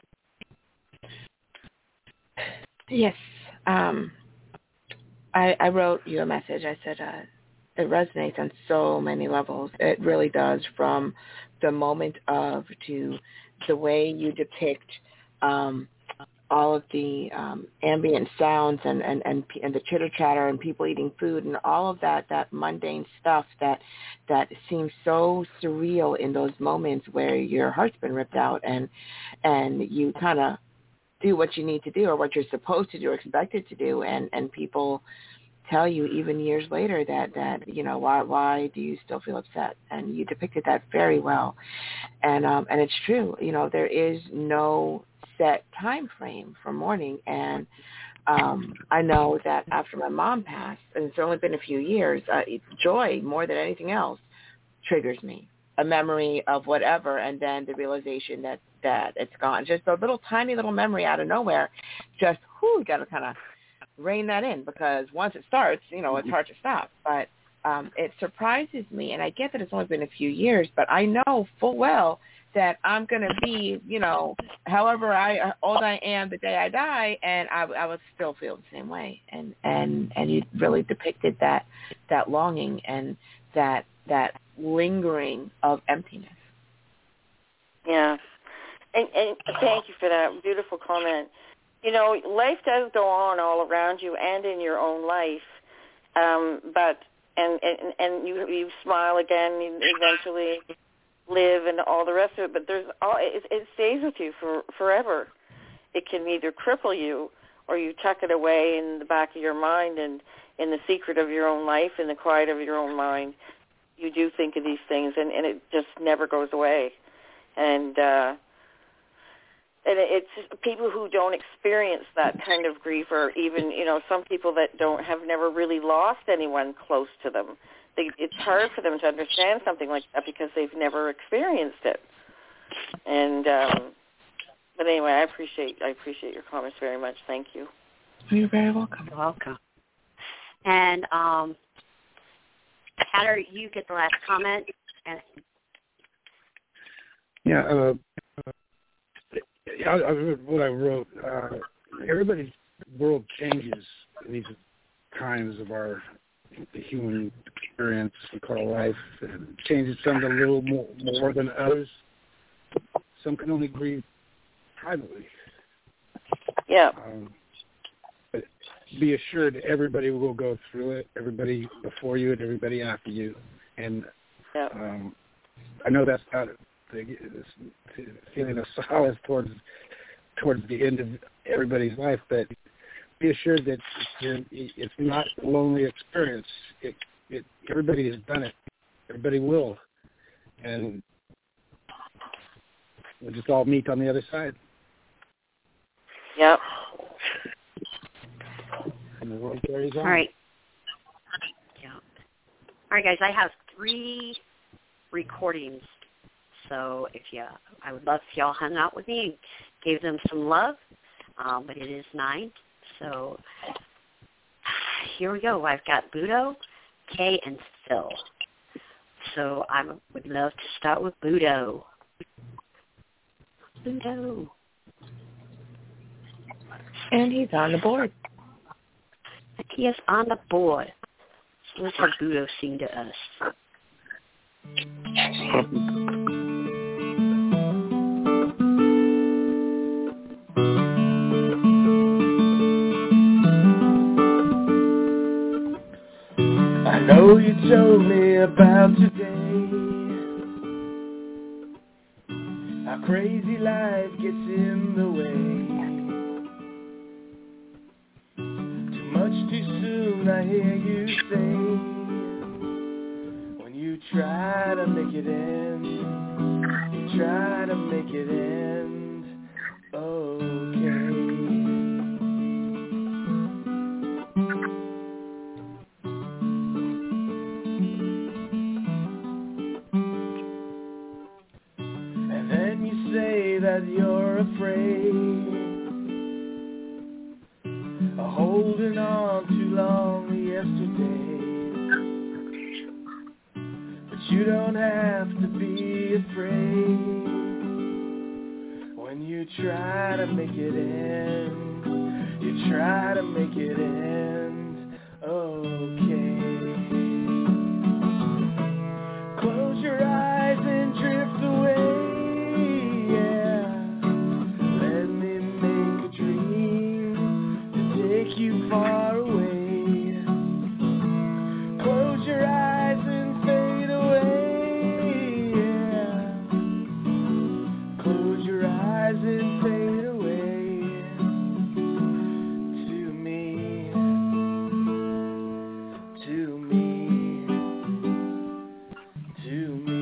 Yes. Um, I, I wrote you a message. I said uh, it resonates on so many levels. It really does, from the moment of to the way you depict um, all of the um, ambient sounds and, and, and, and the chitter-chatter and people eating food and all of that, that mundane stuff that that seems so surreal in those moments where your heart's been ripped out and and you kind of do what you need to do or what you're supposed to do or expected to do, and, and people tell you even years later that, that you know, why why do you still feel upset? And you depicted that very well. And um, and it's true. You know, there is no set time frame for mourning, and um, I know that after my mom passed, and it's only been a few years, uh, joy more than anything else triggers me. A memory of whatever, and then the realization that, that it's gone. Just a little tiny little memory out of nowhere. Just, whoo, you got to kind of rein that in, because once it starts, you know, it's hard to stop. But um, it surprises me, and I get that it's only been a few years, but I know full well that I'm going to be, you know, however I old I am the day I die, and I, I would still feel the same way. And, and, and you really depicted that, that longing and that, that lingering of emptiness. Yeah. And, and thank you for that beautiful comment. you know, life does go on all around you and in your own life, um, but and, and and you you smile again, and eventually live, and all the rest of it. But there's all it, it stays with you for forever. It can either cripple you, or you tuck it away in the back of your mind, and in the secret of your own life, in the quiet of your own mind, you do think of these things, and, and it just never goes away. And uh, and it's people who don't experience that kind of grief, or even, you know, some people that don't have never really lost anyone close to them. They, it's hard for them to understand something like that because they've never experienced it. And um, but anyway, I appreciate I appreciate your comments very much. Thank you. You're very welcome. You're welcome. And um, Hatter, you get the last comment. And yeah, uh, I, I wrote what I wrote. Uh, everybody's world changes in these times of our the human experience we call life. It changes some a little more, more than others. Some can only grieve privately. Yeah. Um, but be assured everybody will go through it, everybody before you and everybody after you. And yeah. um, I know that's not the feeling of solace towards towards the end of everybody's life, but be assured that it's, it's not a lonely experience. It, it, everybody has done it. Everybody will. And we'll just all meet on the other side. Yep. And the world carries on. All right. Yeah. All right, guys, I have three recordings. So if you, I would love if y'all hung out with me and gave them some love. Um, but it is nine. So here we go. I've got Budo, Kay, and Phil. So I would love to start with Budo. Budo. And he's on the board. He is on the board. So let's have Budo sing to us. I know you told me about today, how crazy life gets in the way. Too much too soon, I hear you say, when you try to make it end, you try to make it end, okay. That you're afraid of holding on too long yesterday, but you don't have to be afraid when you try to make it end, you try to make it end, okay. Close your eyes and drift away. You far away. Close your eyes and fade away. Yeah. Close your eyes and fade away. To me, to me, to me.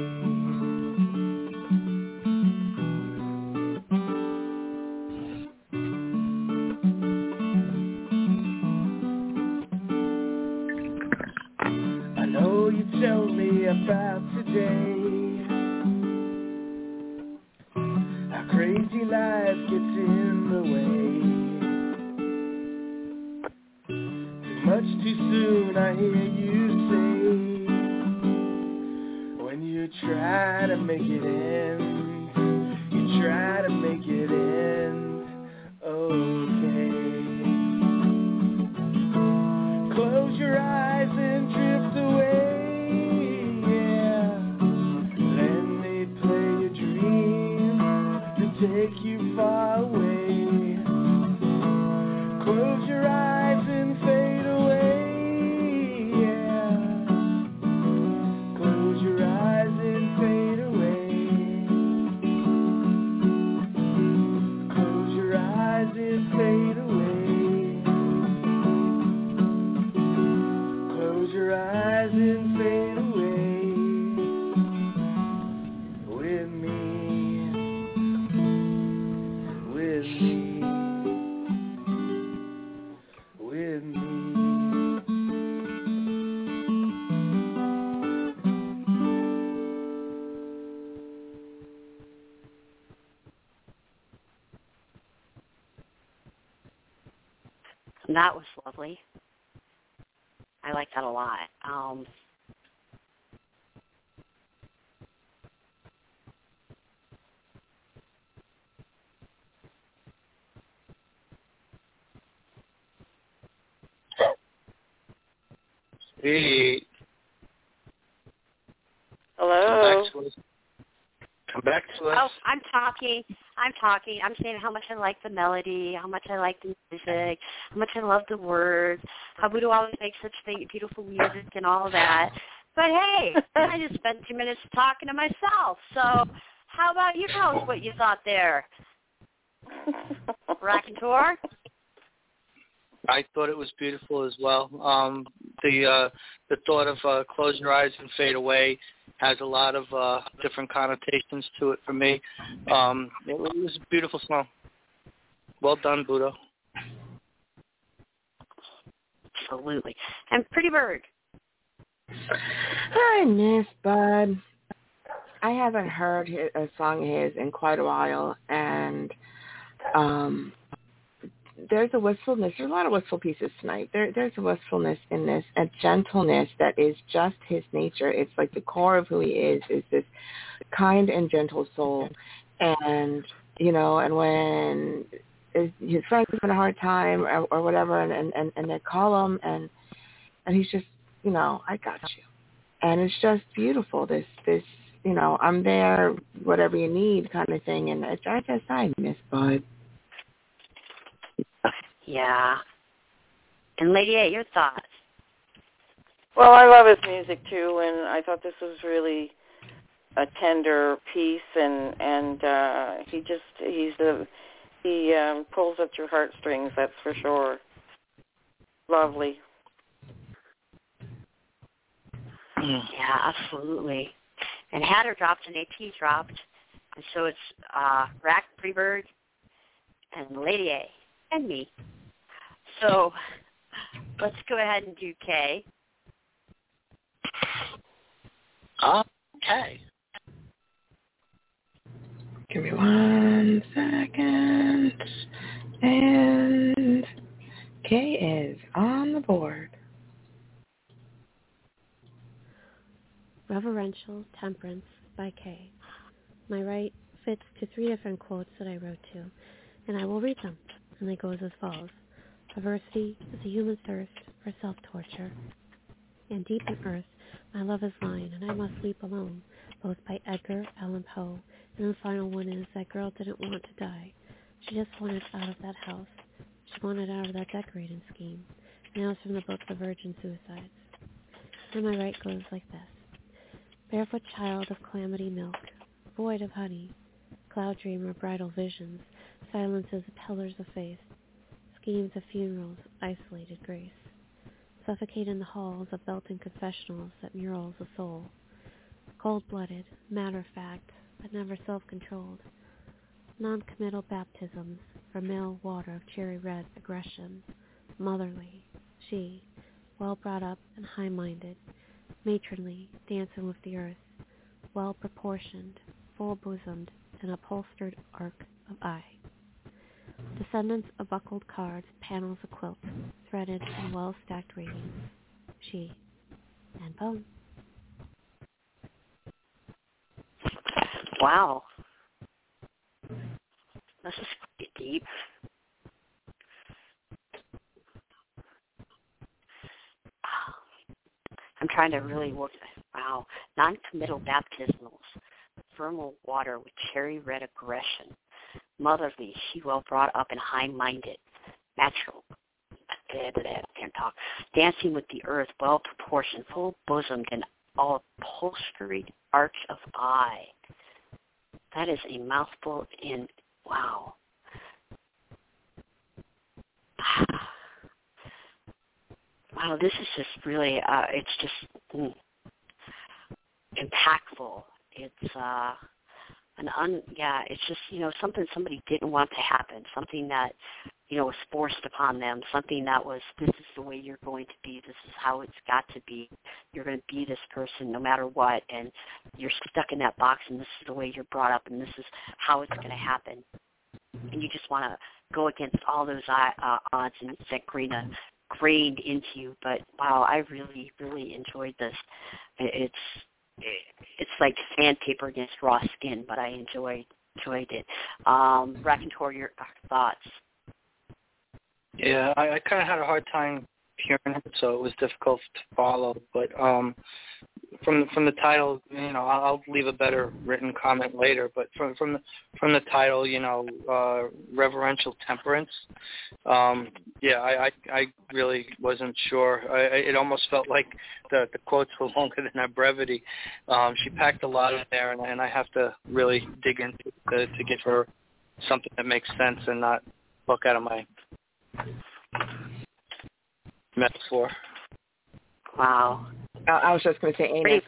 Tell me about today, how crazy life gets in the way. Too much too soon, I hear you say, when you try to make it end, you try to make it end, okay. Close your eyes and drift away. Take you far away. That was lovely. I like that a lot. Um, Hey. Hello. Come back to us. Come back to us. Oh, I'm talking. I'm talking. I'm saying how much I like the melody, how much I like the music, how much I love the words, how Voodoo always makes such beautiful music and all of that. But hey, I just spent two minutes talking to myself. So how about you tell us what you thought there? Raconteur? I thought it was beautiful as well. Um, the uh, the thought of uh, close your eyes and fade away has a lot of uh, different connotations to it for me. Um, it was a beautiful song. Well done, Buddha. Absolutely. And Pretty Bird. Hi, Miss Bud. I haven't heard his, a song of his in quite a while, and um, there's a wistfulness. There's a lot of wistful pieces tonight. There, there's a wistfulness in this, a gentleness that is just his nature. It's like the core of who he is, is this kind and gentle soul. And, you know, and when his friends having a hard time or, or whatever, and, and, and they call him, and and he's just, you know, I got you. And it's just beautiful, this, this you know, I'm there, whatever you need kind of thing. And it's, I just, I miss Bud. Yeah. And Lady A, your thoughts? Well, I love his music too, and I thought this was really a tender piece, and and uh, he just he's a he um, pulls at your heartstrings. That's for sure. Lovely. Yeah, absolutely. And Hatter dropped and A T dropped, and so it's uh, Rack, Freebird, and Lady A, and me. So let's go ahead and do K. Okay. Give me one second. And K is on the board. Reverential Temperance by Kay. My right fits to three different quotes that I wrote to, and I will read them. And it goes as follows. Perversity is a human thirst for self-torture. And deep in earth, my love is mine, and I must weep alone, both by Edgar Allan Poe. And the final one is, that girl didn't want to die. She just wanted out of that house. She wanted out of that decorating scheme. And that was from the book The Virgin Suicides. And my right goes like this. Barefoot child of calamity milk, void of honey, cloud dreamer bridal visions, silences pillars of faith, schemes of funerals, isolated grace, suffocate in the halls of Belton confessionals that murals the soul, cold-blooded, matter-of-fact, but never self-controlled, non-committal baptisms from male water of cherry-red aggression, motherly, she, well brought up and high-minded, matronly, dancing with the earth, well-proportioned, full-bosomed, and upholstered arc of eye. Descendants of buckled cards, panels of quilt, threaded and well-stacked ratings. She, and bone. Wow. This is pretty deep. I'm trying to really work. Wow. Non-committal baptismals. Thermal water with cherry red aggression. Motherly, she well brought up and high-minded. Natural. Blah, blah, blah, can't talk. Dancing with the earth, well proportioned, full bosomed, and all upholsteried arch of eye. That is a mouthful in, wow. Wow, this is just really, uh, it's just mm, impactful. It's, uh, an un, yeah, it's just, you know, something somebody didn't want to happen, something that, you know, was forced upon them, something that was, this is the way you're going to be, this is how it's got to be, you're going to be this person no matter what, and you're stuck in that box, and this is the way you're brought up, and this is how it's going to happen. And you just want to go against all those uh, odds and that Grina grained into you. But wow, I really, really enjoyed this. It's it's like sandpaper against raw skin, but I enjoyed enjoyed it. Um, Raconteur, your thoughts? Yeah, I, I kind of had a hard time hearing it, so it was difficult to follow. But um, from the, from the title, you know, I'll, I'll leave a better written comment later. But from from the from the title, you know, uh, reverential temperance. Um, yeah, I, I I really wasn't sure. I, it almost felt like the the quotes were longer than our brevity. Um, she packed a lot in there, and, and I have to really dig into it to, to give her something that makes sense and not book out of my metaphor. Wow. I, I was just going to say amen.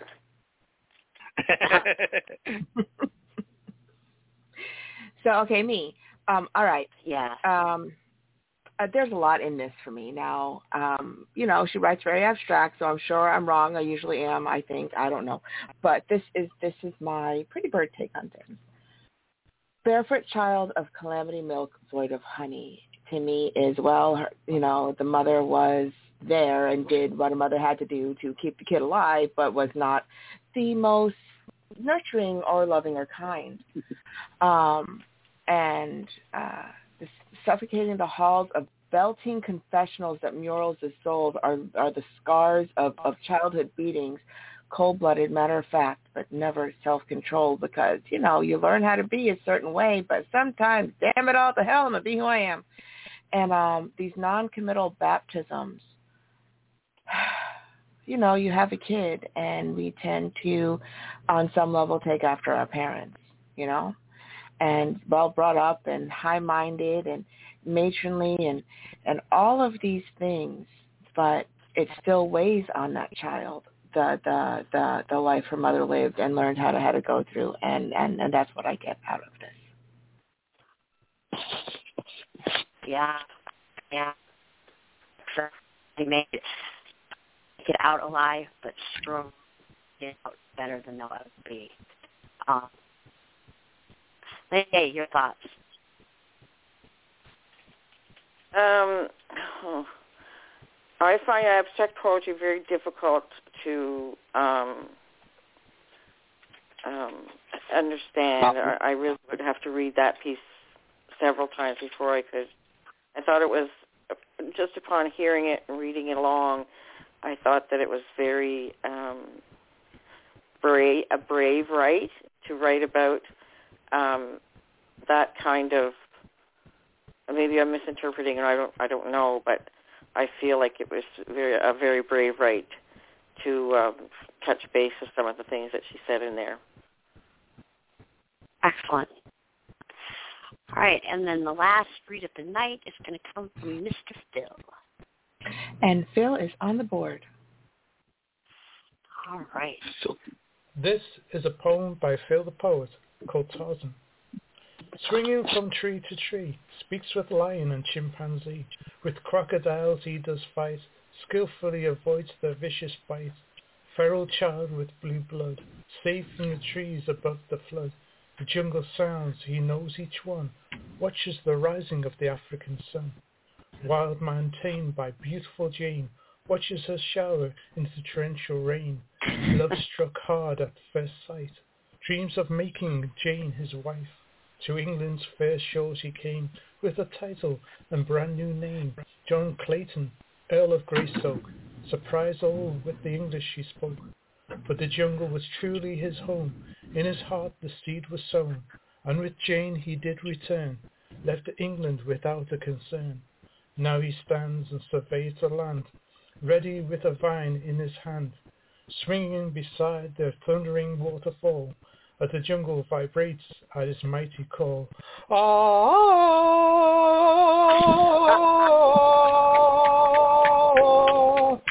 So, okay, me. Um, all right. Yeah. Um, uh, there's a lot in this for me. Now, um, you know, she writes very abstract, so I'm sure I'm wrong. I usually am, I think. I don't know. But this is this is my Pretty Bird take on things. Barefoot child of calamity milk void of honey. To me is, well, her, you know, the mother was there and did what a mother had to do to keep the kid alive, but was not the most nurturing or loving or kind. Um, and uh, the suffocating the halls of belting confessionals that murals the souls are, are the scars of, of childhood beatings, cold-blooded, matter of fact, but never self-controlled because, you know, you learn how to be a certain way, but sometimes, damn it all to hell, I'm going to be who I am. And um, these non-committal baptisms, you know, you have a kid and we tend to, on some level, take after our parents, you know, and well brought up and high-minded and matronly and, and all of these things, but it still weighs on that child, the, the, the, the life her mother lived and learned how to, how to go through. And, and, and that's what I get out of this. Yeah, yeah. So they make it get out alive, but strong, get out better than they'll ever be. Um, hey, your thoughts? Um, oh, I find abstract poetry very difficult to um, um, understand. I, I really would have to read that piece several times before I could. I thought it was, just upon hearing it and reading it along, I thought that it was very um, brave, a brave write to write about um, that kind of. Maybe I'm misinterpreting, and I don't, I don't know, but I feel like it was very, a very brave write to um, touch base with some of the things that she said in there. Excellent. All right, and then the last read of the night is going to come from Mister Phil. And Phil is on the board. All right. So, this is a poem by Phil the poet called Tarzan. Swinging from tree to tree, speaks with lion and chimpanzee. With crocodiles he does fight, skillfully avoids their vicious bite. Feral child with blue blood, safe in the trees above the flood. The jungle sounds, he knows each one, watches the rising of the African sun. Wild man tamed by beautiful Jane, watches her shower into torrential rain. Love struck hard at first sight, dreams of making Jane his wife. To England's fair shores he came, with a title and brand new name, John Clayton, Earl of Greystoke, surprised all with the English he spoke. But the jungle was truly his home, in his heart the seed was sown, and with Jane he did return, left England without a concern. Now he stands and surveys the land, ready with a vine in his hand, swinging beside the thundering waterfall, as the jungle vibrates at his mighty call. Oh!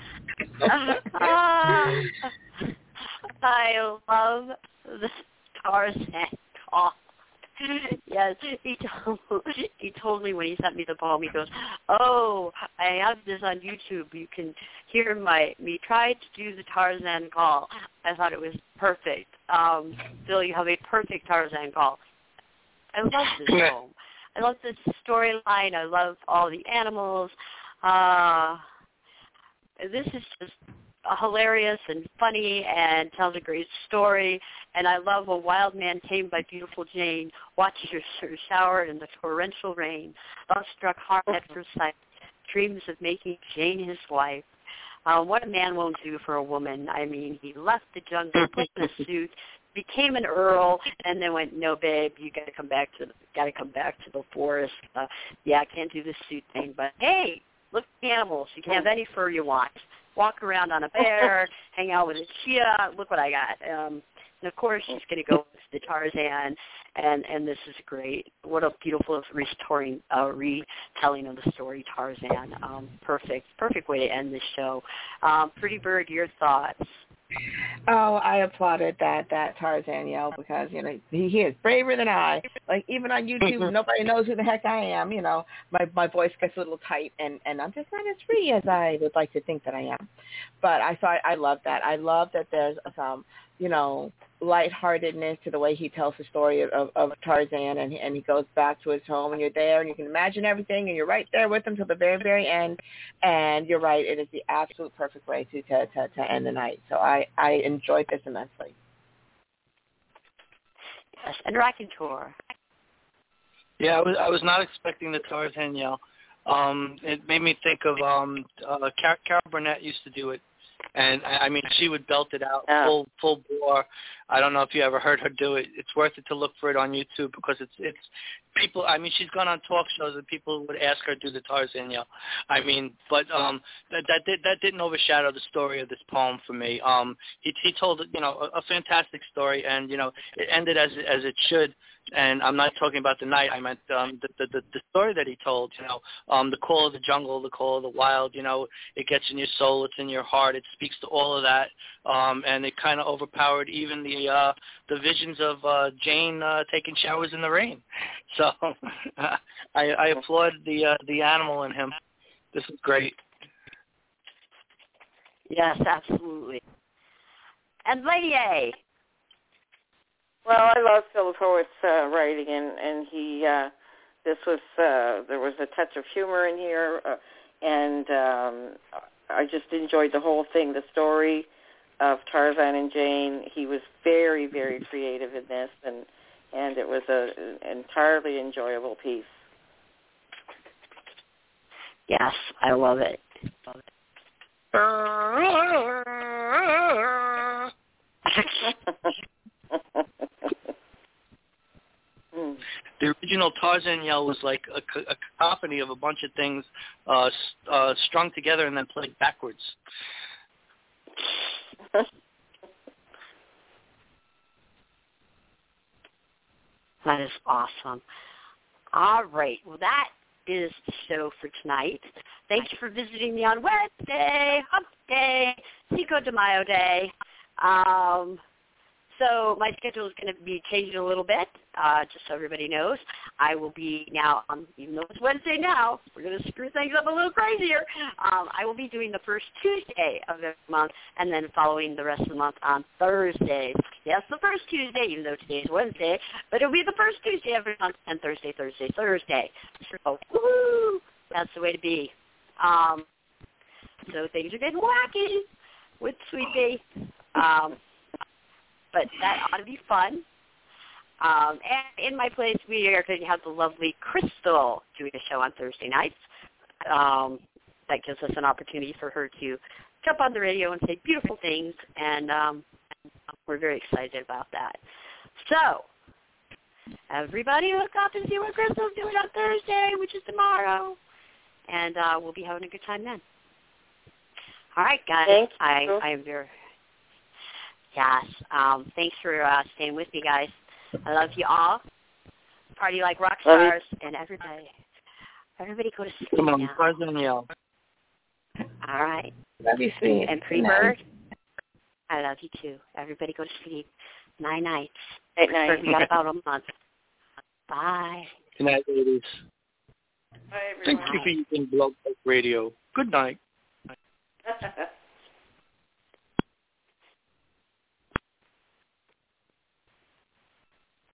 I love the Tarzan call. Yes, he told, he told me when he sent me the poem, he goes, oh, I have this on YouTube. You can hear my me try to do the Tarzan call. I thought it was perfect. Um, Bill, you have a perfect Tarzan call. I love this poem. I love this storyline. I love all the animals. Uh, this is just hilarious and funny and tells a great story. And I love a wild man tamed by beautiful Jane watches her shower in the torrential rain. Love struck hard at first sight. Dreams of making Jane his wife. Uh, what a man won't do for a woman. I mean, he left the jungle, put in a suit, became an earl, and then went, no, babe, you got to come back to the, got to come back to the forest. Uh, yeah, I can't do this suit thing, but hey, look at the animals. You can have any fur you want. Walk around on a bear, hang out with a cheetah. Look what I got. Um, and of course, she's going to go with the Tarzan, and and this is great. What a beautiful restoring, uh, retelling of the story, Tarzan. Um, perfect, perfect way to end this show. Um, Pretty Bird, your thoughts? Oh, I applauded that that Tarzan yell because, you know, he, he is braver than I. Like, even on YouTube, nobody knows who the heck I am. You know, my my voice gets a little tight, and, and I'm just not as free as I would like to think that I am. But I thought I love that. I love that there's some, you know, lightheartedness to the way he tells the story of, of Tarzan, and, and he goes back to his home, and you're there, and you can imagine everything, and you're right there with him till the very, very end. And you're right, it is the absolute perfect way to to, to, to end the night. So I, I enjoyed this immensely. Yes, and Raconteur. Yeah, I was I was not expecting the Tarzan yell. Um, it made me think of um, uh, Car- Carol Burnett used to do it. And I mean, she would belt it out yeah. full full bore. I don't know if you ever heard her do it. It's worth it to look for it on YouTube because it's it's people. I mean, she's gone on talk shows and people would ask her to do the Tarzan yell. I mean, but um, that that did that didn't overshadow the story of this poem for me. Um, he he told you know a, a fantastic story, and you know it ended as as it should. And I'm not talking about the night. I meant um, the, the the story that he told. You know, um, the call of the jungle, the call of the wild. You know, it gets in your soul. It's in your heart. It speaks to all of that. Um, and it kind of overpowered even the uh, the visions of uh, Jane uh, taking showers in the rain. So I, I applaud the uh, the animal in him. This is great. Yes, absolutely. And Lady A. Well, I love Philip Howarth's uh, writing, and and he uh, this was uh, there was a touch of humor in here, uh, and um, I just enjoyed the whole thing. The story of Tarzan and Jane. He was very, very creative in this, and and it was a an entirely enjoyable piece. Yes, I love it. Love it. The original Tarzan yell was like a, a cacophony of a bunch of things uh, uh, strung together and then played backwards. That is awesome. All right. Well, that is the show for tonight. Thanks for visiting me on Wednesday, Hump Day, Cinco de Mayo Day. Um, so my schedule is going to be changing a little bit, uh, just so everybody knows. I will be now, um, even though it's Wednesday now, we're going to screw things up a little crazier. Um, I will be doing the first Tuesday of every month and then following the rest of the month on Thursdays. Yes, the first Tuesday, even though today is Wednesday, but it'll be the first Tuesday every month and Thursday, Thursday, Thursday. So, woo, that's the way to be. Um, so things are getting wacky with Sweet Bee. Um, but that ought to be fun. Um, and in my place, we are going to have the lovely Crystal doing a show on Thursday nights. Um, that gives us an opportunity for her to jump on the radio and say beautiful things, and um, we're very excited about that. So, everybody look up and see what Crystal's doing on Thursday, which is tomorrow, and uh, we'll be having a good time then. All right, guys. Thank I, you. I am very... Yes. Um, thanks for uh, staying with me, guys. I love you all. Party like rock stars, and everybody, everybody go to sleep Come on, now. Tarzan yell. All right. Love you, sweet. And Pretty Bird, I love you too. Everybody go to sleep. Night nights. Night night. We got about a month. Bye. Good night, ladies. Bye, Thank everyone. you for using Blog Talk Radio. Good night.